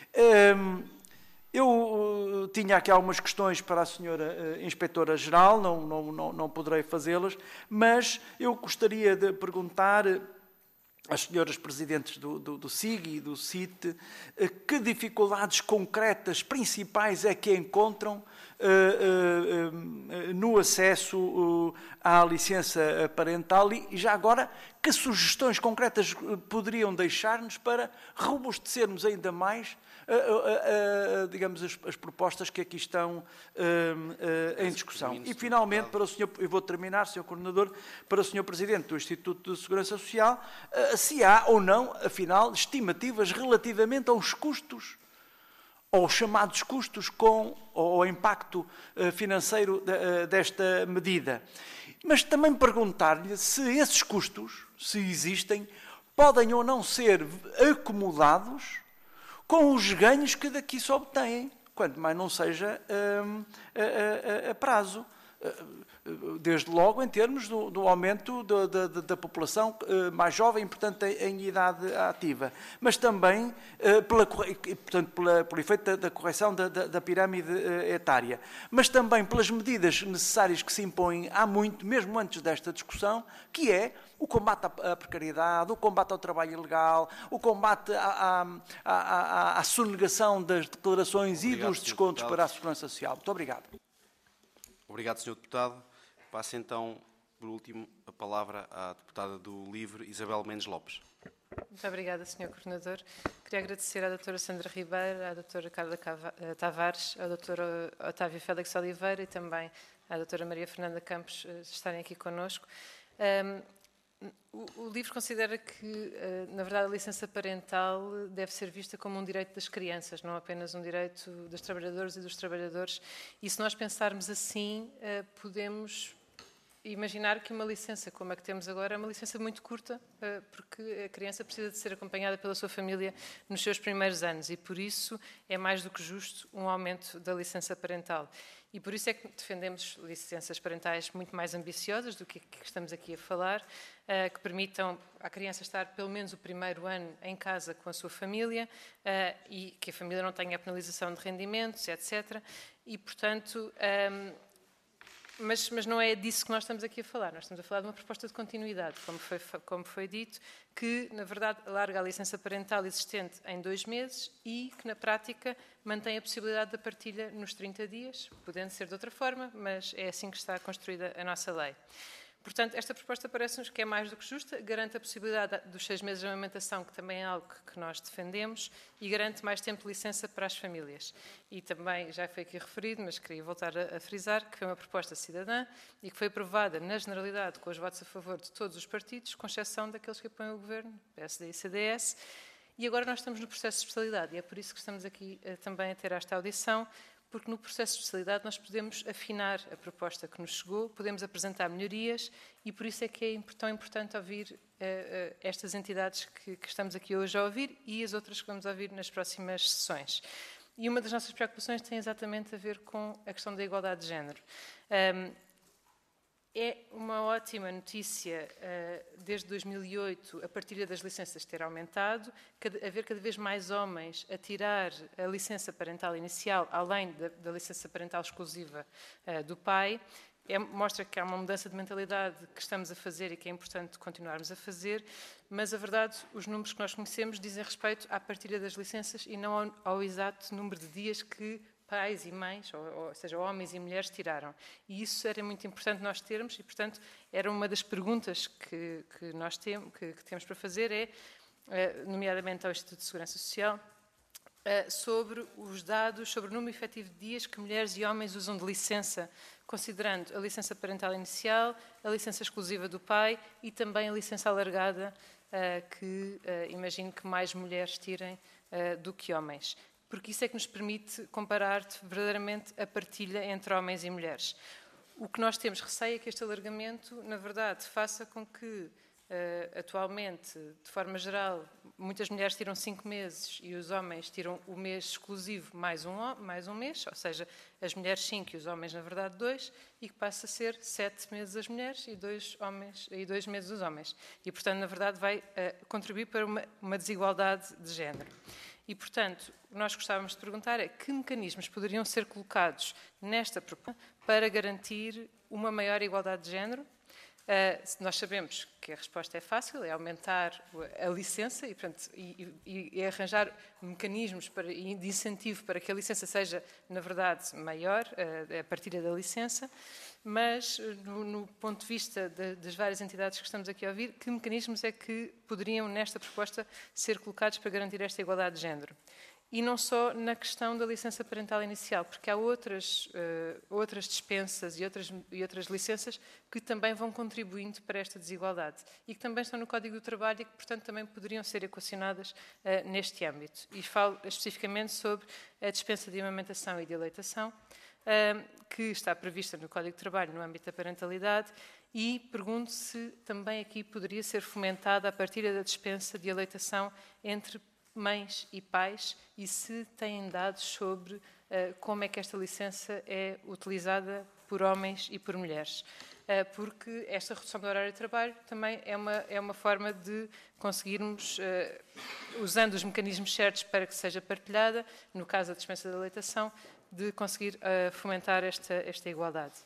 eu tinha aqui algumas questões para a senhora Inspetora-Geral, não, não, não, não poderei fazê-las, mas eu gostaria de perguntar às senhoras presidentes do, do, do S I G e do C I T, que dificuldades concretas principais é que encontram uh, uh, uh, no acesso uh, à licença parental e, já agora, que sugestões concretas poderiam deixar-nos para robustecermos ainda mais Uh, uh, uh, digamos, as, as propostas que aqui estão uh, uh, em discussão. E, finalmente, para o senhor, eu vou terminar, senhor Coordenador, para o senhor Presidente do Instituto de Segurança Social, uh, se há ou não, afinal, estimativas relativamente aos custos, aos chamados custos com o impacto uh, financeiro de, uh, desta medida. Mas também perguntar-lhe se esses custos, se existem, podem ou não ser acomodados com os ganhos que daqui se obtêm, quanto mais não seja um, a, a, a prazo. Desde logo em termos do, do aumento da, da, da população mais jovem, portanto, em, em idade ativa, mas também uh, pela, portanto, pela, pelo efeito da, da correção da, da, da pirâmide uh, etária, mas também pelas medidas necessárias que se impõem há muito, mesmo antes desta discussão, que é o combate à precariedade, o combate ao trabalho ilegal, o combate à, à, à, à sonegação das declarações Obrigado, e dos descontos para a segurança social. Muito obrigado. Obrigado, senhor Deputado. Passo então, por último, a palavra à deputada do LIVRE, Isabel Mendes Lopes. Muito obrigada, senhor Coordenador. Queria agradecer à doutora Sandra Ribeiro, à doutora Carla Tavares, ao doutor Otávio Félix Oliveira e também à doutora Maria Fernanda Campos estarem aqui connosco. Um, o, o livro considera que, na verdade, a licença parental deve ser vista como um direito das crianças, não apenas um direito dos trabalhadores e dos trabalhadores. E se nós pensarmos assim, podemos imaginar que uma licença como a que temos agora é uma licença muito curta, porque a criança precisa de ser acompanhada pela sua família nos seus primeiros anos e, por isso, é mais do que justo um aumento da licença parental. E por isso é que defendemos licenças parentais muito mais ambiciosas do que que estamos aqui a falar, que permitam à criança estar pelo menos o primeiro ano em casa com a sua família e que a família não tenha penalização de rendimentos, etcétera. E, portanto, Mas, mas não é disso que nós estamos aqui a falar. Nós estamos a falar de uma proposta de continuidade, como foi, como foi dito, que, na verdade, alarga a licença parental existente em dois meses e que, na prática, mantém a possibilidade da partilha nos trinta dias, podendo ser de outra forma, mas é assim que está construída a nossa lei. Portanto, esta proposta parece-nos que é mais do que justa, garante a possibilidade dos seis meses de amamentação, que também é algo que nós defendemos, e garante mais tempo de licença para as famílias. E também, já foi aqui referido, mas queria voltar a, a frisar, que foi uma proposta cidadã e que foi aprovada, na generalidade, com os votos a favor de todos os partidos, com exceção daqueles que apoiam o Governo, P S D e C D S. E agora nós estamos no processo de especialidade, e é por isso que estamos aqui uh, também a ter esta audição, porque no processo de especialidade nós podemos afinar a proposta que nos chegou, podemos apresentar melhorias e por isso é que é tão importante ouvir uh, uh, estas entidades que, que estamos aqui hoje a ouvir e as outras que vamos ouvir nas próximas sessões. E uma das nossas preocupações tem exatamente a ver com a questão da igualdade de género. Um, É uma ótima notícia, desde dois mil e oito, a partilha das licenças ter aumentado, haver cada vez mais homens a tirar a licença parental inicial, além da, da licença parental exclusiva do pai. É, mostra que há uma mudança de mentalidade que estamos a fazer e que é importante continuarmos a fazer, mas a verdade, os números que nós conhecemos dizem respeito à partilha das licenças e não ao, ao exato número de dias que pais e mães, ou, ou seja, homens e mulheres tiraram. E isso era muito importante nós termos e, portanto, era uma das perguntas que, que nós tem, que, que temos para fazer, é, nomeadamente ao Instituto de Segurança Social, sobre os dados, sobre o número efetivo de dias que mulheres e homens usam de licença, considerando a licença parental inicial, a licença exclusiva do pai e também a licença alargada, que imagino que mais mulheres tirem do que homens. Porque isso é que nos permite comparar verdadeiramente a partilha entre homens e mulheres. O que nós temos receio é que este alargamento, na verdade, faça com que, uh, atualmente, de forma geral, muitas mulheres tiram cinco meses e os homens tiram o mês exclusivo mais um, mais um mês, ou seja, as mulheres cinco e os homens, na verdade, dois, e que passa a ser sete meses as mulheres e dois, homens, e dois meses os homens. E, portanto, na verdade, vai uh, contribuir para uma, uma desigualdade de género. E, portanto, nós gostávamos de perguntar é que mecanismos poderiam ser colocados nesta proposta para garantir uma maior igualdade de género. Uh, nós sabemos que a resposta é fácil, é aumentar a licença e, portanto, e, e, e arranjar mecanismos para, de incentivo para que a licença seja, na verdade, maior, uh, a partilha da licença, mas, no, no ponto de vista de, das várias entidades que estamos aqui a ouvir, que mecanismos é que poderiam, nesta proposta, ser colocados para garantir esta igualdade de género? E não só na questão da licença parental inicial, porque há outras, uh, outras dispensas e outras, e outras licenças que também vão contribuindo para esta desigualdade e que também estão no Código do Trabalho e que, portanto, também poderiam ser equacionadas uh, neste âmbito. E falo especificamente sobre a dispensa de amamentação e de aleitação, uh, que está prevista no Código do Trabalho no âmbito da parentalidade, e pergunto se também aqui poderia ser fomentada a partilha da dispensa de aleitação entre mães e pais e se têm dados sobre uh, como é que esta licença é utilizada por homens e por mulheres. Uh, porque esta redução do horário de trabalho também é uma, é uma forma de conseguirmos, uh, usando os mecanismos certos para que seja partilhada, no caso da dispensa da aleitação, de conseguir uh, fomentar esta, esta igualdade.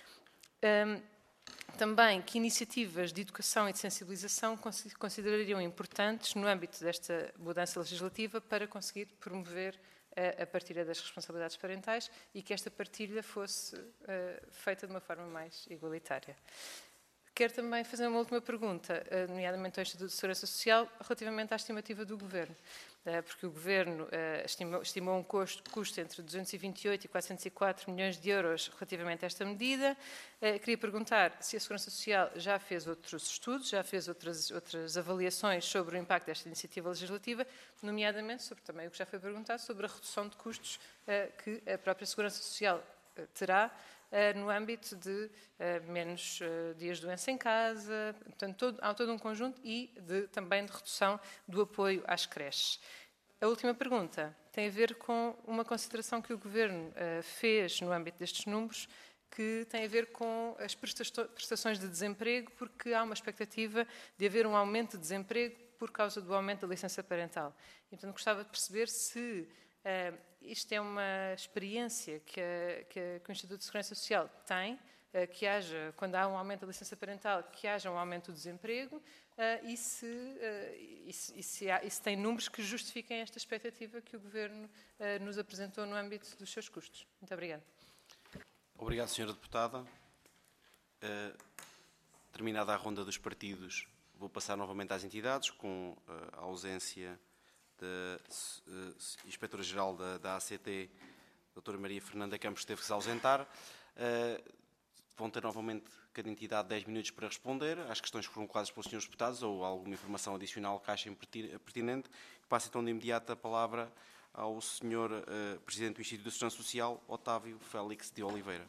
Um, Também que iniciativas de educação e de sensibilização considerariam importantes no âmbito desta mudança legislativa para conseguir promover a, a partilha das responsabilidades parentais e que esta partilha fosse uh, feita de uma forma mais igualitária. Quero também fazer uma última pergunta, nomeadamente ao Instituto de Segurança Social, relativamente à estimativa do Governo. Porque o Governo estimou, estimou um custo, custo entre duzentos e vinte e oito e quatrocentos e quatro milhões de euros relativamente a esta medida. Queria perguntar se a Segurança Social já fez outros estudos, já fez outras, outras avaliações sobre o impacto desta iniciativa legislativa, nomeadamente sobre também o que já foi perguntado, sobre a redução de custos que a própria Segurança Social terá no âmbito de uh, menos uh, dias de doença em casa, portanto, todo, há todo um conjunto e de, também de redução do apoio às creches. A última pergunta tem a ver com uma consideração que o Governo uh, fez no âmbito destes números, que tem a ver com as prestações de desemprego, porque há uma expectativa de haver um aumento de desemprego por causa do aumento da licença parental. E, portanto, gostava de perceber se Uh, isto é uma experiência que, a, que, a, que o Instituto de Segurança Social tem, uh, que haja, quando há um aumento da licença parental, que haja um aumento do desemprego, uh, e, se, uh, e, se, e, se há, e se tem números que justifiquem esta expectativa que o Governo uh, nos apresentou no âmbito dos seus custos. Muito obrigada. Obrigado, senhora Deputada. Uh, terminada a ronda dos partidos, vou passar novamente às entidades, com uh, a ausência da uh, Inspetora-Geral da, da A C T, doutora Maria Fernanda Campos, teve que se ausentar. Uh, vão ter novamente cada entidade dez minutos para responder às questões que foram colocadas pelos senhores deputados ou alguma informação adicional que achem pertinente. Passo então de imediato a palavra ao senhor uh, Presidente do Instituto de Segurança Social, Otávio Félix de Oliveira.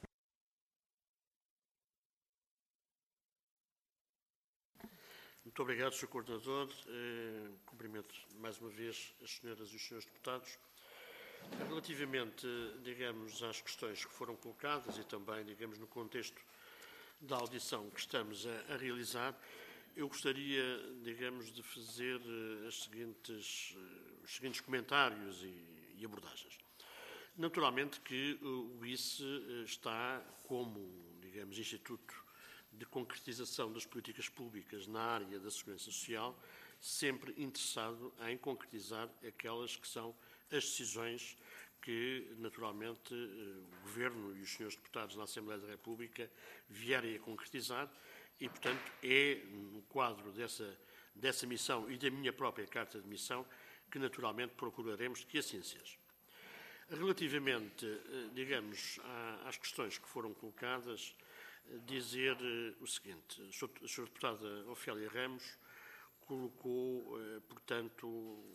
Muito obrigado, senhor Coordenador. Eh, cumprimento mais uma vez as senhoras e os senhores deputados. Relativamente, digamos, às questões que foram colocadas e também, digamos, no contexto da audição que estamos a, a realizar, eu gostaria, digamos, de fazer as seguintes, os seguintes comentários e, e abordagens. Naturalmente que o I C E está como, digamos, Instituto de concretização das políticas públicas na área da segurança social, sempre interessado em concretizar aquelas que são as decisões que, naturalmente, o Governo e os senhores deputados na Assembleia da República vierem a concretizar e, portanto, é no quadro dessa, dessa missão e da minha própria carta de missão que, naturalmente, procuraremos que assim seja. Relativamente, digamos, às questões que foram colocadas, dizer uh, o seguinte: a senhora Deputada Ofélia Ramos colocou, uh, portanto,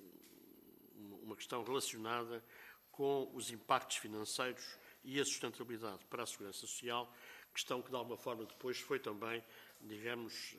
uma questão relacionada com os impactos financeiros e a sustentabilidade para a Segurança Social, questão que, de alguma forma, depois foi também, digamos,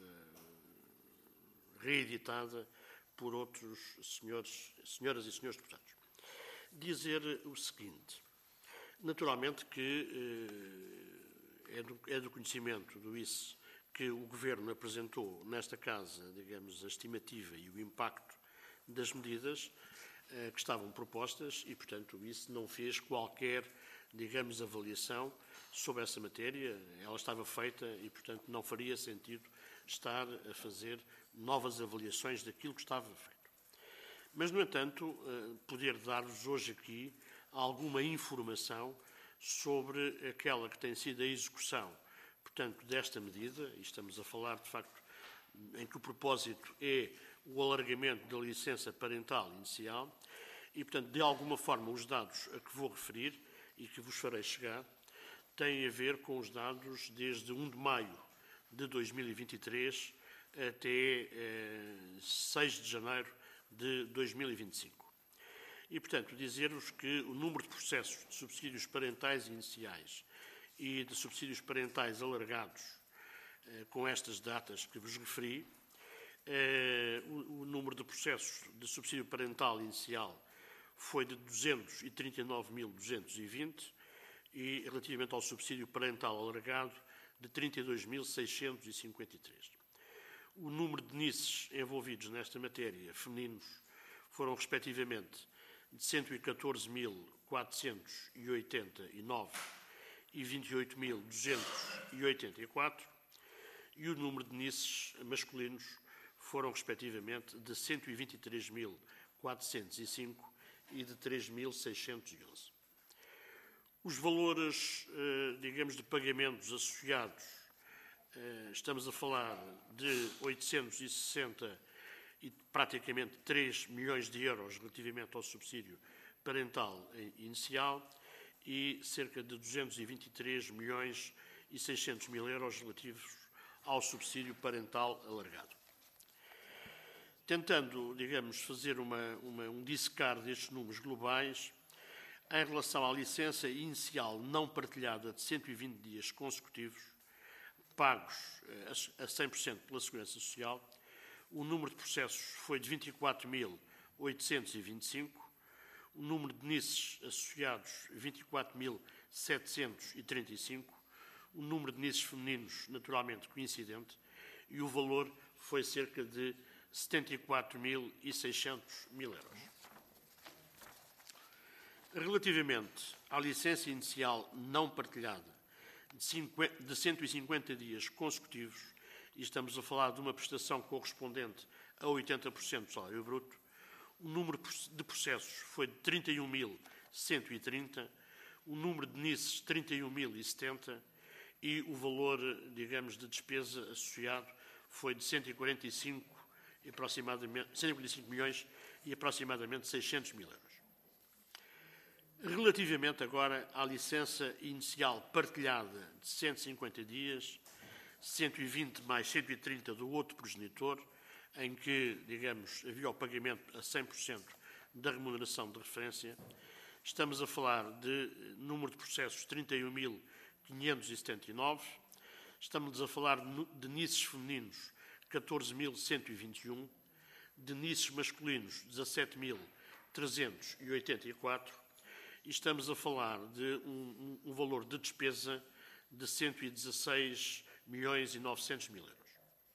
uh, reeditada por outros senhores, senhoras e senhores deputados. Dizer o seguinte: naturalmente que uh, É do, é do conhecimento do I C E que o Governo apresentou nesta Casa, digamos, a estimativa e o impacto das medidas eh, que estavam propostas e, portanto, o I C E não fez qualquer, digamos, avaliação sobre essa matéria. Ela estava feita e, portanto, não faria sentido estar a fazer novas avaliações daquilo que estava feito. Mas, no entanto, eh, poder dar-vos hoje aqui alguma informação sobre aquela que tem sido a execução, portanto, desta medida, e estamos a falar, de facto, em que o propósito é o alargamento da licença parental inicial, e, portanto, de alguma forma, os dados a que vou referir e que vos farei chegar têm a ver com os dados desde um de maio de dois mil e vinte e três até eh, seis de janeiro de dois mil e vinte e cinco. E, portanto, dizer-vos que o número de processos de subsídios parentais iniciais e de subsídios parentais alargados, eh, com estas datas que vos referi, eh, o, o número de processos de subsídio parental inicial foi de duzentos e trinta e nove mil duzentos e vinte e, relativamente ao subsídio parental alargado, de trinta e dois mil seiscentos e cinquenta e três. O número de N I Cs envolvidos nesta matéria, femininos, foram, respectivamente, de cento e catorze mil quatrocentos e oitenta e nove e vinte e oito mil duzentos e oitenta e quatro, e o número de N I Cs masculinos foram, respectivamente, de cento e vinte e três mil quatrocentos e cinco e de três mil seiscentos e onze. Os valores, digamos, de pagamentos associados Estamos a falar de oitocentos e sessenta e praticamente três milhões de euros relativamente ao subsídio parental inicial e cerca de duzentos e vinte e três milhões e seiscentos mil euros relativos ao subsídio parental alargado. Tentando, digamos, fazer uma, uma, um dissecar destes números globais, em relação à licença inicial não partilhada de cento e vinte dias consecutivos, pagos a cem por cento pela Segurança Social, o número de processos foi de vinte e quatro mil oitocentos e vinte e cinco, o número de N I Cs associados vinte e quatro mil setecentos e trinta e cinco, o número de N I Cs femininos naturalmente coincidente e o valor foi cerca de setenta e quatro mil e seiscentos mil euros. Relativamente à licença inicial não partilhada de cento e cinquenta dias consecutivos, e estamos a falar de uma prestação correspondente a oitenta por cento do salário bruto, o número de processos foi de trinta e um mil cento e trinta, o número de N I Cs trinta e um mil e setenta e o valor, digamos, de despesa associado foi de cento e quarenta e cinco, aproximadamente, cento e quarenta e cinco milhões e aproximadamente seiscentos mil euros. Relativamente agora à licença inicial partilhada de cento e cinquenta dias, cento e vinte mais cento e trinta do outro progenitor, em que, digamos, havia o pagamento a cem por cento da remuneração de referência, estamos a falar de número de processos trinta e um mil quinhentos e setenta e nove, estamos a falar de N I Cs femininos catorze mil cento e vinte e um, de N I Cs masculinos dezassete mil trezentos e oitenta e quatro, e estamos a falar de um, um, um valor de despesa de cento e dezasseis milhões e novecentos mil euros.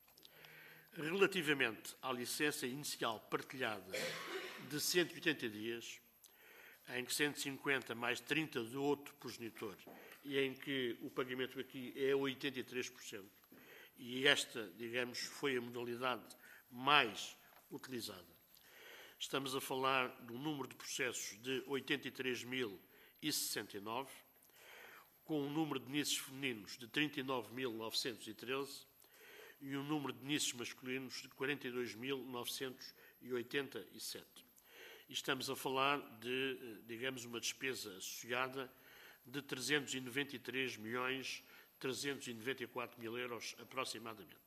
Relativamente à licença inicial partilhada de cento e oitenta dias, em que cento e cinquenta mais trinta do outro progenitor e em que o pagamento aqui é oitenta e três por cento, e esta, digamos, foi a modalidade mais utilizada. Estamos a falar de um número de processos de oitenta e três mil e sessenta e nove, com um número de N I Cs femininos de trinta e nove mil novecentos e treze e um número de N I Cs masculinos de quarenta e dois mil novecentos e oitenta e sete. E estamos a falar de, digamos, uma despesa associada de trezentos e noventa e três milhões trezentos e noventa e quatro mil euros aproximadamente.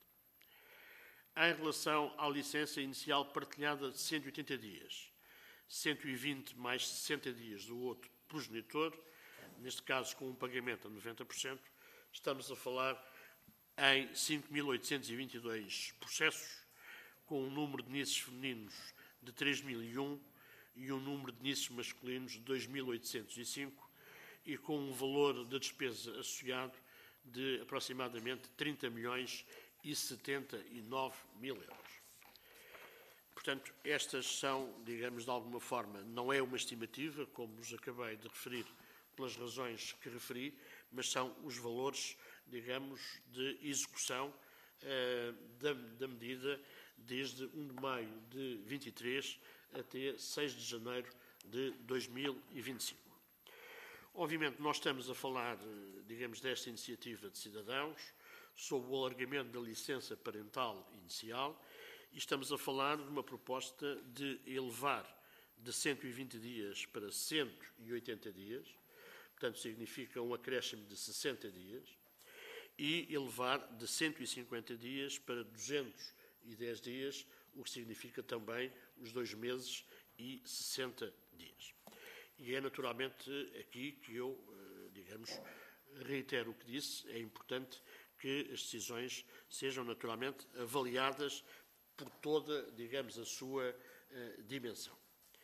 Em relação à licença inicial partilhada de cento e oitenta dias, cento e vinte mais sessenta dias do outro progenitor, neste caso com um pagamento a noventa por cento, estamos a falar em cinco mil oitocentos e vinte e dois processos, com um número de N I Cs femininos de três mil e um e um número de N I Cs masculinos de dois mil oitocentos e cinco e com um valor de despesa associado de aproximadamente trinta milhões e setenta e nove mil euros. Portanto, estas são, digamos, de alguma forma, não é uma estimativa, como vos acabei de referir, pelas razões que referi, mas são os valores, digamos, de execução eh, da, da medida desde um de maio de vinte e três até seis de janeiro de dois mil e vinte e cinco. Obviamente, nós estamos a falar, digamos, desta iniciativa de cidadãos, sob o alargamento da licença parental inicial, e estamos a falar de uma proposta de elevar de cento e vinte dias para cento e oitenta dias, portanto significa um acréscimo de sessenta dias, e elevar de cento e cinquenta dias para duzentos e dez dias, o que significa também os dois meses e sessenta dias. E é naturalmente aqui que eu, digamos, reitero o que disse, é importante que as decisões sejam naturalmente avaliadas por toda, digamos, a sua uh, dimensão.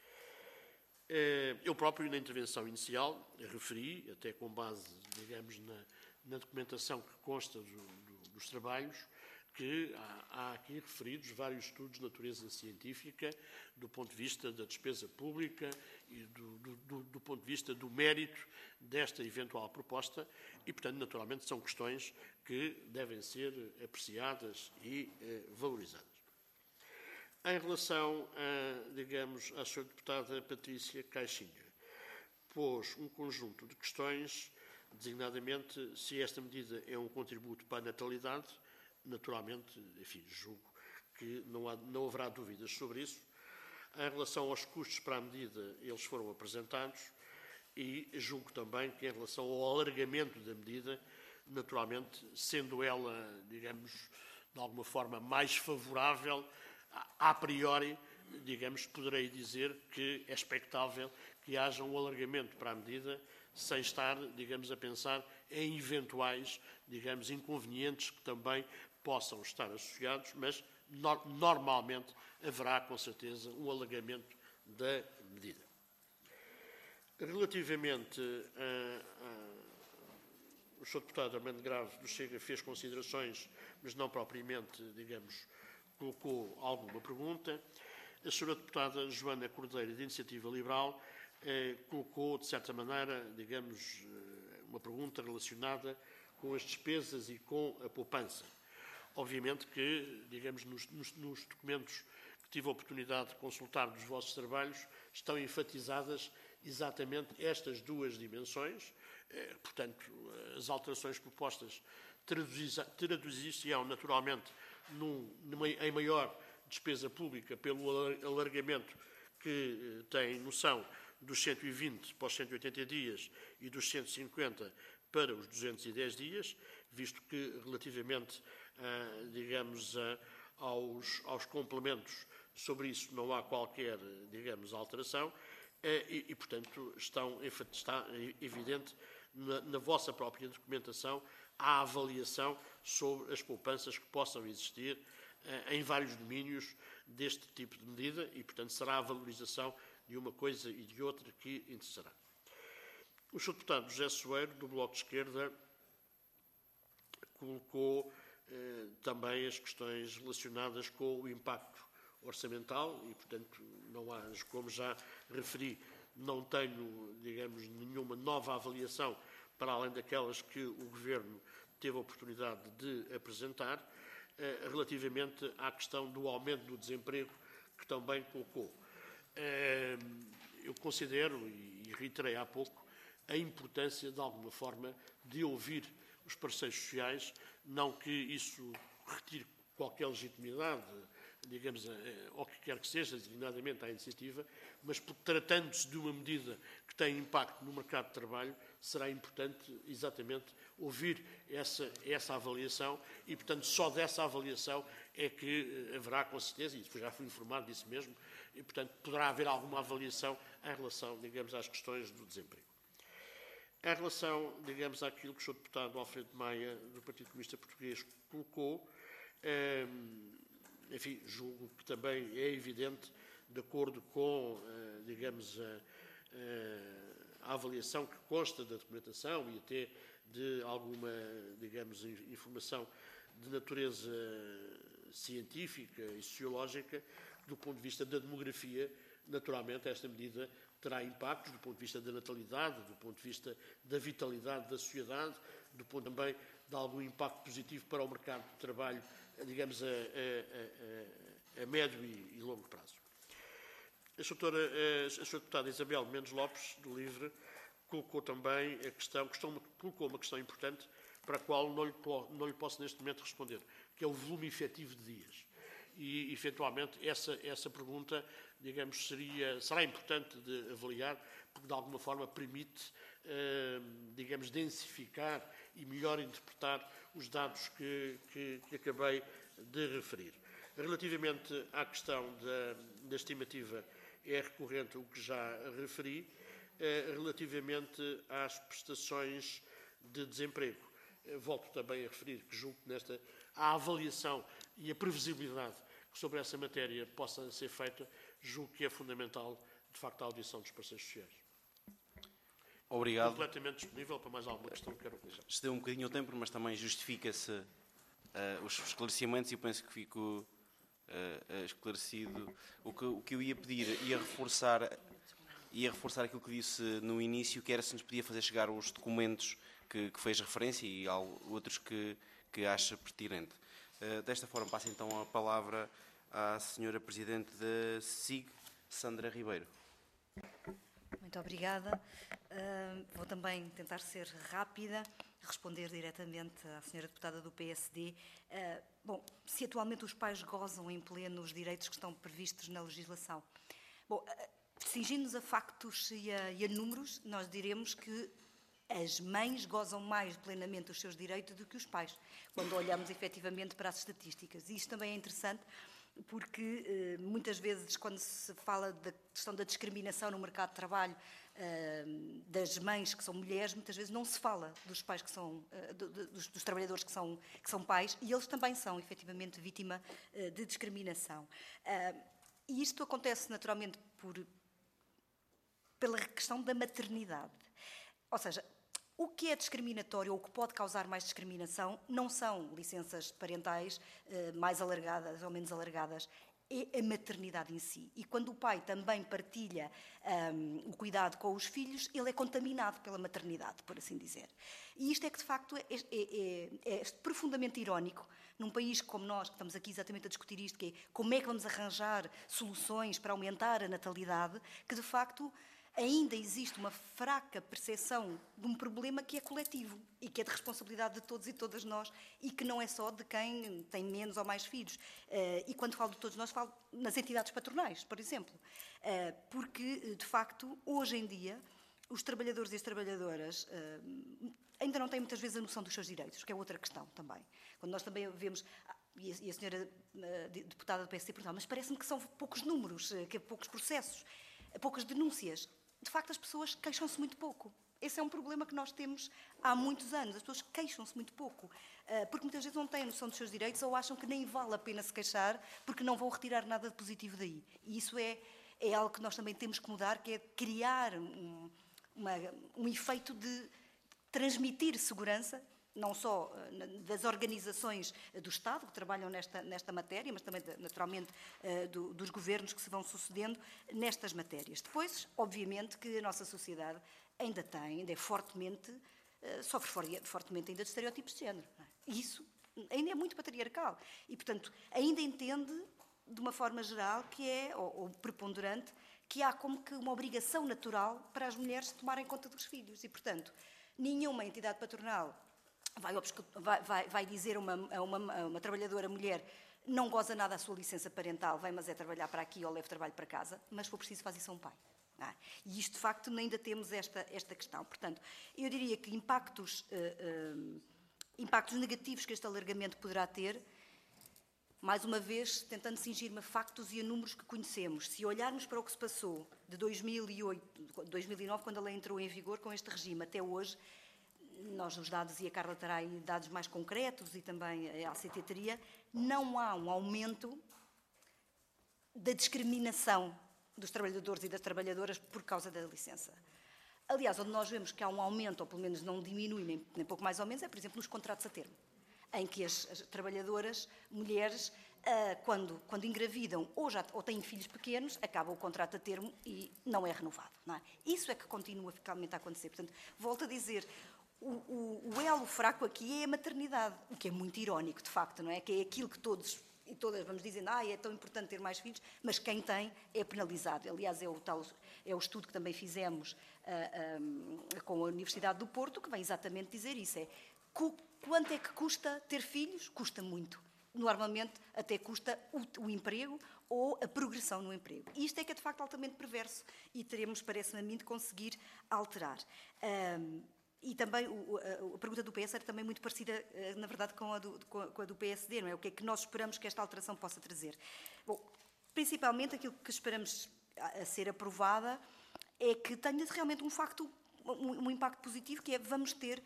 Uh, eu próprio, na intervenção inicial, referi, até com base, digamos, na, na documentação que consta do, do, dos trabalhos, que há, há aqui referidos vários estudos de natureza científica, do ponto de vista da despesa pública e do, do, do ponto de vista do mérito desta eventual proposta e, portanto, naturalmente, são questões que devem ser apreciadas e eh, valorizadas. Em relação, a, digamos, à senhora deputada Patrícia Caixinha, pôs um conjunto de questões designadamente se esta medida é um contributo para a natalidade. Naturalmente, enfim, julgo que não, há, não haverá dúvidas sobre isso. Em relação aos custos para a medida, eles foram apresentados e julgo também que em relação ao alargamento da medida, naturalmente, sendo ela, digamos, de alguma forma mais favorável, a priori, digamos, poderei dizer que é expectável que haja um alargamento para a medida, sem estar, digamos, a pensar em eventuais, digamos, inconvenientes que também possam estar associados, mas no, normalmente haverá, com certeza, um alargamento da medida. Relativamente a, a, o senhor Deputado Armando Grave do Chega fez considerações, mas não propriamente, digamos, colocou alguma pergunta. A senhora Deputada Joana Cordeiro, de Iniciativa Liberal, eh, colocou, de certa maneira, digamos, uma pergunta relacionada com as despesas e com a poupança. Obviamente que, digamos, nos, nos, nos documentos que tive a oportunidade de consultar dos vossos trabalhos, estão enfatizadas exatamente estas duas dimensões. Eh, portanto, as alterações propostas traduzir-se-ão naturalmente num, numa, em maior despesa pública pelo alargamento que tem noção dos cento e vinte para os cento e oitenta dias e dos cento e cinquenta para os duzentos e dez dias, visto que relativamente, ah, digamos, ah, aos, aos complementos, sobre isso não há qualquer, digamos, alteração ah, e, e, portanto, estão, está evidente na, na vossa própria documentação a avaliação sobre as poupanças que possam existir ah, em vários domínios deste tipo de medida e, portanto, será a valorização de uma coisa e de outra que interessará. O senhor Deputado José Soeiro, do Bloco de Esquerda, colocou eh, também as questões relacionadas com o impacto orçamental e, portanto, não há, como já referi, não tenho, digamos, nenhuma nova avaliação para além daquelas que o Governo teve a oportunidade de apresentar, eh, relativamente à questão do aumento do desemprego que também colocou. Eh, eu considero, e reiterei há pouco, a importância, de alguma forma, de ouvir os parceiros sociais, não que isso retire qualquer legitimidade, digamos, ao que quer que seja, designadamente à iniciativa, mas tratando-se de uma medida que tem impacto no mercado de trabalho, será importante exatamente ouvir essa, essa avaliação e, portanto, só dessa avaliação é que haverá, com certeza, e depois já fui informado disso mesmo, e, portanto, poderá haver alguma avaliação em relação, digamos, às questões do desemprego. Em relação, digamos, àquilo que o senhor Deputado Alfredo Maia, do Partido Comunista Português, colocou, eh, enfim, julgo que também é evidente, de acordo com, eh, digamos, a, a avaliação que consta da documentação e até de alguma, digamos, informação de natureza científica e sociológica, do ponto de vista da demografia, naturalmente esta medida terá impactos do ponto de vista da natalidade, do ponto de vista da vitalidade da sociedade, do ponto também de algum impacto positivo para o mercado de trabalho, digamos, a, a, a, a médio e, e longo prazo. A senhora, a senhora Deputada Isabel Mendes Lopes, do LIVRE, colocou também a questão, questão, colocou uma questão importante para a qual não lhe, não lhe posso neste momento responder, que é o volume efetivo de dias. E, efetualmente, essa, essa pergunta, digamos, seria, será importante de avaliar, porque, de alguma forma, permite, eh, digamos, densificar e melhor interpretar os dados que, que, que acabei de referir. Relativamente à questão da, da estimativa, é recorrente o que já referi, eh, relativamente às prestações de desemprego. Eh, volto também a referir que, junto nesta, a avaliação e a previsibilidade sobre essa matéria possa ser feita, julgo que é fundamental, de facto, a audição dos parceiros sociais. Obrigado. Completamente disponível para mais alguma questão que quero colocar. Excedeu um bocadinho o tempo, mas também justifica-se uh, os esclarecimentos e penso que fico uh, esclarecido. O que, o que eu ia pedir, ia reforçar, ia reforçar aquilo que disse no início, que era se nos podia fazer chegar os documentos que, que fez referência e outros que, que acha pertinente. Uh, desta forma, passo então a palavra à senhora Presidente da S I G, Sandra Ribeiro. Muito obrigada. Uh, vou também tentar ser rápida, responder diretamente à senhora deputada do P S D. Uh, bom, se atualmente os pais gozam em pleno os direitos que estão previstos na legislação. Bom, uh, cingindo-nos a factos e a, e a números, nós diremos que as mães gozam mais plenamente dos seus direitos do que os pais, quando olhamos efetivamente para as estatísticas. E isto também é interessante, porque muitas vezes, quando se fala da questão da discriminação no mercado de trabalho das mães que são mulheres, muitas vezes não se fala dos pais que são, dos, dos trabalhadores que são, que são pais, e eles também são, efetivamente, vítima de discriminação. E isto acontece, naturalmente, por, pela questão da maternidade. Ou seja, o que é discriminatório ou o que pode causar mais discriminação não são licenças parentais eh, mais alargadas ou menos alargadas, é a maternidade em si. E quando o pai também partilha um, o cuidado com os filhos, ele é contaminado pela maternidade, por assim dizer. E isto é que, de facto, é, é, é, é profundamente irónico, num país como nós, que estamos aqui exatamente a discutir isto, que é como é que vamos arranjar soluções para aumentar a natalidade, que, de facto, ainda existe uma fraca percepção de um problema que é coletivo e que é de responsabilidade de todos e todas nós e que não é só de quem tem menos ou mais filhos. E quando falo de todos nós, falo nas entidades patronais, por exemplo. Porque, de facto, hoje em dia, os trabalhadores e as trabalhadoras ainda não têm muitas vezes a noção dos seus direitos, que é outra questão também. Quando nós também vemos... E a senhora deputada do P S D perguntou, mas parece-me que são poucos números, que poucos processos, poucas denúncias. De facto, as pessoas queixam-se muito pouco. Esse é um problema que nós temos há muitos anos. As pessoas queixam-se muito pouco, porque muitas vezes não têm noção dos seus direitos ou acham que nem vale a pena se queixar porque não vão retirar nada de positivo daí. E isso é, é algo que nós também temos que mudar, que é criar um, uma, um efeito de transmitir segurança, não só das organizações do Estado, que trabalham nesta, nesta matéria, mas também, naturalmente, do, dos governos que se vão sucedendo nestas matérias. Depois, obviamente, que a nossa sociedade ainda tem, ainda é fortemente, sofre fortemente ainda de estereótipos de género. Não é? E isso ainda é muito patriarcal. E, portanto, ainda entende, de uma forma geral, que é, ou, ou preponderante, que há como que uma obrigação natural para as mulheres tomarem conta dos filhos. E, portanto, nenhuma entidade patronal Vai, vai, vai, vai dizer a uma, uma, uma trabalhadora mulher não goza nada a sua licença parental, vem mas é trabalhar para aqui ou leva trabalho para casa, mas se for preciso faz isso a um pai. Não é? E isto, de facto, ainda temos esta, esta questão. Portanto, eu diria que impactos, uh, uh, impactos negativos que este alargamento poderá ter, mais uma vez, tentando cingir-me a factos e a números que conhecemos. Se olharmos para o que se passou de dois mil e oito, dois mil e nove, quando a lei entrou em vigor com este regime, até hoje, nós, os dados, e a Carla terá aí dados mais concretos e também a A C T teria, não há um aumento da discriminação dos trabalhadores e das trabalhadoras por causa da licença. Aliás, onde nós vemos que há um aumento, ou pelo menos não diminui, nem, nem pouco mais ou menos, é, por exemplo, nos contratos a termo, em que as, as trabalhadoras, mulheres, uh, quando, quando engravidam ou, já, ou têm filhos pequenos, acaba o contrato a termo e não é renovado. Não é? Isso é que continua ficalmente a acontecer. Portanto, volto a dizer... O, o, o elo fraco aqui é a maternidade, o que é muito irónico, de facto, não é? Que é aquilo que todos e todas vamos dizendo, ah, é tão importante ter mais filhos, mas quem tem é penalizado. Aliás, é o, tal, é o estudo que também fizemos uh, um, com a Universidade do Porto, que vem exatamente dizer isso, é cu, quanto é que custa ter filhos? Custa muito. Normalmente até custa o, o emprego ou a progressão no emprego. E isto é que é, de facto, altamente perverso e teremos, parece-me a mim, de conseguir alterar. Um, E também o, a, a pergunta do P S era também muito parecida, na verdade, com a, do, com a do P S D, não é? O que é que nós esperamos que esta alteração possa trazer? Bom, principalmente aquilo que esperamos a, a ser aprovada é que tenha realmente um facto, um, um impacto positivo, que é vamos ter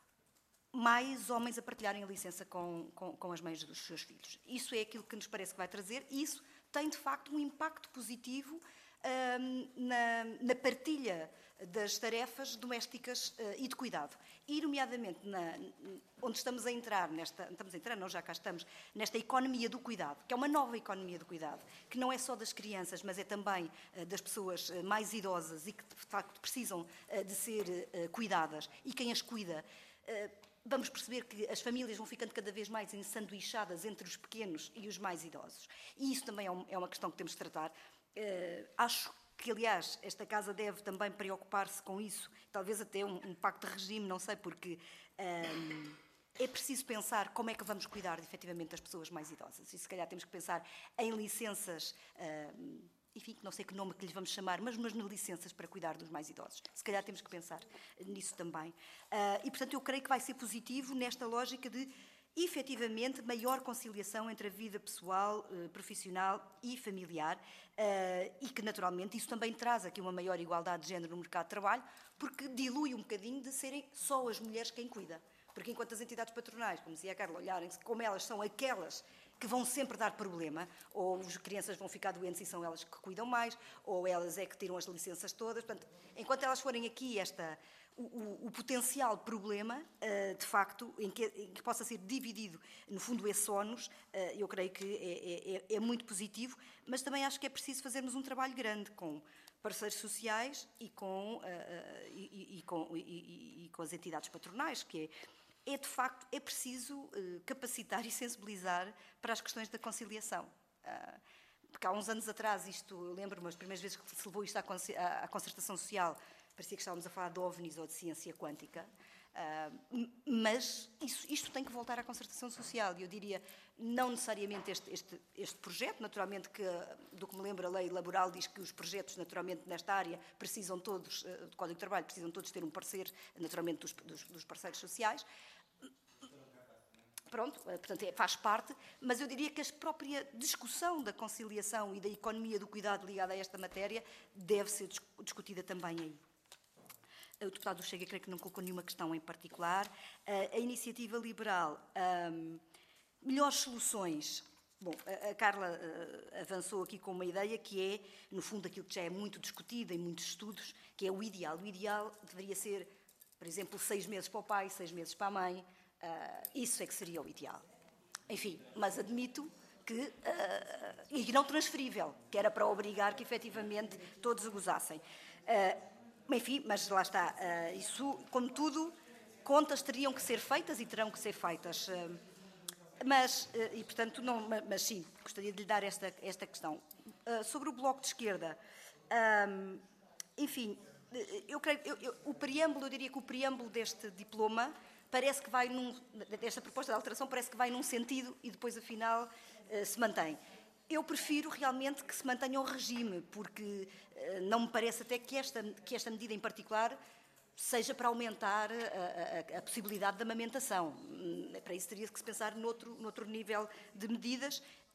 mais homens a partilharem a licença com, com, com as mães dos seus filhos. Isso é aquilo que nos parece que vai trazer e isso tem, de facto, um impacto positivo um, na, na partilha das tarefas domésticas uh, e de cuidado. E, nomeadamente, na, onde estamos a entrar, nesta, estamos a entrar, não, já cá estamos, nesta economia do cuidado, que é uma nova economia do cuidado, que não é só das crianças, mas é também uh, das pessoas uh, mais idosas e que, de facto, precisam uh, de ser uh, cuidadas. E quem as cuida... Uh, vamos perceber que as famílias vão ficando cada vez mais ensanduichadas entre os pequenos e os mais idosos. E isso também é, um, é uma questão que temos de tratar. Uh, acho que, aliás, esta Casa deve também preocupar-se com isso, talvez até um, um pacto de regime, não sei, porque um, é preciso pensar como é que vamos cuidar, efetivamente, das pessoas mais idosas. E, se calhar, temos que pensar em licenças, um, enfim, não sei que nome que lhes vamos chamar, mas, mas nas licenças para cuidar dos mais idosos. Se calhar temos que pensar nisso também. Uh, e, portanto, eu creio que vai ser positivo nesta lógica de, efetivamente, maior conciliação entre a vida pessoal, uh, profissional e familiar, uh, e que, naturalmente, isso também traz aqui uma maior igualdade de género no mercado de trabalho, porque dilui um bocadinho de serem só as mulheres quem cuida. Porque enquanto as entidades patronais, como dizia a Carla, olharem-se como elas são aquelas que vão sempre dar problema, ou as crianças vão ficar doentes e são elas que cuidam mais, ou elas é que tiram as licenças todas. Portanto, enquanto elas forem aqui esta, o, o, o potencial problema, uh, de facto, em que, em que possa ser dividido, no fundo, esse ónus, uh, eu creio que é, é, é muito positivo, mas também acho que é preciso fazermos um trabalho grande com parceiros sociais e com, uh, e, e, com, e, e, e com as entidades patronais, que é É, de facto, é preciso uh, capacitar e sensibilizar para as questões da conciliação. Uh, porque há uns anos atrás, isto, eu lembro-me, as primeiras vezes que se levou isto à, à, à concertação social, parecia que estávamos a falar de ovnis ou de ciência quântica, uh, mas isso, isto tem que voltar à concertação social. E eu diria, não necessariamente este, este, este projeto, naturalmente que, do que me lembro, a lei laboral diz que os projetos, naturalmente, nesta área, precisam todos, uh, do Código de Trabalho, precisam todos ter um parecer, naturalmente, dos, dos, dos parceiros sociais. Pronto, portanto, é, faz parte, mas eu diria que a própria discussão da conciliação e da economia do cuidado ligada a esta matéria deve ser discutida também aí. O deputado do Chega, creio que não colocou nenhuma questão em particular. A iniciativa liberal, um, melhores soluções. Bom, a Carla uh, avançou aqui com uma ideia que é, no fundo, aquilo que já é muito discutido em muitos estudos, que é o ideal. O ideal deveria ser, por exemplo, seis meses para o pai, seis meses para a mãe. Uh, isso é que seria o ideal. Enfim, mas admito que, uh, e não transferível, que era para obrigar que efetivamente todos o gozassem. Uh, enfim, mas lá está, uh, isso, como tudo, contas teriam que ser feitas e terão que ser feitas. Uh, mas, uh, e portanto, não, mas sim, gostaria de lhe dar esta, esta questão. Uh, sobre o Bloco de Esquerda, um, enfim, eu creio, eu, eu, o preâmbulo, eu diria que o preâmbulo deste diploma parece que vai num, desta proposta de alteração parece que vai num sentido e depois, afinal, uh, se mantém. Eu prefiro realmente que se mantenha o regime, porque uh, não me parece até que esta, que esta medida em particular seja para aumentar a, a, a possibilidade de amamentação. Para isso teria que se pensar noutro, noutro nível de medidas,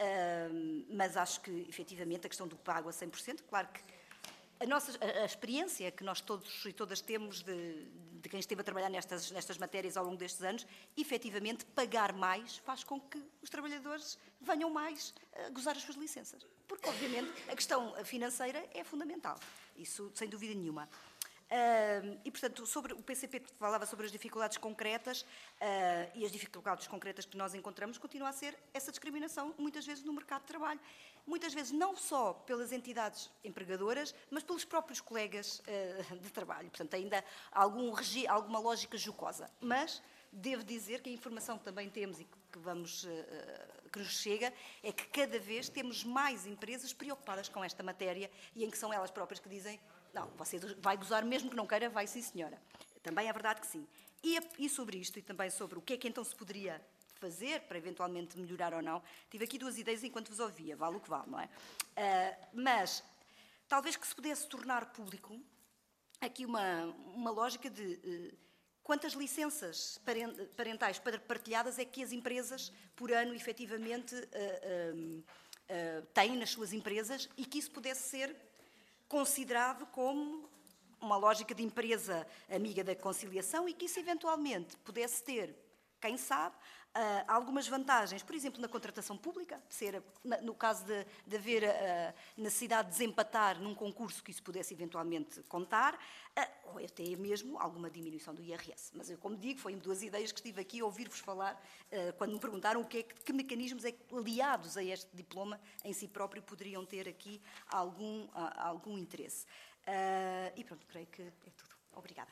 uh, mas acho que, efetivamente, a questão do pago a cem por cento, claro que A, nossa, a, a experiência que nós todos e todas temos de, de quem esteve a trabalhar nestas, nestas matérias ao longo destes anos, efetivamente, pagar mais faz com que os trabalhadores venham mais a gozar as suas licenças. Porque, obviamente, a questão financeira é fundamental. Isso, sem dúvida nenhuma. Uh, e, portanto, sobre, o P C P falava sobre as dificuldades concretas uh, e as dificuldades concretas que nós encontramos continua a ser essa discriminação, muitas vezes no mercado de trabalho. Muitas vezes não só pelas entidades empregadoras, mas pelos próprios colegas uh, de trabalho. Portanto, ainda há algum regi, alguma lógica jocosa. Mas devo dizer que a informação que também temos e que, vamos, uh, que nos chega é que cada vez temos mais empresas preocupadas com esta matéria e em que são elas próprias que dizem: não, você vai gozar mesmo que não queira, vai sim, senhora. Também é verdade que sim. E, e sobre isto, e também sobre o que é que então se poderia fazer para eventualmente melhorar ou não, tive aqui duas ideias enquanto vos ouvia, vale o que vale, não é? Uh, mas, talvez que se pudesse tornar público aqui uma, uma lógica de uh, quantas licenças parentais partilhadas é que as empresas, por ano, efetivamente, uh, uh, uh, têm nas suas empresas e que isso pudesse ser considerado como uma lógica de empresa amiga da conciliação e que isso eventualmente pudesse ter, quem sabe, algumas vantagens, por exemplo, na contratação pública, ser, no caso de, de haver a necessidade de desempatar num concurso que isso pudesse eventualmente contar, ou até mesmo alguma diminuição do I R S. Mas eu, como digo, foi duas ideias que estive aqui a ouvir-vos falar quando me perguntaram o que, é, que mecanismos é que, aliados a este diploma em si próprio, poderiam ter aqui algum, algum interesse. E pronto, creio que é tudo. Obrigada.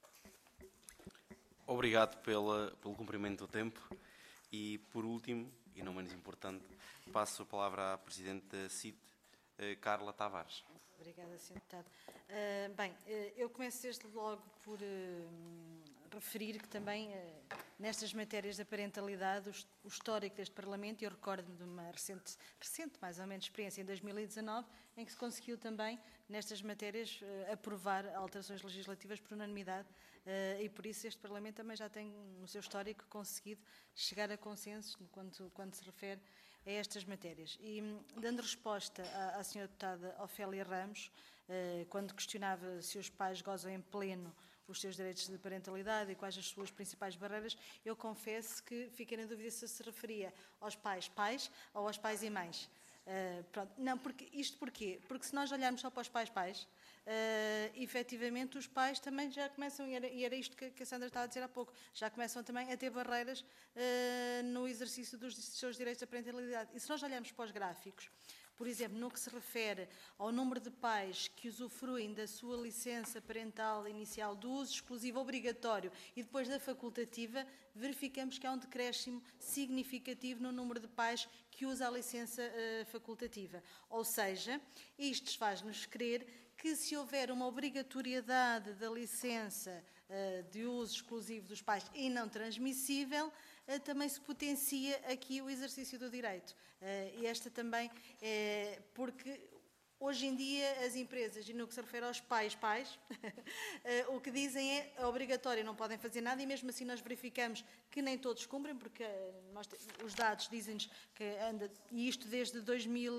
Obrigado pela, pelo cumprimento do tempo. E, por último, e não menos importante, passo a palavra à Presidente da C I T, Carla Tavares. Obrigada, senhor Deputado. Uh, bem, uh, eu começo desde logo por uh, referir que também, uh, nestas matérias da parentalidade, o, o histórico deste Parlamento, eu recordo-me de uma recente, recente, mais ou menos, experiência em dois mil e dezanove, em que se conseguiu também, nestas matérias, uh, aprovar alterações legislativas por unanimidade, uh, e por isso este Parlamento também já tem, no seu histórico, conseguido chegar a consensos quando, quando se refere a estas matérias. E, dando resposta à, à senhora deputada Ofélia Ramos, eh, quando questionava se os pais gozam em pleno os seus direitos de parentalidade e quais as suas principais barreiras, eu confesso que fiquei na dúvida se se referia aos pais pais ou aos pais e mães. Uh, pronto. Não, porque, isto porquê? Porque se nós olharmos só para os pais pais, uh, efetivamente os pais também já começam, e era, e era isto que, que a Sandra estava a dizer há pouco, já começam também a ter barreiras uh, no exercício dos seus direitos de parentalidade. E se nós olharmos para os gráficos, por exemplo, no que se refere ao número de pais que usufruem da sua licença parental inicial do uso exclusivo obrigatório e depois da facultativa, verificamos que há um decréscimo significativo no número de pais que usa a licença uh, facultativa. Ou seja, isto faz-nos crer que se houver uma obrigatoriedade da licença uh, de uso exclusivo dos pais e não transmissível, uh, também se potencia aqui o exercício do direito. Uh, e esta também, é porque hoje em dia as empresas, e no que se refere aos pais pais, uh, o que dizem é obrigatório, não podem fazer nada, e mesmo assim nós verificamos que nem todos cumprem, porque uh, nós, os dados dizem-nos que anda, e isto desde dois mil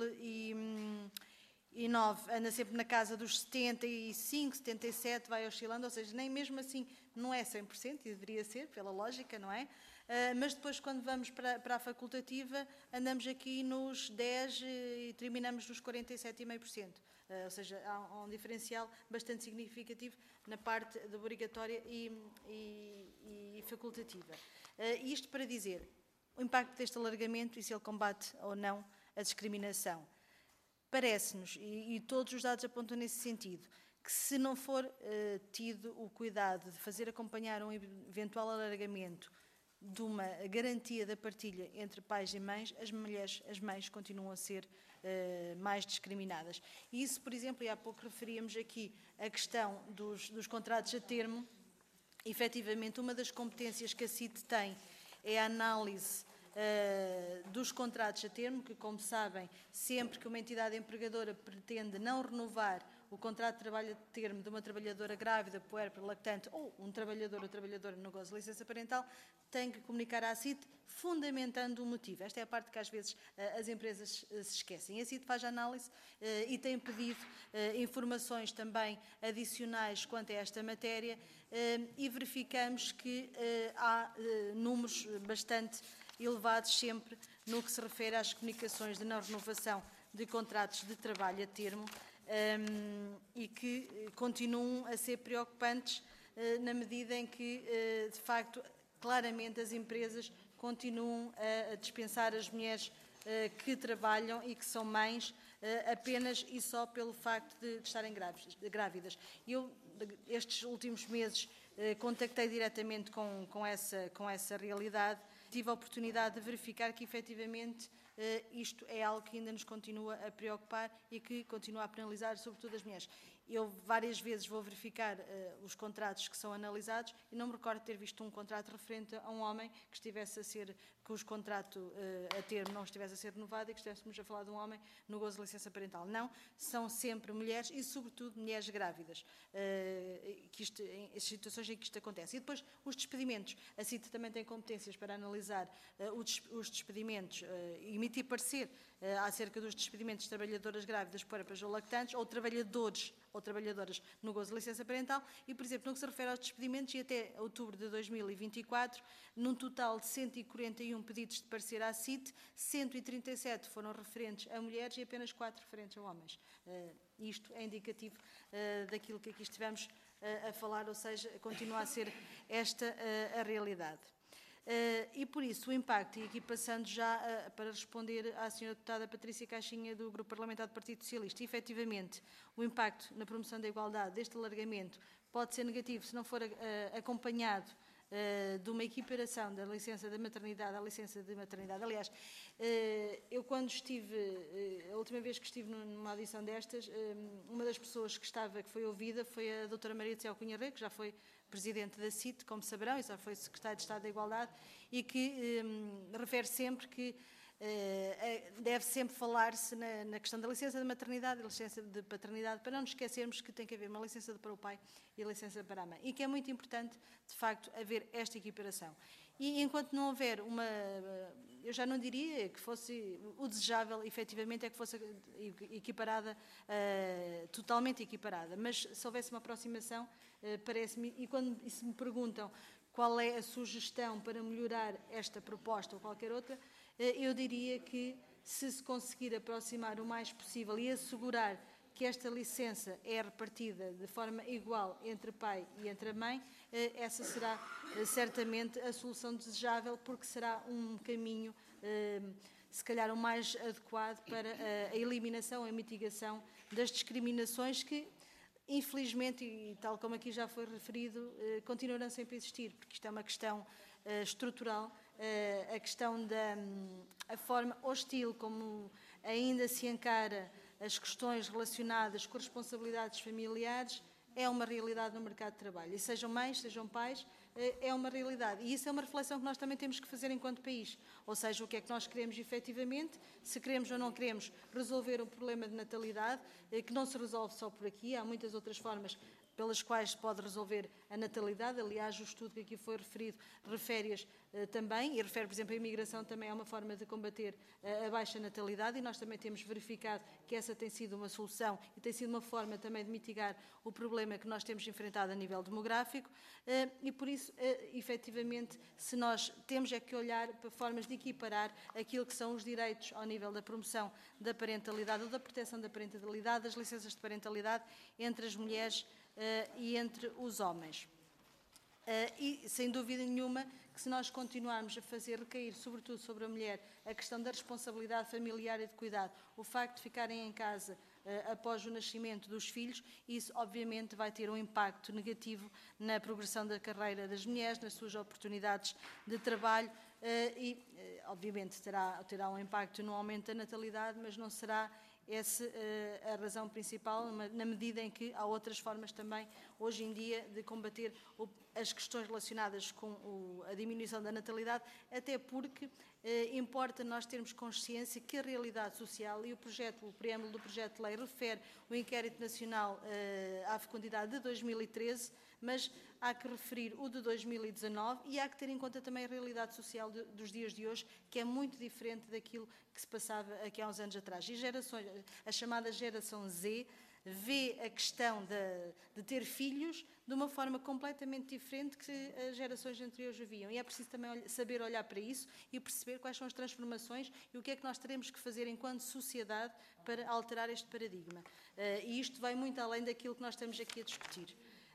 e nove, anda sempre na casa dos setenta e cinco, setenta e sete, vai oscilando, ou seja, nem mesmo assim não é cem por cento, e deveria ser, pela lógica, não é? Uh, mas depois, quando vamos para, para a facultativa, andamos aqui nos dez e terminamos nos quarenta e sete vírgula cinco por cento. Uh, ou seja, há um diferencial bastante significativo na parte da obrigatória e, e, e facultativa. Uh, isto para dizer o impacto deste alargamento e se ele combate ou não a discriminação. Parece-nos, e, e todos os dados apontam nesse sentido, que se não for uh, tido o cuidado de fazer acompanhar um eventual alargamento de uma garantia da partilha entre pais e mães, as mulheres, as mães continuam a ser uh, mais discriminadas. E isso, por exemplo, e há pouco referíamos aqui a questão dos, dos contratos a termo, efetivamente uma das competências que a C I T tem é a análise uh, dos contratos a termo, que, como sabem, sempre que uma entidade empregadora pretende não renovar o contrato de trabalho a termo de uma trabalhadora grávida, puérpera, lactante ou um trabalhador ou trabalhadora no gozo de licença parental, tem que comunicar à C I T fundamentando o motivo. Esta é a parte que às vezes as empresas se esquecem. A C I T faz a análise e tem pedido informações também adicionais quanto a esta matéria e verificamos que há números bastante elevados sempre no que se refere às comunicações de não renovação de contratos de trabalho a termo, Um, e que continuam a ser preocupantes uh, na medida em que, uh, de facto, claramente as empresas continuam a, a dispensar as mulheres uh, que trabalham e que são mães uh, apenas e só pelo facto de, de estarem grávidas. grávidas. Eu, estes últimos meses, uh, contactei diretamente com, com, essa, com essa realidade, tive a oportunidade de verificar que, efetivamente, Uh, isto é algo que ainda nos continua a preocupar e que continua a penalizar, sobretudo as mulheres. Eu várias vezes vou verificar uh, os contratos que são analisados e não me recordo de ter visto um contrato referente a um homem que estivesse a ser, que os contratos uh, a termo não estivesse a ser renovado e que estivéssemos a falar de um homem no gozo de licença parental. Não, são sempre mulheres e, sobretudo, mulheres grávidas, uh, que isto, em, em situações em que isto acontece. E depois, os despedimentos. A C I T também tem competências para analisar uh, os, os despedimentos uh, e emitir parecer uh, acerca dos despedimentos de trabalhadoras grávidas, puérperas ou lactantes, ou trabalhadores ou trabalhadoras no gozo de licença parental e, por exemplo, no que se refere aos despedimentos, e até outubro de dois mil e vinte e quatro, num total de cento e quarenta e um pedidos de parecer à C I T, cento e trinta e sete foram referentes a mulheres e apenas quatro referentes a homens. Uh, isto é indicativo uh, daquilo que aqui estivemos uh, a falar, ou seja, continua a ser esta uh, a realidade. Uh, e por isso o impacto, e aqui passando já uh, para responder à senhora deputada Patrícia Caixinha do Grupo Parlamentar do Partido Socialista, efetivamente o impacto na promoção da igualdade deste alargamento pode ser negativo se não for uh, acompanhado uh, de uma equiparação da licença de maternidade à licença de maternidade. Aliás, uh, eu quando estive, uh, a última vez que estive numa audição destas, uh, uma das pessoas que estava, que foi ouvida, foi a doutora Maria de Céu Cunha Rei, que já foi presidente da C I T, como saberão, e já foi secretária de Estado da Igualdade, e que um, refere sempre que uh, deve sempre falar-se na, na questão da licença de maternidade e licença de paternidade, para não nos esquecermos que tem que haver uma licença para o pai e licença para a mãe, e que é muito importante, de facto, haver esta equiparação. E enquanto não houver uma, eu já não diria que fosse, o desejável, efetivamente, é que fosse equiparada, uh, totalmente equiparada, mas se houvesse uma aproximação, uh, parece-me, e quando e se me perguntam qual é a sugestão para melhorar esta proposta ou qualquer outra, uh, eu diria que se se conseguir aproximar o mais possível e assegurar que esta licença é repartida de forma igual entre pai e entre a mãe, essa será certamente a solução desejável, porque será um caminho, se calhar, o mais adequado para a eliminação, a mitigação das discriminações que, infelizmente, e tal como aqui já foi referido, continuarão sempre a existir, porque isto é uma questão estrutural, a questão da a forma hostil como ainda se encara as questões relacionadas com responsabilidades familiares é uma realidade no mercado de trabalho. E sejam mães, sejam pais, é uma realidade. E isso é uma reflexão que nós também temos que fazer enquanto país. Ou seja, o que é que nós queremos efetivamente, se queremos ou não queremos resolver o problema de natalidade, que não se resolve só por aqui, há muitas outras formas pelas quais se pode resolver a natalidade. Aliás, o estudo que aqui foi referido refere-as uh, também, e refere, por exemplo, a imigração também é uma forma de combater uh, a baixa natalidade, e nós também temos verificado que essa tem sido uma solução e tem sido uma forma também de mitigar o problema que nós temos enfrentado a nível demográfico, uh, e por isso, uh, efetivamente, se nós temos é que olhar para formas de equiparar aquilo que são os direitos ao nível da promoção da parentalidade ou da proteção da parentalidade, das licenças de parentalidade entre as mulheres Uh, e entre os homens. Uh, e, sem dúvida nenhuma, que se nós continuarmos a fazer recair, sobretudo sobre a mulher, a questão da responsabilidade familiar e de cuidado, o facto de ficarem em casa uh, após o nascimento dos filhos, isso obviamente vai ter um impacto negativo na progressão da carreira das mulheres, nas suas oportunidades de trabalho, uh, e, uh, obviamente, terá, terá um impacto no aumento da natalidade, mas não será essa uh, a razão principal, na medida em que há outras formas também, hoje em dia, de combater o, as questões relacionadas com o, a diminuição da natalidade, até porque uh, importa nós termos consciência que a realidade social, e o projeto, o preâmbulo do projeto de lei refere o Inquérito Nacional uh, à Fecundidade de dois mil e treze, mas há que referir o de dois mil e dezanove e há que ter em conta também a realidade social de, dos dias de hoje, que é muito diferente daquilo que se passava aqui há uns anos atrás. E gerações, a chamada geração Z vê a questão de, de ter filhos de uma forma completamente diferente que as gerações anteriores viam. E é preciso também saber olhar para isso e perceber quais são as transformações e o que é que nós teremos que fazer enquanto sociedade para alterar este paradigma. Uh, e isto vai muito além daquilo que nós estamos aqui a discutir.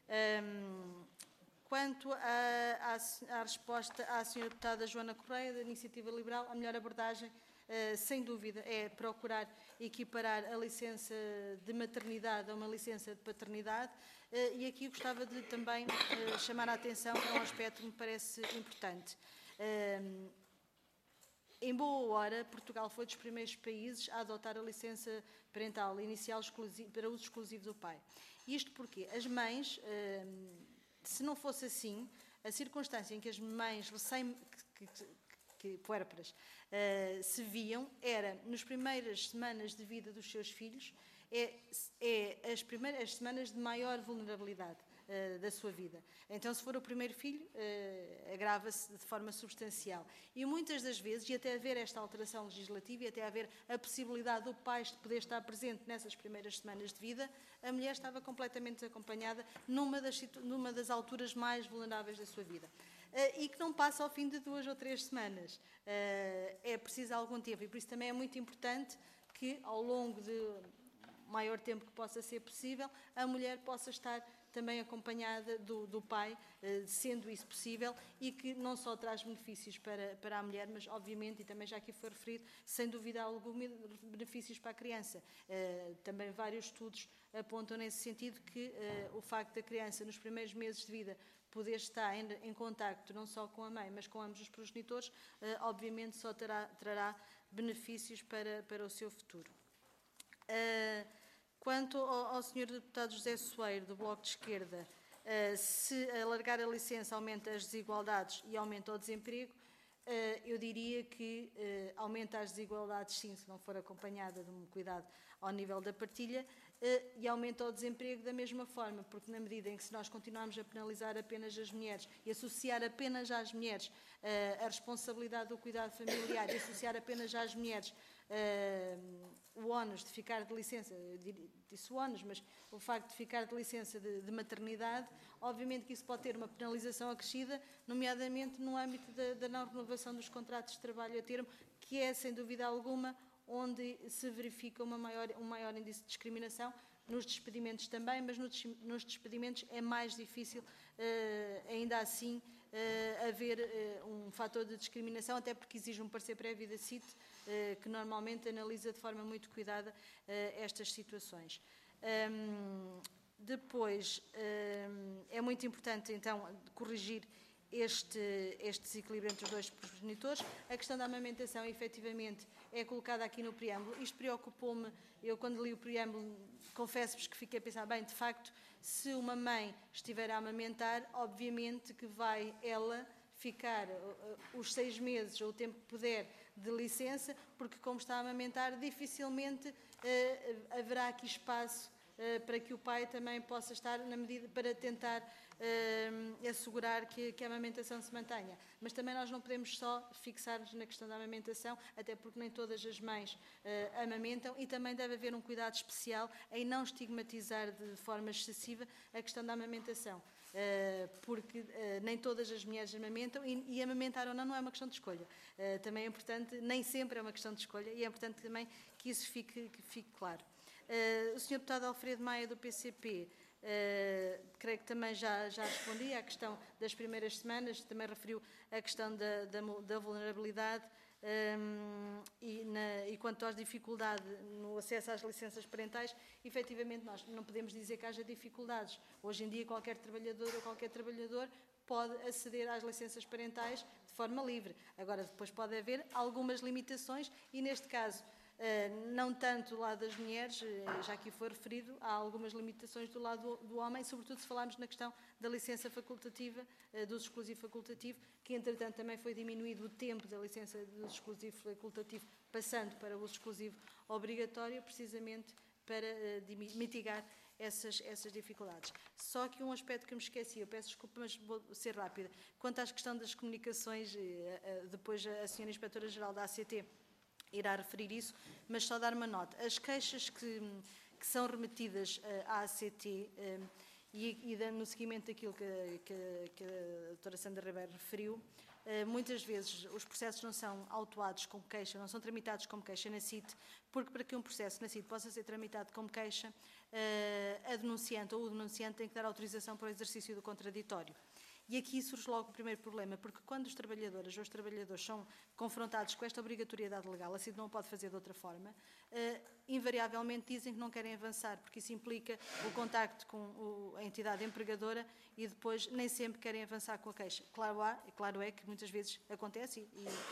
Um, quanto à, à, à resposta à senhora deputada Joana Correia, da Iniciativa Liberal, a melhor abordagem, uh, sem dúvida, é procurar equiparar a licença de maternidade a uma licença de paternidade, uh, e aqui gostava de também uh, chamar a atenção para um aspecto que me parece importante. Um, Em boa hora, Portugal foi dos primeiros países a adotar a licença parental inicial exclusiva, para uso exclusivo do pai. Isto porque as mães, se não fosse assim, a circunstância em que as mães recém que, que, que, puérperas se viam era, nas primeiras semanas de vida dos seus filhos, é, é as primeiras as semanas de maior vulnerabilidade da sua vida. Então, se for o primeiro filho, uh, agrava-se de forma substancial. E muitas das vezes, e até haver esta alteração legislativa e até haver a possibilidade do pai de poder estar presente nessas primeiras semanas de vida, a mulher estava completamente desacompanhada numa das, numa das alturas mais vulneráveis da sua vida. Uh, e que não passa ao fim de duas ou três semanas. Uh, é preciso algum tempo. E por isso também é muito importante que, ao longo de maior tempo que possa ser possível, a mulher possa estar também acompanhada do, do pai, sendo isso possível, e que não só traz benefícios para, para a mulher, mas obviamente, e também já aqui foi referido, sem dúvida alguma, benefícios para a criança. Também vários estudos apontam nesse sentido que o facto da criança, nos primeiros meses de vida, poder estar em, em contacto não só com a mãe, mas com ambos os progenitores, eh, obviamente só terá, trará benefícios para, para o seu futuro. Uh, quanto ao, ao senhor deputado José Soeiro, do Bloco de Esquerda, uh, se alargar a licença aumenta as desigualdades e aumenta o desemprego, uh, eu diria que uh, aumenta as desigualdades, sim, se não for acompanhada de um cuidado ao nível da partilha, uh, e aumenta o desemprego da mesma forma, porque na medida em que se nós continuarmos a penalizar apenas as mulheres e associar apenas às mulheres uh, a responsabilidade do cuidado familiar e associar apenas às mulheres Uh, o ónus de ficar de licença, eu disse o ónus, mas o facto de ficar de licença de, de maternidade, obviamente que isso pode ter uma penalização acrescida, nomeadamente no âmbito da, da não renovação dos contratos de trabalho a termo, que é, sem dúvida alguma, onde se verifica uma maior, um maior índice de discriminação, nos despedimentos também, mas nos, nos despedimentos é mais difícil, uh, ainda assim, uh, haver uh, um fator de discriminação, até porque exige um parecer prévio da C I T, uh, que normalmente analisa de forma muito cuidada uh, estas situações. Um, depois, um, é muito importante, então, corrigir Este, este desequilíbrio entre os dois progenitores. A questão da amamentação, efetivamente, é colocada aqui no preâmbulo. Isto preocupou-me, eu quando li o preâmbulo, confesso-vos que fiquei a pensar, bem, de facto, se uma mãe estiver a amamentar, obviamente que vai ela ficar uh, os seis meses, ou o tempo que puder, de licença, porque como está a amamentar, dificilmente uh, haverá aqui espaço uh, para que o pai também possa estar na medida, para tentar Uh, assegurar que, que a amamentação se mantenha. Mas também nós não podemos só fixar-nos na questão da amamentação, até porque nem todas as mães uh, amamentam, e também deve haver um cuidado especial em não estigmatizar de forma excessiva a questão da amamentação. Uh, porque uh, nem todas as mulheres amamentam, e, e amamentar ou não não é uma questão de escolha. Uh, também é importante, nem sempre é uma questão de escolha, e é importante também que isso fique, que fique claro. Uh, o senhor deputado Alfredo Maia, do P C P, Uh, creio que também já, já respondi à questão das primeiras semanas, também referiu a questão da, da, da vulnerabilidade um, e, na, e quanto às dificuldades no acesso às licenças parentais, efetivamente nós não podemos dizer que haja dificuldades. Hoje em dia qualquer trabalhador ou qualquer trabalhador pode aceder às licenças parentais de forma livre. Agora, depois pode haver algumas limitações e, neste caso, Uh, não tanto do lado das mulheres, uh, já aqui foi referido, há algumas limitações do lado do, do homem, sobretudo se falarmos na questão da licença facultativa, uh, do uso exclusivo facultativo, que entretanto também foi diminuído o tempo da licença do uso exclusivo facultativo, passando para o uso exclusivo obrigatório, precisamente para uh, mitigar essas, essas dificuldades. Só que um aspecto que me esqueci, eu peço desculpa, mas vou ser rápida. Quanto à questão das comunicações, uh, uh, depois a senhora Inspetora-Geral da A C T irá referir isso, mas só dar uma nota. As queixas que, que são remetidas uh, à A C T uh, e, e no seguimento daquilo que, que, que a doutora Sandra Ribeiro referiu, uh, muitas vezes os processos não são autuados como queixa, não são tramitados como queixa na C I T, porque para que um processo na C I T possa ser tramitado como queixa, uh, a denunciante ou o denunciante tem que dar autorização para o exercício do contraditório. E aqui surge logo o primeiro problema, porque quando os trabalhadores ou os trabalhadores são confrontados com esta obrigatoriedade legal, a C I T não pode fazer de outra forma, uh, invariavelmente dizem que não querem avançar, porque isso implica o contacto com o, a entidade empregadora e depois nem sempre querem avançar com a queixa. Claro, há, claro é que muitas vezes acontece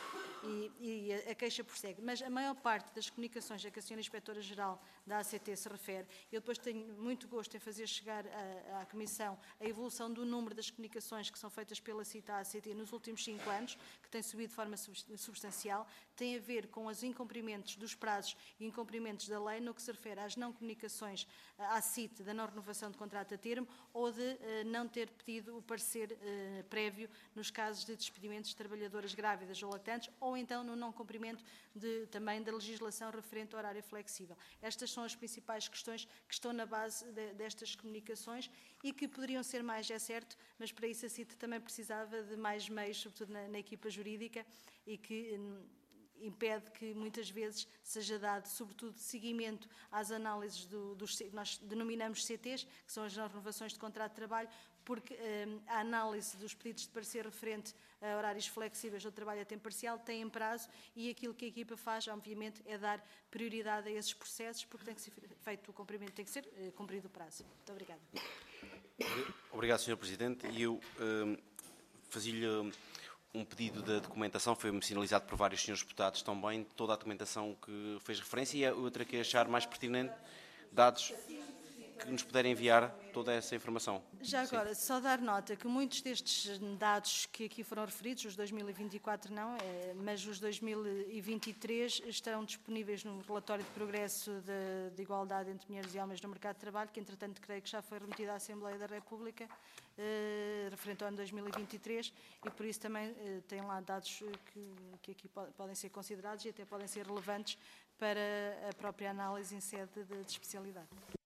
e, e, e a, a queixa prossegue, mas a maior parte das comunicações a que a senhora Inspetora-Geral da A C T se refere, eu depois tenho muito gosto em fazer chegar à, à Comissão a evolução do número das comunicações que são feitas pela C I T à A C T nos últimos cinco anos, que tem subido de forma substancial, tem a ver com os incumprimentos dos prazos e incumprimentos da lei no que se refere às não comunicações à C I T da não renovação de contrato a termo ou de uh, não ter pedido o parecer uh, prévio nos casos de despedimentos de trabalhadoras grávidas ou lactantes ou então no não cumprimento de, também da legislação referente ao horário flexível. Estas são as principais questões que estão na base de, destas comunicações e que poderiam ser mais, é certo, mas para isso a C I T também precisava de mais meios, sobretudo na, na equipa jurídica, e que hum, impede que muitas vezes seja dado, sobretudo, seguimento às análises do, dos que nós denominamos C Ts, que são as não renovações de contrato de trabalho, porque hum, a análise dos pedidos de parecer referente a horários flexíveis ou trabalho a tempo parcial tem prazo e aquilo que a equipa faz, obviamente, é dar prioridade a esses processos, porque tem que ser feito o cumprimento, tem que ser uh, cumprido o prazo. Muito obrigada. Obrigado, senhor Presidente. E eu um, fazia-lhe um pedido de documentação, foi-me sinalizado por vários senhores deputados também, toda a documentação que fez referência, e a outra que achar mais pertinente, dados que nos puderem enviar toda essa informação. Já agora, Sim. só dar nota que muitos destes dados que aqui foram referidos, os dois mil e vinte e quatro não, mas os dois mil e vinte e três estarão disponíveis no relatório de progresso de, de igualdade entre mulheres e homens no mercado de trabalho, que entretanto creio que já foi remetido à Assembleia da República, eh, referente ao ano dois mil e vinte e três, e por isso também eh, tem lá dados que, que aqui po podem ser considerados e até podem ser relevantes para a própria análise em sede de, de especialidade.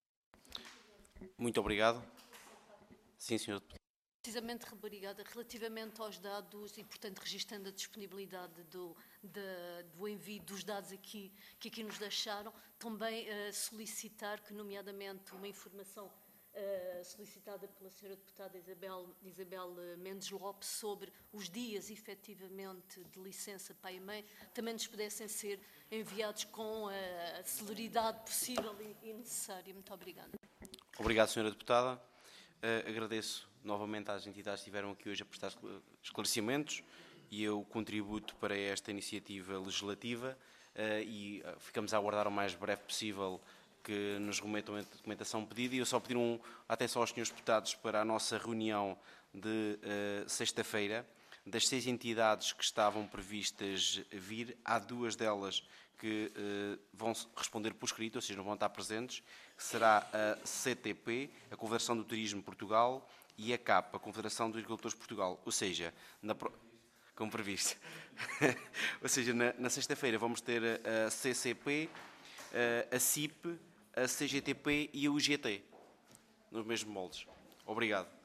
Muito obrigado. Sim, senhor Deputado. Precisamente, obrigada. Relativamente aos dados e, portanto, registrando a disponibilidade do, de, do envio dos dados aqui, que aqui nos deixaram, também uh, solicitar que, nomeadamente, uma informação uh, solicitada pela senhora Deputada Isabel, Isabel Mendes Lopes sobre os dias, efetivamente, de licença pai e mãe, também nos pudessem ser enviados com a celeridade possível e, e necessária. Muito obrigada. Obrigado, senhora Deputada. Uh, agradeço novamente às entidades que estiveram aqui hoje a prestar esclarecimentos e eu contributo para esta iniciativa legislativa uh, e uh, ficamos a aguardar o mais breve possível que nos remetam a documentação pedida, e eu só pedir um, atenção aos senhores deputados para a nossa reunião de uh, sexta-feira. Das seis entidades que estavam previstas vir, há duas delas que uh, vão responder por escrito, ou seja, não vão estar presentes, será a C T P, a Confederação do Turismo Portugal, e a C A P, a Confederação dos Agricultores de Portugal. Ou seja, na, como previsto. Ou seja, na, na sexta-feira vamos ter a C C P, a C I P, a C G T P e a U G T, nos mesmos moldes. Obrigado.